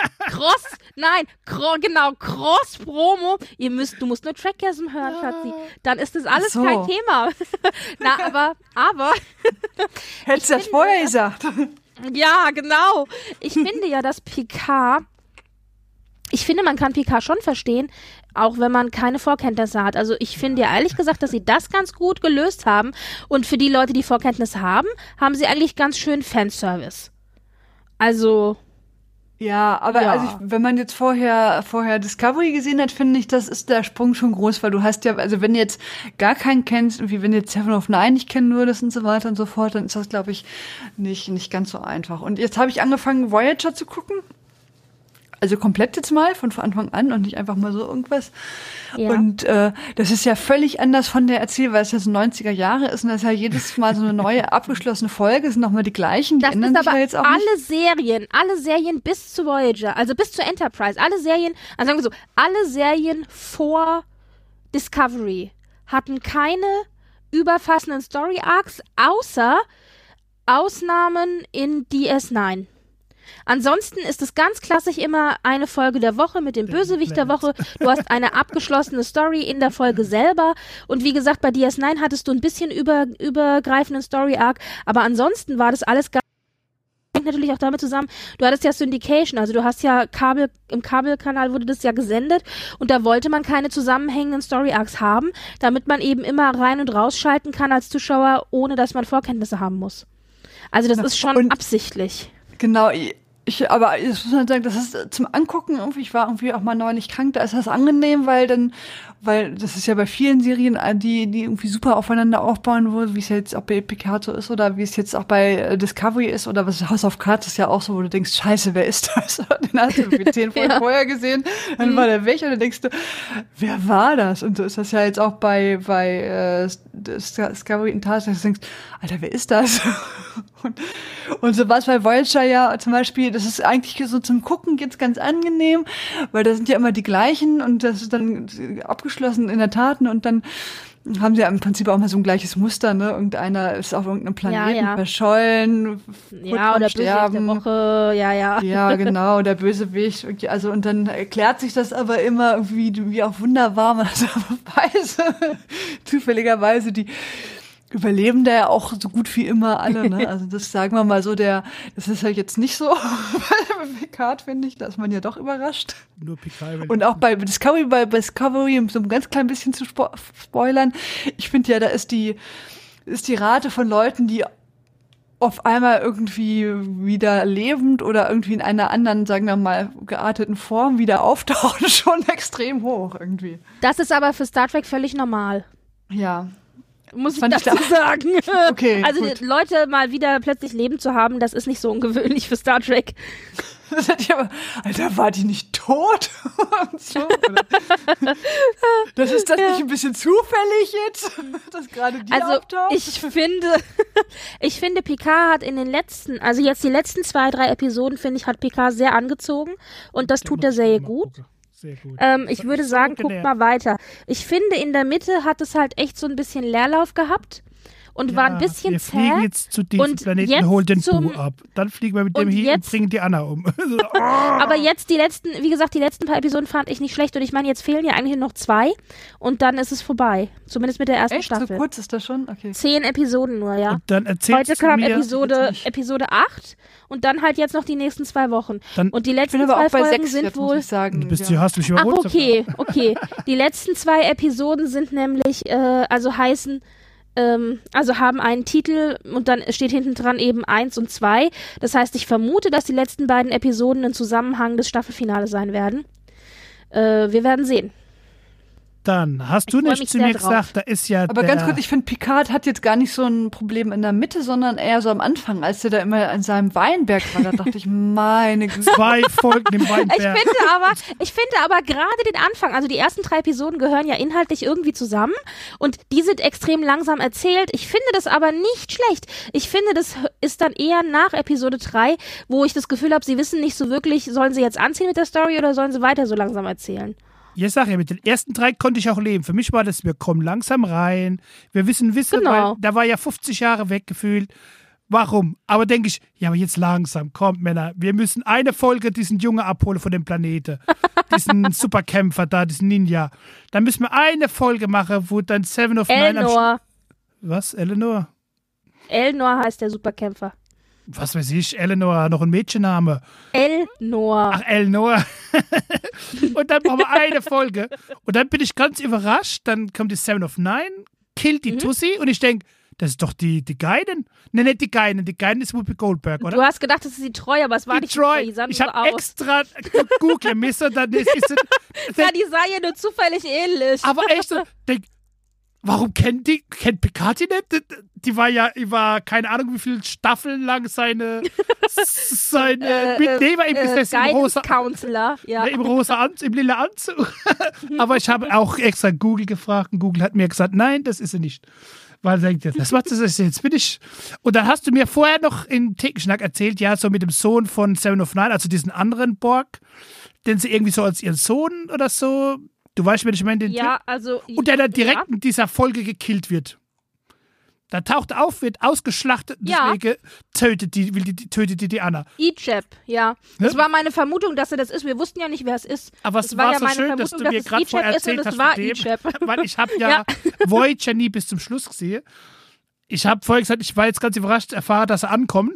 Cross-Promo. Du musst nur Trackgasm hören, Schatzi. Dann ist das alles Ach so. kein Thema. Na, aber, Hättest du das vorher gesagt? ja, genau. Ich finde ja, dass Picard, man kann Picard schon verstehen, auch wenn man keine Vorkenntnisse hat. Also ich finde ja ehrlich gesagt, dass sie das ganz gut gelöst haben. Und für die Leute, die Vorkenntnisse haben, haben sie eigentlich ganz schön Fanservice. Also, Ja, aber Ja. also wenn man jetzt vorher Discovery gesehen hat, finde ich, das ist der Sprung schon groß, weil du hast ja, also wenn du jetzt gar keinen kennst, irgendwie wenn du jetzt Seven of Nine nicht kennen würdest und so weiter und so fort, dann ist das, glaube ich, nicht ganz so einfach. Und jetzt habe ich angefangen, Voyager zu gucken. Also komplett jetzt mal, von Anfang an und nicht einfach mal so irgendwas. Ja. Und das ist ja völlig anders von der Erzählweise, weil es ja so 90er Jahre ist und das ist ja jedes Mal so eine neue abgeschlossene Folge, es sind nochmal die gleichen, die das ändern ist sich aber ja jetzt auch nicht. alle Serien bis zu Voyager, also bis zur Enterprise, alle Serien, also sagen wir so, alle Serien vor Discovery hatten keine überfassenden Story Arcs, außer Ausnahmen in DS9. Ansonsten ist es ganz klassisch immer eine Folge der Woche mit dem Bösewicht der Woche. Du hast eine abgeschlossene Story in der Folge selber. Und wie gesagt, bei DS9 hattest du ein bisschen übergreifenden Story-Arc. Aber ansonsten war das alles ganz hängt natürlich auch damit zusammen, du hattest ja Syndication, also du hast ja im Kabelkanal wurde das ja gesendet und da wollte man keine zusammenhängenden Story-Arcs haben, damit man eben immer rein- und rausschalten kann als Zuschauer, ohne dass man Vorkenntnisse haben muss. Also das ist schon absichtlich. Genau, aber jetzt muss man sagen, das ist zum Angucken irgendwie, ich war irgendwie auch mal neulich krank, da ist das angenehm, weil das ist ja bei vielen Serien, die irgendwie super aufeinander aufbauen, wie es jetzt auch bei Picard so ist oder wie es jetzt auch bei Discovery ist oder was House of Cards ist ja auch so, wo du denkst, scheiße, wer ist das? Den hast du irgendwie 10 Folgen vorher gesehen, dann war der weg und dann denkst du, wer war das? Und so ist das ja jetzt auch bei Discovery in Task, dass du denkst, Alter, wer ist das? Und so was bei Voyager ja zum Beispiel, das ist eigentlich so zum Gucken jetzt ganz angenehm, weil da sind ja immer die gleichen und das ist dann abgeschlossen in der Tat und dann haben sie ja im Prinzip auch mal so ein gleiches Muster, ne? Irgendeiner ist auf irgendeinem Planeten verschollen, ja, oder Bösewicht der Woche, ja. Ja, genau, der Bösewicht, also und dann erklärt sich das aber immer irgendwie wie auch wunderbar, man zufälligerweise die überleben da ja auch so gut wie immer alle, ne? Also das sagen wir mal so, das ist ja jetzt nicht so bei Picard, finde ich, da ist man ja doch überrascht. Nur Picard. Und auch bei Discovery, um so ein ganz klein bisschen zu spoilern, ich finde ja, da ist die Rate von Leuten, die auf einmal irgendwie wieder lebend oder irgendwie in einer anderen, sagen wir mal, gearteten Form wieder auftauchen, schon extrem hoch irgendwie. Das ist aber für Star Trek völlig normal. Ja. Muss ich dazu sagen. Okay, also gut. Leute mal wieder plötzlich Leben zu haben, das ist nicht so ungewöhnlich für Star Trek. Das hat ja aber, Alter, war die nicht tot? Und so, oder? Das ist das nicht ein bisschen zufällig jetzt, dass gerade die auftaucht? Ich finde, Picard hat in den letzten, also jetzt die letzten 2, 3 Episoden, finde ich, hat Picard sehr angezogen und das tut der Serie gut. Sehr gut. Ich würde sagen, guckt mal weiter. Ich finde, in der Mitte hat es halt echt so ein bisschen Leerlauf gehabt und war ein bisschen zäh. Wir fliegen jetzt zu diesem Planeten, holen den Bu ab. Dann fliegen wir mit dem hin und bringen die Anna um. Aber jetzt die letzten paar Episoden fand ich nicht schlecht und ich meine, jetzt fehlen ja eigentlich noch 2 und dann ist es vorbei. Zumindest mit der ersten Staffel. So kurz ist das schon? Okay. 10 Episoden nur, ja. Und dann Heute kam Episode 8 und dann halt jetzt noch die nächsten 2 Wochen. Und die letzten 2 Folgen sind wohl... Muss ich sagen. Du hast mich überholt. Okay. Die letzten 2 Episoden sind nämlich, haben einen Titel und dann steht hinten dran eben 1 und 2. Das heißt, ich vermute, dass die letzten beiden Episoden ein Zusammenhang des Staffelfinales sein werden. Wir werden sehen. Dann hast du nicht zu mir gesagt, da ist ja aber ganz kurz, ich finde, Picard hat jetzt gar nicht so ein Problem in der Mitte, sondern eher so am Anfang, als der da immer an seinem Weinberg war. Da dachte ich, meine Güte. 2 Folgen im Weinberg. Ich finde aber gerade den Anfang, also die ersten 3 Episoden gehören ja inhaltlich irgendwie zusammen und die sind extrem langsam erzählt. Ich finde das aber nicht schlecht. Ich finde, das ist dann eher nach Episode 3, wo ich das Gefühl habe, sie wissen nicht so wirklich, sollen sie jetzt anziehen mit der Story oder sollen sie weiter so langsam erzählen? Ich sag ja, mit den ersten 3 konnte ich auch leben. Für mich war das, wir kommen langsam rein, wir wissen, genau. Weil da war ja 50 Jahre weggefühlt. Warum? Aber denke ich, ja, aber jetzt langsam, kommt Männer, wir müssen eine Folge diesen Junge abholen von dem Planeten. Diesen Superkämpfer da, diesen Ninja. Dann müssen wir eine Folge machen, wo dann Seven of Nine... Elnor. Was? Eleanor? Elnor heißt der Superkämpfer. Was weiß ich, Eleanor, noch ein Mädchenname. Elnor. Ach, Elnor. Und dann machen wir eine Folge. Und dann bin ich ganz überrascht. Dann kommt die Seven of Nine, killt die Tussi und ich denke, das ist doch die Geinen. Ne, nicht die Geinen. Die Geinen ist Whoopi Goldberg, oder? Du hast gedacht, das ist die Treu, aber es war nicht die Treu. Die ich habe extra googeln müssen. Dann ist ja, die sah ja nur zufällig ähnlich. Aber echt so, denk, warum kennt Picard die nicht? Die war keine Ahnung, wie viele Staffeln lang seine Mitnehmer im rosa Counselor, ja. Im rosa im lila Anzug. Aber ich habe auch extra Google gefragt und Google hat mir gesagt, nein, das ist sie nicht. Weil er denkt, das ist jetzt bin ich. Und dann hast du mir vorher noch in Thekenschnack erzählt, ja, so mit dem Sohn von Seven of Nine, also diesen anderen Borg, den sie irgendwie so als ihren Sohn oder so. Du weißt, wenn ich meine, den ja, Typ. Also, und der dann direkt in dieser Folge gekillt wird. Da taucht auf, wird ausgeschlachtet, deswegen tötet die Anna. Ijeb, ja. Das war meine Vermutung, dass er das ist. Wir wussten ja nicht, wer es ist. Aber es war so schön, dass du mir gerade vorher erzählt hast von dem. Weil ich habe ja Voyager nie bis zum Schluss gesehen. Ich habe vorher gesagt, ich war jetzt ganz überrascht, erfahre, dass er ankommt.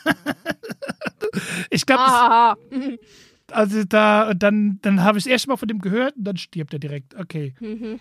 Ich glaube, also dann habe ich das erste Mal von dem gehört und dann stirbt er direkt. Okay.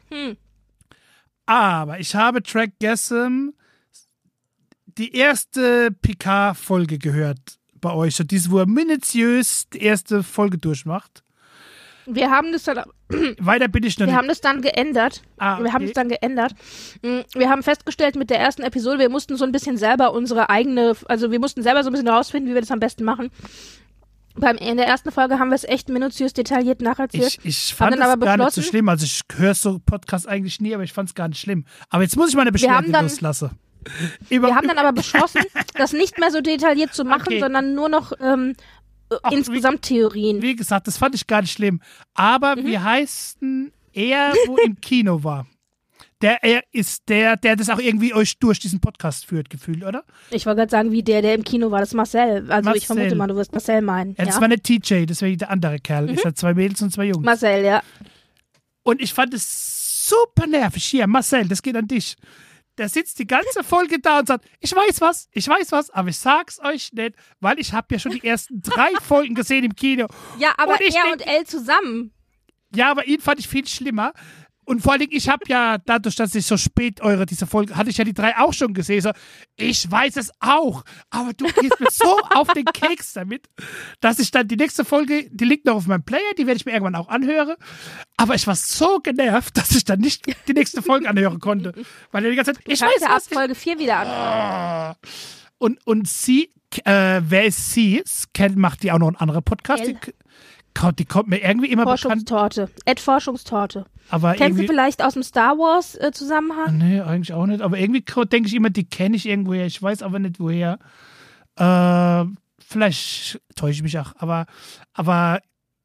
Aber ich habe Track Gessam die erste Picard-Folge gehört bei euch. So diese, wo er minutiös die erste Folge durchmacht. Wir haben das dann... Weiter bin ich noch nicht. Wir haben das dann geändert. Wir haben es dann geändert. Wir haben festgestellt mit der ersten Episode, wir mussten so ein bisschen selber wir mussten selber so ein bisschen rausfinden, wie wir das am besten machen. In der ersten Folge haben wir es echt minutiös detailliert nacherzählt. Ich fand es gar nicht so schlimm. Also ich höre so Podcasts eigentlich nie, aber ich fand es gar nicht schlimm. Aber jetzt muss ich meine Beschwerde loslassen. Wir haben dann aber beschlossen, das nicht mehr so detailliert zu machen, sondern nur noch insgesamt Theorien. Wie gesagt, das fand ich gar nicht schlimm. Aber wie heißt denn er, wo im Kino war? Der das auch irgendwie euch durch diesen Podcast führt, gefühlt, oder? Ich wollte gerade sagen, wie der im Kino war. Das ist Marcel. Also ich vermute mal, du wirst Marcel meinen. Ja, das war nicht TJ, das war der andere Kerl. Es hat 2 Mädels und 2 Jungs. Marcel, ja. Und ich fand es super nervig. Hier, Marcel, das geht an dich. Der sitzt die ganze Folge da und sagt, ich weiß was, aber ich sag's euch nicht, weil ich habe ja schon die ersten 3 Folgen gesehen im Kino. Ja, aber er und Elle zusammen. Ja, aber ihn fand ich viel schlimmer. Und vor allem, ich habe ja, dadurch, dass ich so spät diese Folge, hatte ich ja die 3 auch schon gesehen. So, ich weiß es auch, aber du gehst mir so auf den Keks damit, dass ich dann die nächste Folge, die liegt noch auf meinem Player, die werde ich mir irgendwann auch anhören. Aber ich war so genervt, dass ich dann nicht die nächste Folge anhören konnte. Weil er die ganze Zeit, ich weiß ab Folge 4 wieder an. Und sie, wer ist sie? Macht die auch noch einen anderen Podcast? Die kommt mir irgendwie immer bekannt. Forschungstorte. Aber kennst du vielleicht aus dem Star Wars Zusammenhang? Nee, eigentlich auch nicht. Aber irgendwie denke ich immer, die kenne ich irgendwoher. Ich weiß aber nicht, woher. Vielleicht täusche ich mich auch. Aber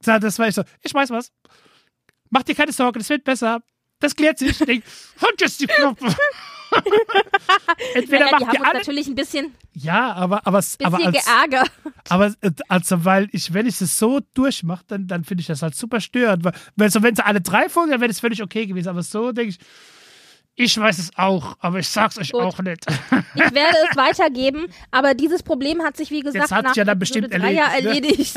Das war ich so, ich weiß was. Mach dir keine Sorge, das wird besser. Das klärt sich. Ich denk, halt jetzt die Knopf. Entweder die macht haben ihr uns alle. natürlich ein bisschen geärgert. Aber weil wenn ich es so durchmache, dann finde ich das halt super störend. Wenn sie alle 3 Folgen, dann wäre das völlig okay gewesen. Aber so denke ich weiß es auch, aber ich sag's euch auch nicht. Ich werde es weitergeben, aber dieses Problem hat sich, wie gesagt, hat sich ja dann bestimmt erledigt.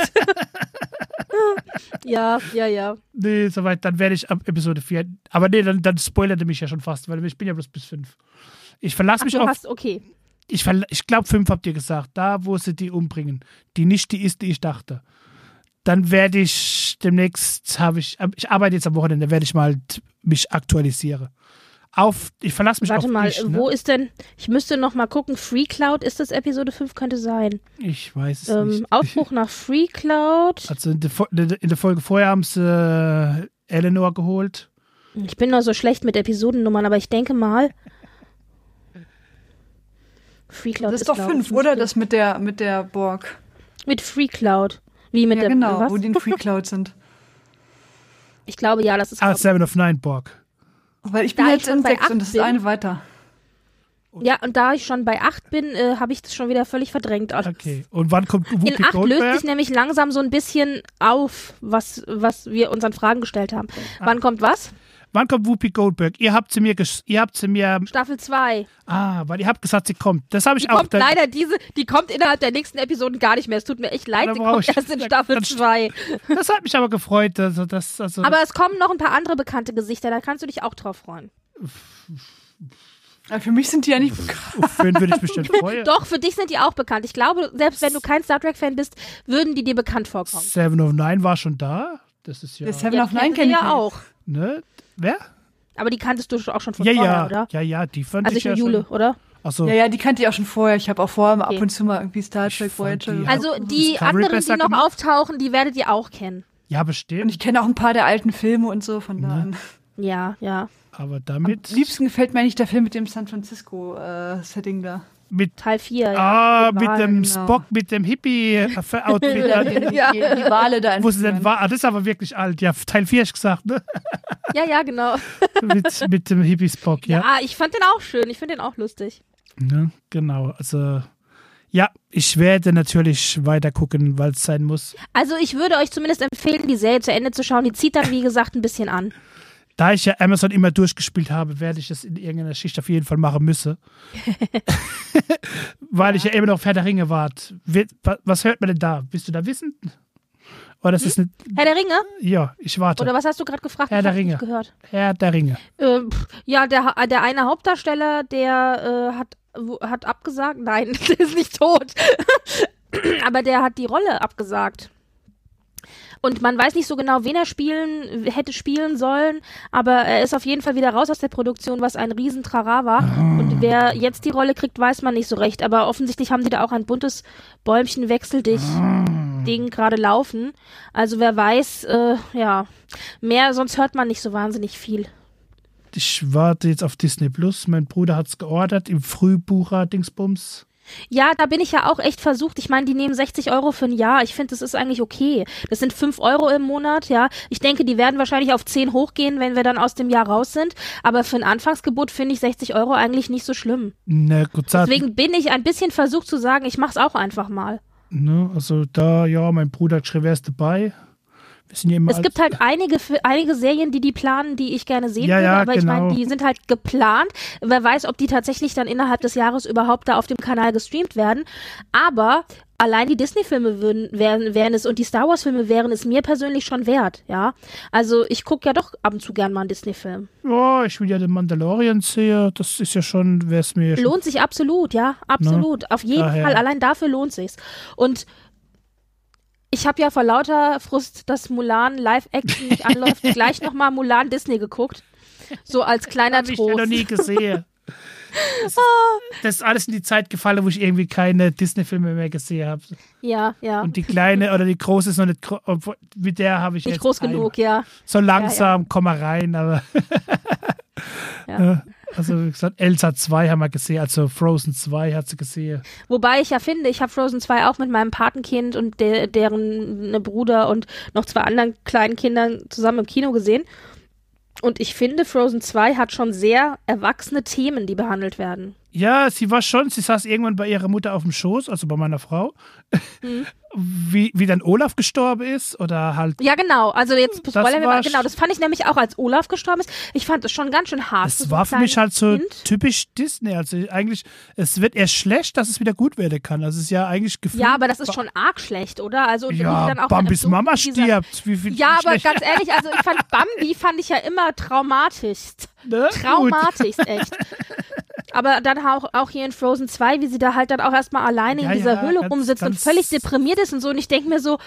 Ja. Nee, soweit, dann werde ich ab Episode 4. Aber nee, dann spoilerte mich ja schon fast, weil ich bin ja bloß bis 5. Ich verlasse mich auf. Okay. Ich glaube, 5 habt ihr gesagt. Da, wo sie die umbringen. Die nicht die ist, die ich dachte. Dann werde ich demnächst, ich arbeite jetzt am Wochenende, werde ich mal mich aktualisieren. Ich verlasse mich auf dich. Warte mal, wo ist denn, ich müsste noch mal gucken, Free Cloud, ist das Episode 5, könnte sein. Ich weiß es nicht. Aufbruch nach Free Cloud. Also in der Folge vorher haben sie Eleanor geholt. Ich bin noch so schlecht mit Episodennummern, aber ich denke mal, Free Cloud das ist doch 5, oder? Das mit der Borg. Mit Free Cloud. Wie mit der genau, was? wo die in Free Cloud sind. Ich glaube, ja, das ist 7 of 9 Borg. Weil ich bin jetzt in 6 und das ist eine weiter. Ja, und da ich schon bei 8 bin, habe ich das schon wieder völlig verdrängt. Okay, und wann kommt Whoopi In 8 Goldberg? löst sich nämlich langsam so ein bisschen auf, was wir uns an Fragen gestellt haben. Wann kommt was? Wann kommt Whoopi Goldberg? Ihr habt sie mir Staffel 2. weil ihr habt gesagt, sie kommt. Das habe ich Die auch. kommt leider die kommt innerhalb der nächsten Episoden gar nicht mehr. Es tut mir echt leid, Dann sie brauch kommt ich- erst in Staffel 2. Das hat mich aber gefreut. Also, Aber es kommen noch ein paar andere bekannte Gesichter, da kannst du dich auch drauf freuen. Ja, für mich sind die ja nicht bekannt. für wen würde ich mich denn freuen? Doch, für dich sind die auch bekannt. Ich glaube, selbst wenn du kein Star Trek-Fan bist, würden die dir bekannt vorkommen. 7 of 9 war schon da. Das ist ja. Der 7 of 9 kenne kenne ich ja auch. Ne? Wer? Aber die kanntest du auch schon von vorher, oder? Ja, die fand Also ich ich und ja Jule, schon. oder? Achso. Ja, die kannte ich auch schon vorher. Ich habe auch vorher Okay. ab und zu mal irgendwie Star Trek fand Voyager. die- Also die Discovery anderen, die besser noch gemacht? auftauchen, die werdet ihr auch kennen. Ja, Und bestimmt. ich kenne auch ein paar der alten Filme und so, von da an. Ja. Aber Am damit. liebsten gefällt mir eigentlich der Film mit dem San Francisco-Setting da. Mit, Teil 4, ja. mit dem genau. Spock, mit dem Hippie-Outfit. Ja. Die Wale da Wo sie denn entführen. war. Das ist aber wirklich alt. Ja, Teil 4 hast du gesagt, ne? Ja, genau. mit dem Hippie-Spock, ja. Ja, ich fand den auch schön. Ich finde den auch lustig. Ne? Genau. Also, ja, ich werde natürlich weiter gucken, weil es sein muss. Also ich würde euch zumindest empfehlen, die Serie zu Ende zu schauen. Die zieht dann, wie gesagt, ein bisschen an. Da ich ja Amazon immer durchgespielt habe, werde ich das in irgendeiner Schicht auf jeden Fall machen müssen. Weil ich ja immer noch auf Herr der Ringe warte. Was hört man denn da? Willst du da wissen? Oder ist das nicht? Herr der Ringe? Ja, ich warte. Oder was hast du gerade gefragt? Herr Ich der hab's nicht Ringe. gehört. Herr der Ringe. Ja, der eine Hauptdarsteller, der hat abgesagt. Nein, der ist nicht tot. Aber der hat die Rolle abgesagt. Und man weiß nicht so genau, wen er hätte spielen sollen, aber er ist auf jeden Fall wieder raus aus der Produktion, was ein Riesentrara war. Und wer jetzt die Rolle kriegt, weiß man nicht so recht. Aber offensichtlich haben die da auch ein buntes Bäumchen-Wechsel-Dich-Ding gerade laufen. Also wer weiß, mehr, sonst hört man nicht so wahnsinnig viel. Ich warte jetzt auf Disney Plus. Mein Bruder hat es geordert im Frühbucher-Dingsbums. Ja, da bin ich ja auch echt versucht. Ich meine, die nehmen 60 € für ein Jahr. Ich finde, das ist eigentlich okay. Das sind 5 € im Monat, ja. Ich denke, die werden wahrscheinlich auf 10 hochgehen, wenn wir dann aus dem Jahr raus sind. Aber für ein Anfangsgebot finde ich 60 € eigentlich nicht so schlimm. Na gut, Deswegen bin ich ein bisschen versucht zu sagen, ich mach's auch einfach mal. ne, also da, ja, mein Bruder hat geschrieben, er ist dabei. Wir sind ja immer Es gibt halt einige Serien, die planen, die ich gerne sehen Ja, würde, ja, aber ich genau. meine, die sind halt geplant. Wer weiß, ob die tatsächlich dann innerhalb des Jahres überhaupt da auf dem Kanal gestreamt werden. Aber allein die Disney-Filme wären es und die Star Wars-Filme wären es mir persönlich schon wert, ja. Also ich gucke ja doch ab und zu gern mal einen Disney-Film. Ja, ich will ja den Mandalorian sehen. Das ist ja schon, wäre es mir schon. Lohnt sich absolut, ja, absolut. Auf jeden Daher. Fall, allein dafür lohnt sich's. Und ich habe ja vor lauter Frust, dass Mulan Live-Action nicht anläuft, gleich nochmal Mulan Disney geguckt. So als kleiner Habe ich ja noch Trost. nie gesehen. Das ist alles in die Zeit gefallen, wo ich irgendwie keine Disney-Filme mehr gesehen habe. Ja. Und die kleine oder die große ist noch nicht, mit der habe ich Nicht jetzt groß einen. genug, ja. So langsam, komm mal rein, aber Ja. Also wie gesagt, Elsa 2 haben wir gesehen, also Frozen 2 hat sie gesehen. Wobei ich ja finde, ich habe Frozen 2 auch mit meinem Patenkind und deren ne Bruder und noch 2 anderen kleinen Kindern zusammen im Kino gesehen. Und ich finde, Frozen 2 hat schon sehr erwachsene Themen, die behandelt werden. Ja, sie saß irgendwann bei ihrer Mutter auf dem Schoß, also bei meiner Frau, wie dann Olaf gestorben ist oder halt. Ja, genau. Also jetzt spoilern wir mal. Genau, das das fand ich nämlich auch, als Olaf gestorben ist. Ich fand es schon ganz schön hart. Es war für mich halt so typisch Disney. Also eigentlich, es wird erst schlecht, dass es wieder gut werden kann. Also es ist ja eigentlich gefühlt. Ja, aber das ist schon arg schlecht, oder? Also und ja, dann auch Bambis Mama stirbt. Ja, aber ganz ehrlich, also ich fand Bambi ja immer traumatischst. Ne? Traumatischst, echt. Aber dann auch hier in Frozen 2, wie sie da halt dann auch erstmal alleine in dieser Höhle rumsitzt und völlig deprimiert ist und so. Und ich denke mir so.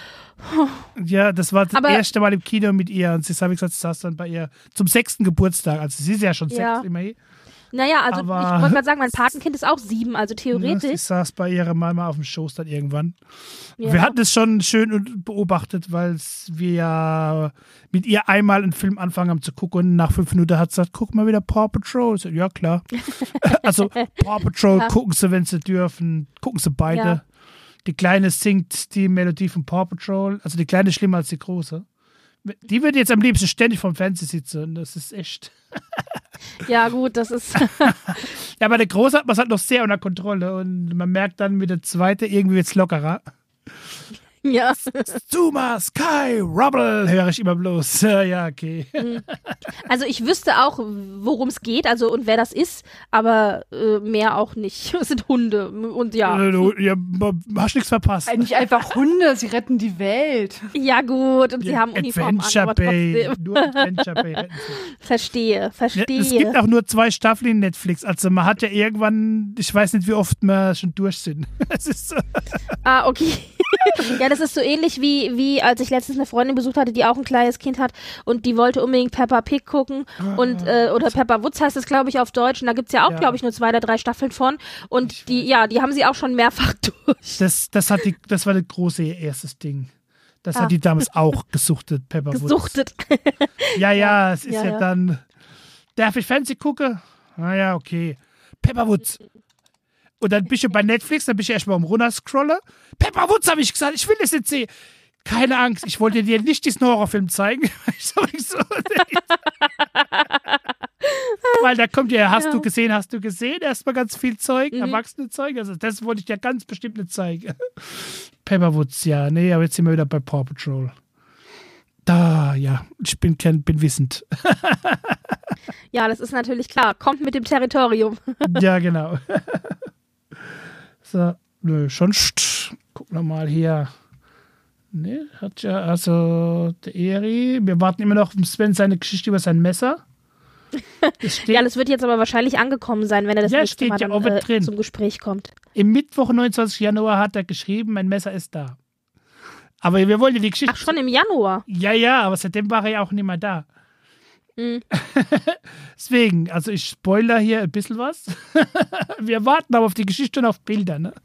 Ja, das war das erste Mal im Kino mit ihr. Und sie habe ich gesagt, sie saß dann bei ihr zum 6. Geburtstag. Also sie ist ja schon 6 immerhin. Naja, also aber, ich wollte gerade sagen, mein Patenkind ist auch 7, also theoretisch. Ja, sie saß bei ihrer Mama auf dem Schoß dann irgendwann. Ja. Wir hatten es schon schön beobachtet, weil wir ja mit ihr einmal einen Film angefangen haben zu gucken und nach 5 Minuten hat sie gesagt, guck mal wieder Paw Patrol. So, ja, klar. Also Paw Patrol gucken sie, wenn sie dürfen, gucken sie beide. Ja. Die Kleine singt die Melodie von Paw Patrol, also die Kleine ist schlimmer als die Große. Die wird jetzt am liebsten ständig vom Fernseher sitzen und das ist echt... Ja, gut, das ist. Ja, aber der Große hat man halt noch sehr unter Kontrolle und man merkt dann mit der Zweite, irgendwie wird es lockerer. Ja. Zuma, Sky, Rubble, höre ich immer bloß. Ja, okay. Also ich wüsste auch, worum es geht, also und wer das ist, aber mehr auch nicht. Es sind Hunde und ja. Ja, hast nichts verpasst. Eigentlich einfach Hunde, sie retten die Welt. Ja gut, und sie haben Uniformen an, aber trotzdem. Nur Adventure Bay retten sie. Verstehe. Ja, es gibt auch nur 2 Staffeln in Netflix, also man hat ja irgendwann, ich weiß nicht, wie oft wir schon durch sind. Es ist so. Ah, okay. Ja, das ist so ähnlich wie als ich letztens eine Freundin besucht hatte, die auch ein kleines Kind hat und die wollte unbedingt Peppa Pig gucken und oder Peppa Woods heißt es, glaube ich, auf Deutsch und da gibt's ja auch, glaube ich, nur 2 oder 3 Staffeln von und die haben sie auch schon mehrfach durch. Das war das große erstes Ding. Das hat die damals auch gesuchtet, Peppa Woods. Gesuchtet. Ja, es ist ja dann, darf ich Fernsehen gucken? Ja, okay. Peppa Woods. Und dann bist du bei Netflix, dann bist du erstmal am runterscrollen. Peppa Woods, habe ich gesagt, ich will das jetzt sehen. Keine Angst, ich wollte dir nicht diesen Horrorfilm zeigen. Weil da kommt ja, hast du gesehen, erstmal ganz viel Zeug, erwachsene Zeug. Also das wollte ich dir ganz bestimmt nicht zeigen. Peppa Woods, ja, nee, aber jetzt sind wir wieder bei Paw Patrol. Da, ja, ich bin wissend. Ja, das ist natürlich klar. Kommt mit dem Territorium. Ja, genau. So, nö, sonst, guck noch mal hier. Ne, hat ja, also, der Eri, wir warten immer noch auf Sven seine Geschichte über sein Messer. Ja, das wird jetzt aber wahrscheinlich angekommen sein, wenn er das nächste Mal dann, zum Gespräch kommt. Im Mittwoch, 29. Januar, hat er geschrieben, mein Messer ist da. Aber wir wollen ja die Geschichte... Ach, schon im Januar? Ja, aber seitdem war er ja auch nicht mehr da. Deswegen, also ich spoiler hier ein bisschen was. Wir warten aber auf die Geschichte und auf Bilder, ne?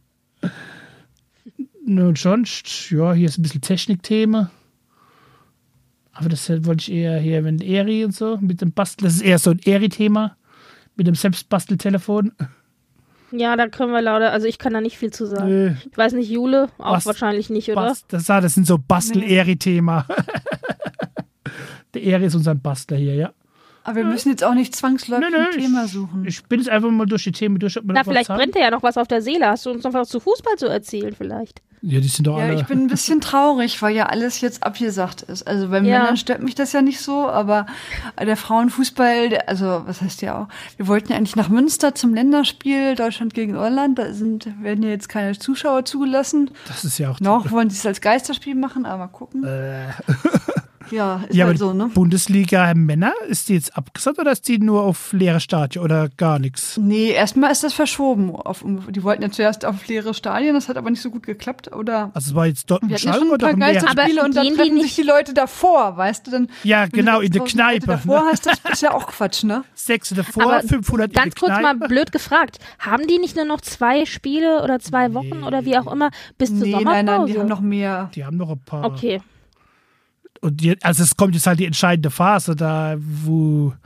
Und sonst, ja, hier ist ein bisschen Technikthema. Aber das wollte ich eher hier mit Eri und so, mit dem Bastel. Das ist eher so ein Eri-Thema, mit dem Selbstbasteltelefon. Ja, da können wir lauter, also ich kann da nicht viel zu sagen. Ich weiß nicht, Jule, auch wahrscheinlich nicht, oder? Das sind so Bastel-Eri-Thema. Der Eri ist unser Bastler hier, ja. Aber wir müssen jetzt auch nicht zwangsläufig ein Thema suchen. Ich bin jetzt einfach mal durch die Themen durch. Na, vielleicht brennt dir ja noch was auf der Seele. Hast du uns noch was zu Fußball zu erzählen vielleicht? Ja, die sind doch alle... Ja, ich bin ein bisschen traurig, weil ja alles jetzt abgesagt ist. Also bei Männern stört mich das ja nicht so, aber der Frauenfußball, also was heißt ja auch, wir wollten ja eigentlich nach Münster zum Länderspiel Deutschland gegen Irland, da werden ja jetzt keine Zuschauer zugelassen. Das ist ja auch... Noch wollen sie es als Geisterspiel machen, aber mal gucken. Ja, ist halt so, ne? Bundesliga Männer, ist die jetzt abgesagt oder ist die nur auf leere Stadien oder gar nichts? Nee, erstmal ist das verschoben. Die wollten ja zuerst auf leere Stadien, das hat aber nicht so gut geklappt, oder? Also es war jetzt dort ein Schall oder ein Geisterspiele und dann treffen sich die Leute davor, weißt du? Dann, ja, genau, in der Kneipe. Davor heißt das ist ja auch Quatsch, ne? 6 davor, 500 in der ganz kurz mal blöd gefragt, haben die nicht nur noch 2 Spiele oder 2 Wochen oder wie auch immer bis zur Sommerpause? Nein, die haben noch mehr. Die haben noch ein paar. Okay. Und also es kommt jetzt halt die entscheidende Phase da, wo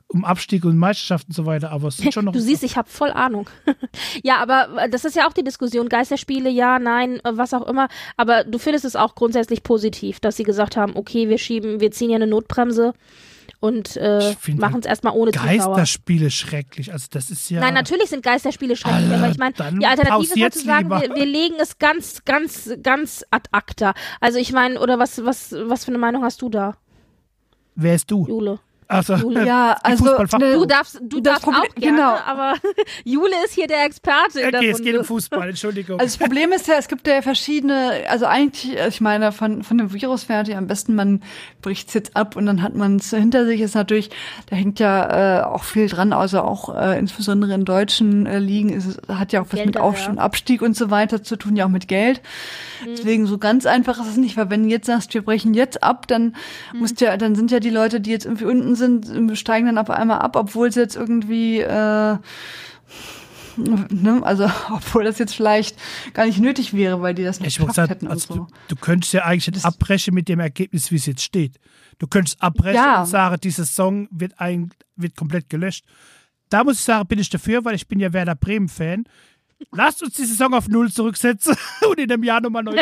um Abstieg und Meisterschaft und so weiter, aber es sind schon noch... Du siehst, ich habe voll Ahnung. Ja, aber das ist ja auch die Diskussion, Geisterspiele, ja, nein, was auch immer, aber du findest es auch grundsätzlich positiv, dass sie gesagt haben, okay, wir ziehen ja eine Notbremse und machen es erstmal ohne Zuschauer. Geisterspiele schrecklich, also das ist ja... Nein, natürlich sind Geisterspiele schrecklich, aber ich meine, die Alternative ist halt zu sagen, wir legen es ganz, ganz, ganz ad acta. Also ich meine, oder was für eine Meinung hast du da? Wer ist du? Jule. Also, ja, also du darfst auch gerne, genau. aber Jule ist hier der Experte in der Okay, Runde. es geht um Fußball, Entschuldigung. Also das Problem ist ja, es gibt ja verschiedene, also eigentlich, ich meine, von dem Virus wäre ja am besten, man bricht es jetzt ab und dann hat man es hinter sich. Ist natürlich, da hängt ja auch viel dran, also auch insbesondere in deutschen Ligen hat ja auch was mit Aufstieg und Abstieg und so weiter zu tun, ja auch mit Geld. Deswegen so ganz einfach ist es nicht, weil wenn du jetzt sagst, wir brechen jetzt ab, dann dann sind ja die Leute, die jetzt irgendwie unten sind, steigen dann auf einmal ab, obwohl sie jetzt irgendwie also obwohl das jetzt vielleicht gar nicht nötig wäre, weil die das nicht geschafft hätten und so. Du könntest ja eigentlich nicht abbrechen mit dem Ergebnis, wie es jetzt steht. Du könntest abbrechen und sagen, diese Song wird komplett gelöscht. Da muss ich sagen, bin ich dafür, weil ich bin ja Werder Bremen-Fan. Lasst uns die Saison auf 0 zurücksetzen und in einem Jahr nochmal neu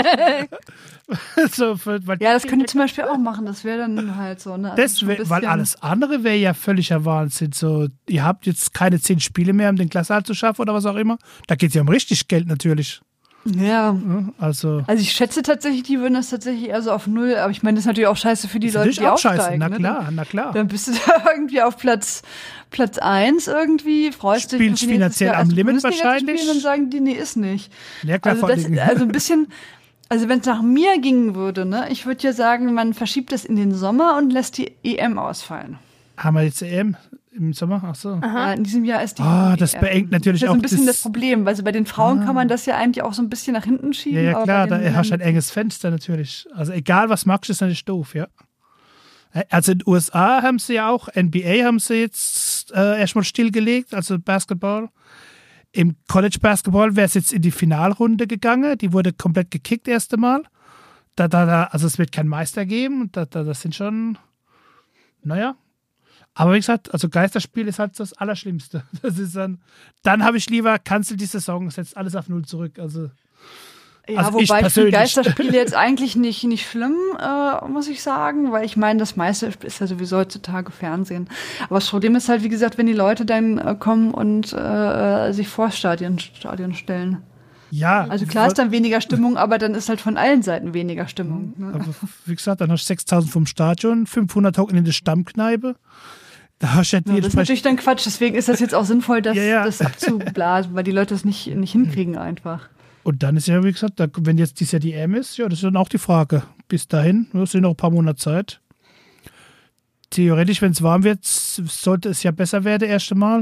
ja, das könnt ihr zum Beispiel auch machen. Das wäre dann halt so. Ne? Also weil alles andere wäre ja völliger Wahnsinn. So, ihr habt jetzt keine 10 Spiele mehr, um den Klassenerhalt zu schaffen oder was auch immer. Da geht es ja um richtig Geld natürlich. Ja. Also ich schätze tatsächlich, die würden das tatsächlich also auf 0, aber ich meine, das ist natürlich auch scheiße für die Leute, die aufsteigen. Na klar. Dann bist du da irgendwie auf Platz 1 irgendwie, freust dich. Spielst finanziell am Limit wahrscheinlich. Dann sagen die, nee, ist nicht. Ja, klar, also ein bisschen, also wenn es nach mir gingen würde, ne, ich würde ja sagen, man verschiebt es in den Sommer und lässt die EM ausfallen. Haben wir jetzt EM? Im Sommer? Ach so. Ja, in diesem Jahr ist die das beengt natürlich auch. Das ist so ein bisschen das Problem. Also bei den Frauen kann man das ja eigentlich auch so ein bisschen nach hinten schieben. Ja, klar, da hast du ein enges Fenster natürlich. Also egal, was magst, ist natürlich doof, ja. Also in den USA haben sie ja auch, NBA haben sie jetzt erstmal stillgelegt, also Basketball. Im College Basketball wäre es jetzt in die Finalrunde gegangen. Die wurde komplett gekickt erste Mal. Also es wird keinen Meister geben. Das sind schon, naja. Aber wie gesagt, also Geisterspiel ist halt das Allerschlimmste. Das ist dann habe ich lieber, cancel die Saison, setzt alles auf 0 zurück. Also wobei ich finde Geisterspiele jetzt eigentlich nicht schlimm, muss ich sagen, weil ich meine, das meiste ist ja sowieso heutzutage Fernsehen. Aber das Problem ist halt, wie gesagt, wenn die Leute dann kommen und sich vor Stadion stellen. Ja. Also klar ist dann weniger Stimmung, aber dann ist halt von allen Seiten weniger Stimmung. Ne? Aber wie gesagt, dann hast du 6.000 vom Stadion, 500 hocken in der Stammkneipe. Da hast du das ist natürlich dann Quatsch, deswegen ist das jetzt auch sinnvoll, das abzublasen, weil die Leute das nicht hinkriegen einfach. Und dann ist ja, wie gesagt, wenn jetzt dieses Jahr die EM ist, ja, das ist dann auch die Frage. Bis dahin, es sind noch ein paar Monate Zeit. Theoretisch, wenn es warm wird, sollte es ja besser werden, erste Mal.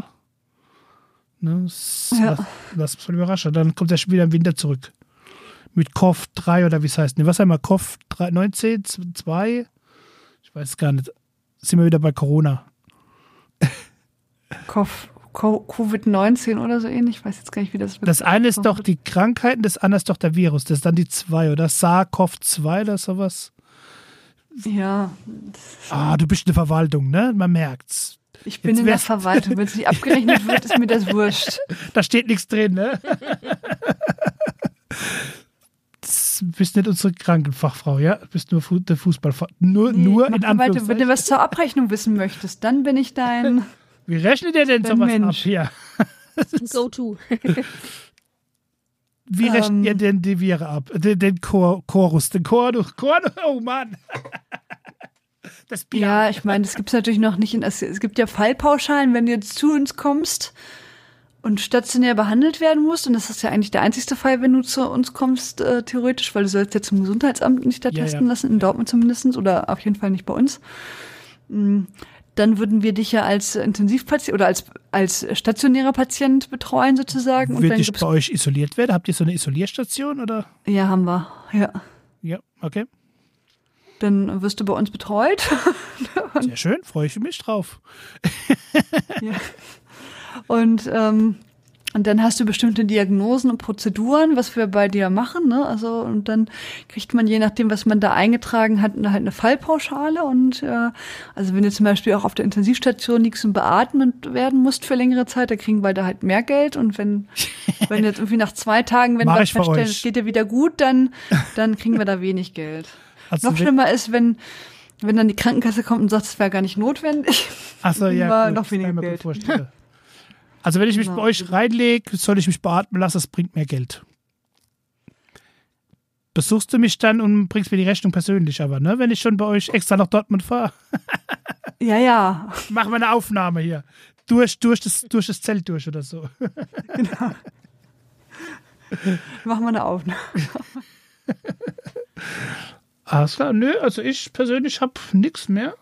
Ne, lass uns mal überraschen. Dann kommt er schon wieder im Winter zurück. Mit COV 3 oder wie es heißt. Ne, was haben wir? COV 19, 2? Ich weiß gar nicht. Sind wir wieder bei Corona. Covid-19 oder so ähnlich. Ich weiß jetzt gar nicht, wie das wird. Das eine ist doch die Krankheiten, das andere ist doch der Virus. Das ist dann die 2, oder? SARS-CoV-2 oder sowas. Ja. Du bist in der Verwaltung, ne? Man merkt's. Ich bin in der Verwaltung. Wenn es nicht abgerechnet wird, ist mir das wurscht. Da steht nichts drin, ne? Du bist nicht unsere Krankenfachfrau, ja? Du bist nur der Fußballfachfrau. Nur in Anführungszeichen. Wenn du was zur Abrechnung wissen möchtest, dann bin ich dein... Wie rechnet ihr denn sowas ab hier? Go to. Wie rechnet ihr denn die Viren ab? Den Chorus, oh Mann. Das Bier. Ja, ich meine, das gibt es natürlich noch nicht. Es gibt ja Fallpauschalen, wenn du jetzt zu uns kommst und stationär behandelt werden musst. Und das ist ja eigentlich der einzigste Fall, wenn du zu uns kommst, theoretisch, weil du sollst ja zum Gesundheitsamt nicht da testen lassen, in Dortmund zumindest, oder auf jeden Fall nicht bei uns. Dann würden wir dich ja als Intensivpatient oder als stationärer Patient betreuen sozusagen. Wird ich bei euch isoliert werden? Habt ihr so eine Isolierstation, oder? Ja, haben wir, ja. Ja, okay. Dann wirst du bei uns betreut. Sehr schön, freue ich mich drauf. Ja. Und Und dann hast du bestimmte Diagnosen und Prozeduren, was wir bei dir machen, ne? Also, und dann kriegt man, je nachdem, was man da eingetragen hat, halt eine Fallpauschale. Und also wenn du zum Beispiel auch auf der Intensivstation liegst und beatmet werden musst für längere Zeit, da kriegen wir da halt mehr Geld. Und wenn jetzt irgendwie nach 2 Tagen, wenn wir feststellen, es geht dir wieder gut, dann kriegen wir da wenig Geld. Also noch schlimmer ist, wenn dann die Krankenkasse kommt und sagt, es wäre gar nicht notwendig. Ach so, ja, gut, noch weniger Geld. Also wenn ich mich bei euch reinlege, soll ich mich beatmen lassen, das bringt mehr Geld. Besuchst du mich dann und bringst mir die Rechnung persönlich, aber ne, wenn ich schon bei euch extra nach Dortmund fahre. Ja. Machen wir eine Aufnahme hier. Durch das Zelt durch oder so. Genau. Machen wir eine Aufnahme. Alles klar, nö, also ich persönlich habe nichts mehr.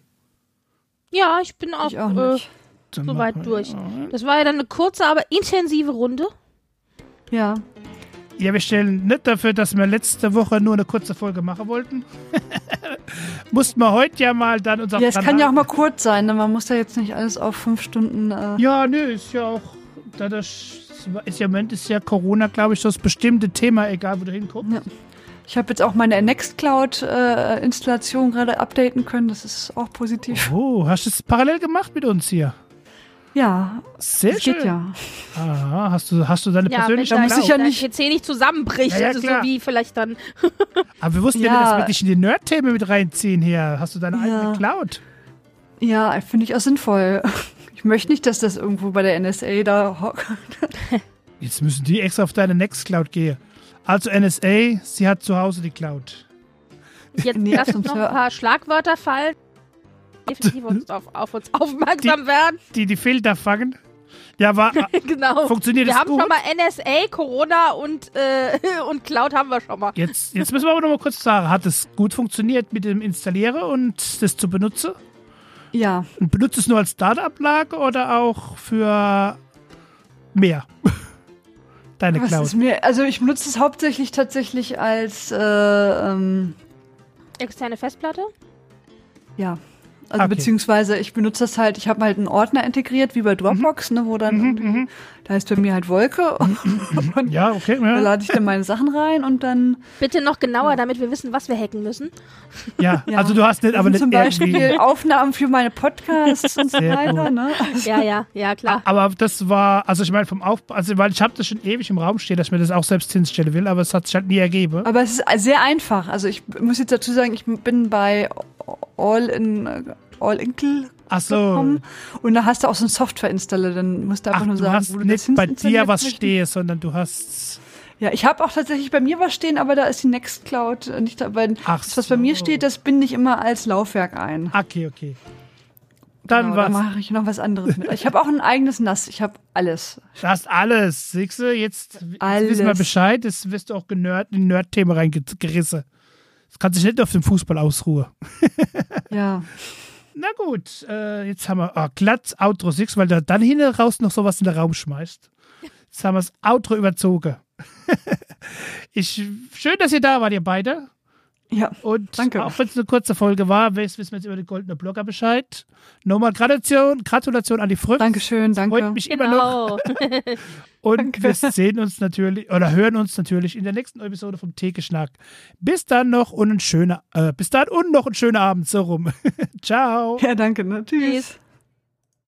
Ja, ich bin auch soweit durch. Das war ja dann eine kurze, aber intensive Runde. Ja. Ja, wir stellen nicht dafür, dass wir letzte Woche nur eine kurze Folge machen wollten. Mussten wir heute ja mal dann unser... Ja, es kann ja auch mal kurz sein, ne? Man muss ja jetzt nicht alles auf 5 Stunden... Ja, nö, ist ja auch... Im Moment ist ja Corona, glaube ich, das bestimmte Thema, egal wo du hinguckst. Ja. Ich habe jetzt auch meine Nextcloud-Installation gerade updaten können, das ist auch positiv. Oh, hast du es parallel gemacht mit uns hier? Ja, sehr schön. Geht ja. Ah, hast du deine persönliche Cloud? Da muss ich ja nicht... PC nicht zusammenbricht, ja, also so wie vielleicht dann... Aber wir wussten ja nicht, dass wir dich in die Nerd-Themen mit reinziehen hier. Hast du deine eigene Cloud? Ja, finde ich auch sinnvoll. Ich möchte nicht, dass das irgendwo bei der NSA da hockt. Jetzt müssen die extra auf deine Nextcloud gehen. Also NSA, sie hat zu Hause die Cloud. Jetzt lass uns noch ein paar Schlagwörter fallen. Definitiv auf uns aufmerksam werden. Die Filter fangen. Ja, genau. Funktioniert das gut? Wir haben schon mal NSA, Corona und Cloud haben wir schon mal. Jetzt müssen wir aber noch mal kurz sagen, hat es gut funktioniert mit dem Installieren und das zu benutzen? Ja. Und benutzt es nur als Startup-Lage oder auch für mehr? Deine Cloud. Also ich benutze es hauptsächlich tatsächlich als externe Festplatte? Ja. Also beziehungsweise ich benutze das halt, ich habe halt einen Ordner integriert, wie bei Dropbox, ne, wo dann, da heißt bei mir halt Wolke und ja, okay, da lade ich dann meine Sachen rein und dann... Bitte noch genauer, damit wir wissen, was wir hacken müssen. Ja, also du hast nicht, aber nicht zum Beispiel Aufnahmen für meine Podcasts und so weiter, ne? Ja, klar. Aber das war, also ich meine vom Aufbau, also weil ich habe das schon ewig im Raum stehen, dass ich mir das auch selbst hinstellen will, aber es hat sich halt nie ergeben. Aber es ist sehr einfach, also ich muss jetzt dazu sagen, ich bin bei All-Inkle gekommen und da hast du auch so einen Software-Installer, dann musst du einfach nur sagen, wo du das nicht bei dir was stehe, sondern du hast... Ja, ich habe auch tatsächlich bei mir was stehen, aber da ist die Nextcloud nicht dabei. Das, was bei mir steht, das binde ich immer als Laufwerk ein. Okay. Dann da mache ich noch was anderes mit. Ich habe auch ein eigenes NAS, ich habe alles. Du hast alles, siehst du? Jetzt wissen wir Bescheid, jetzt wirst du auch in Nerd-Themen reingerissen. Das kann sich nicht auf dem Fußball ausruhen. Ja. Na gut, jetzt haben wir glatt Outro 6, weil du dann hinten raus noch sowas in den Raum schmeißt. Jetzt haben wir das Outro überzogen. Schön, dass ihr da wart, ihr beide. Ja, und danke. Auch wenn es eine kurze Folge war, wissen wir jetzt über den Goldenen Blogger Bescheid. Nochmal Gratulation an die Früchte. Dankeschön, danke. Freut mich immer noch. Und wir sehen uns natürlich oder hören uns natürlich in der nächsten Episode vom Theke-Schnack. Bis dann noch und noch ein schöner Abend so rum. Ciao. Ja, danke. Ne? Tschüss.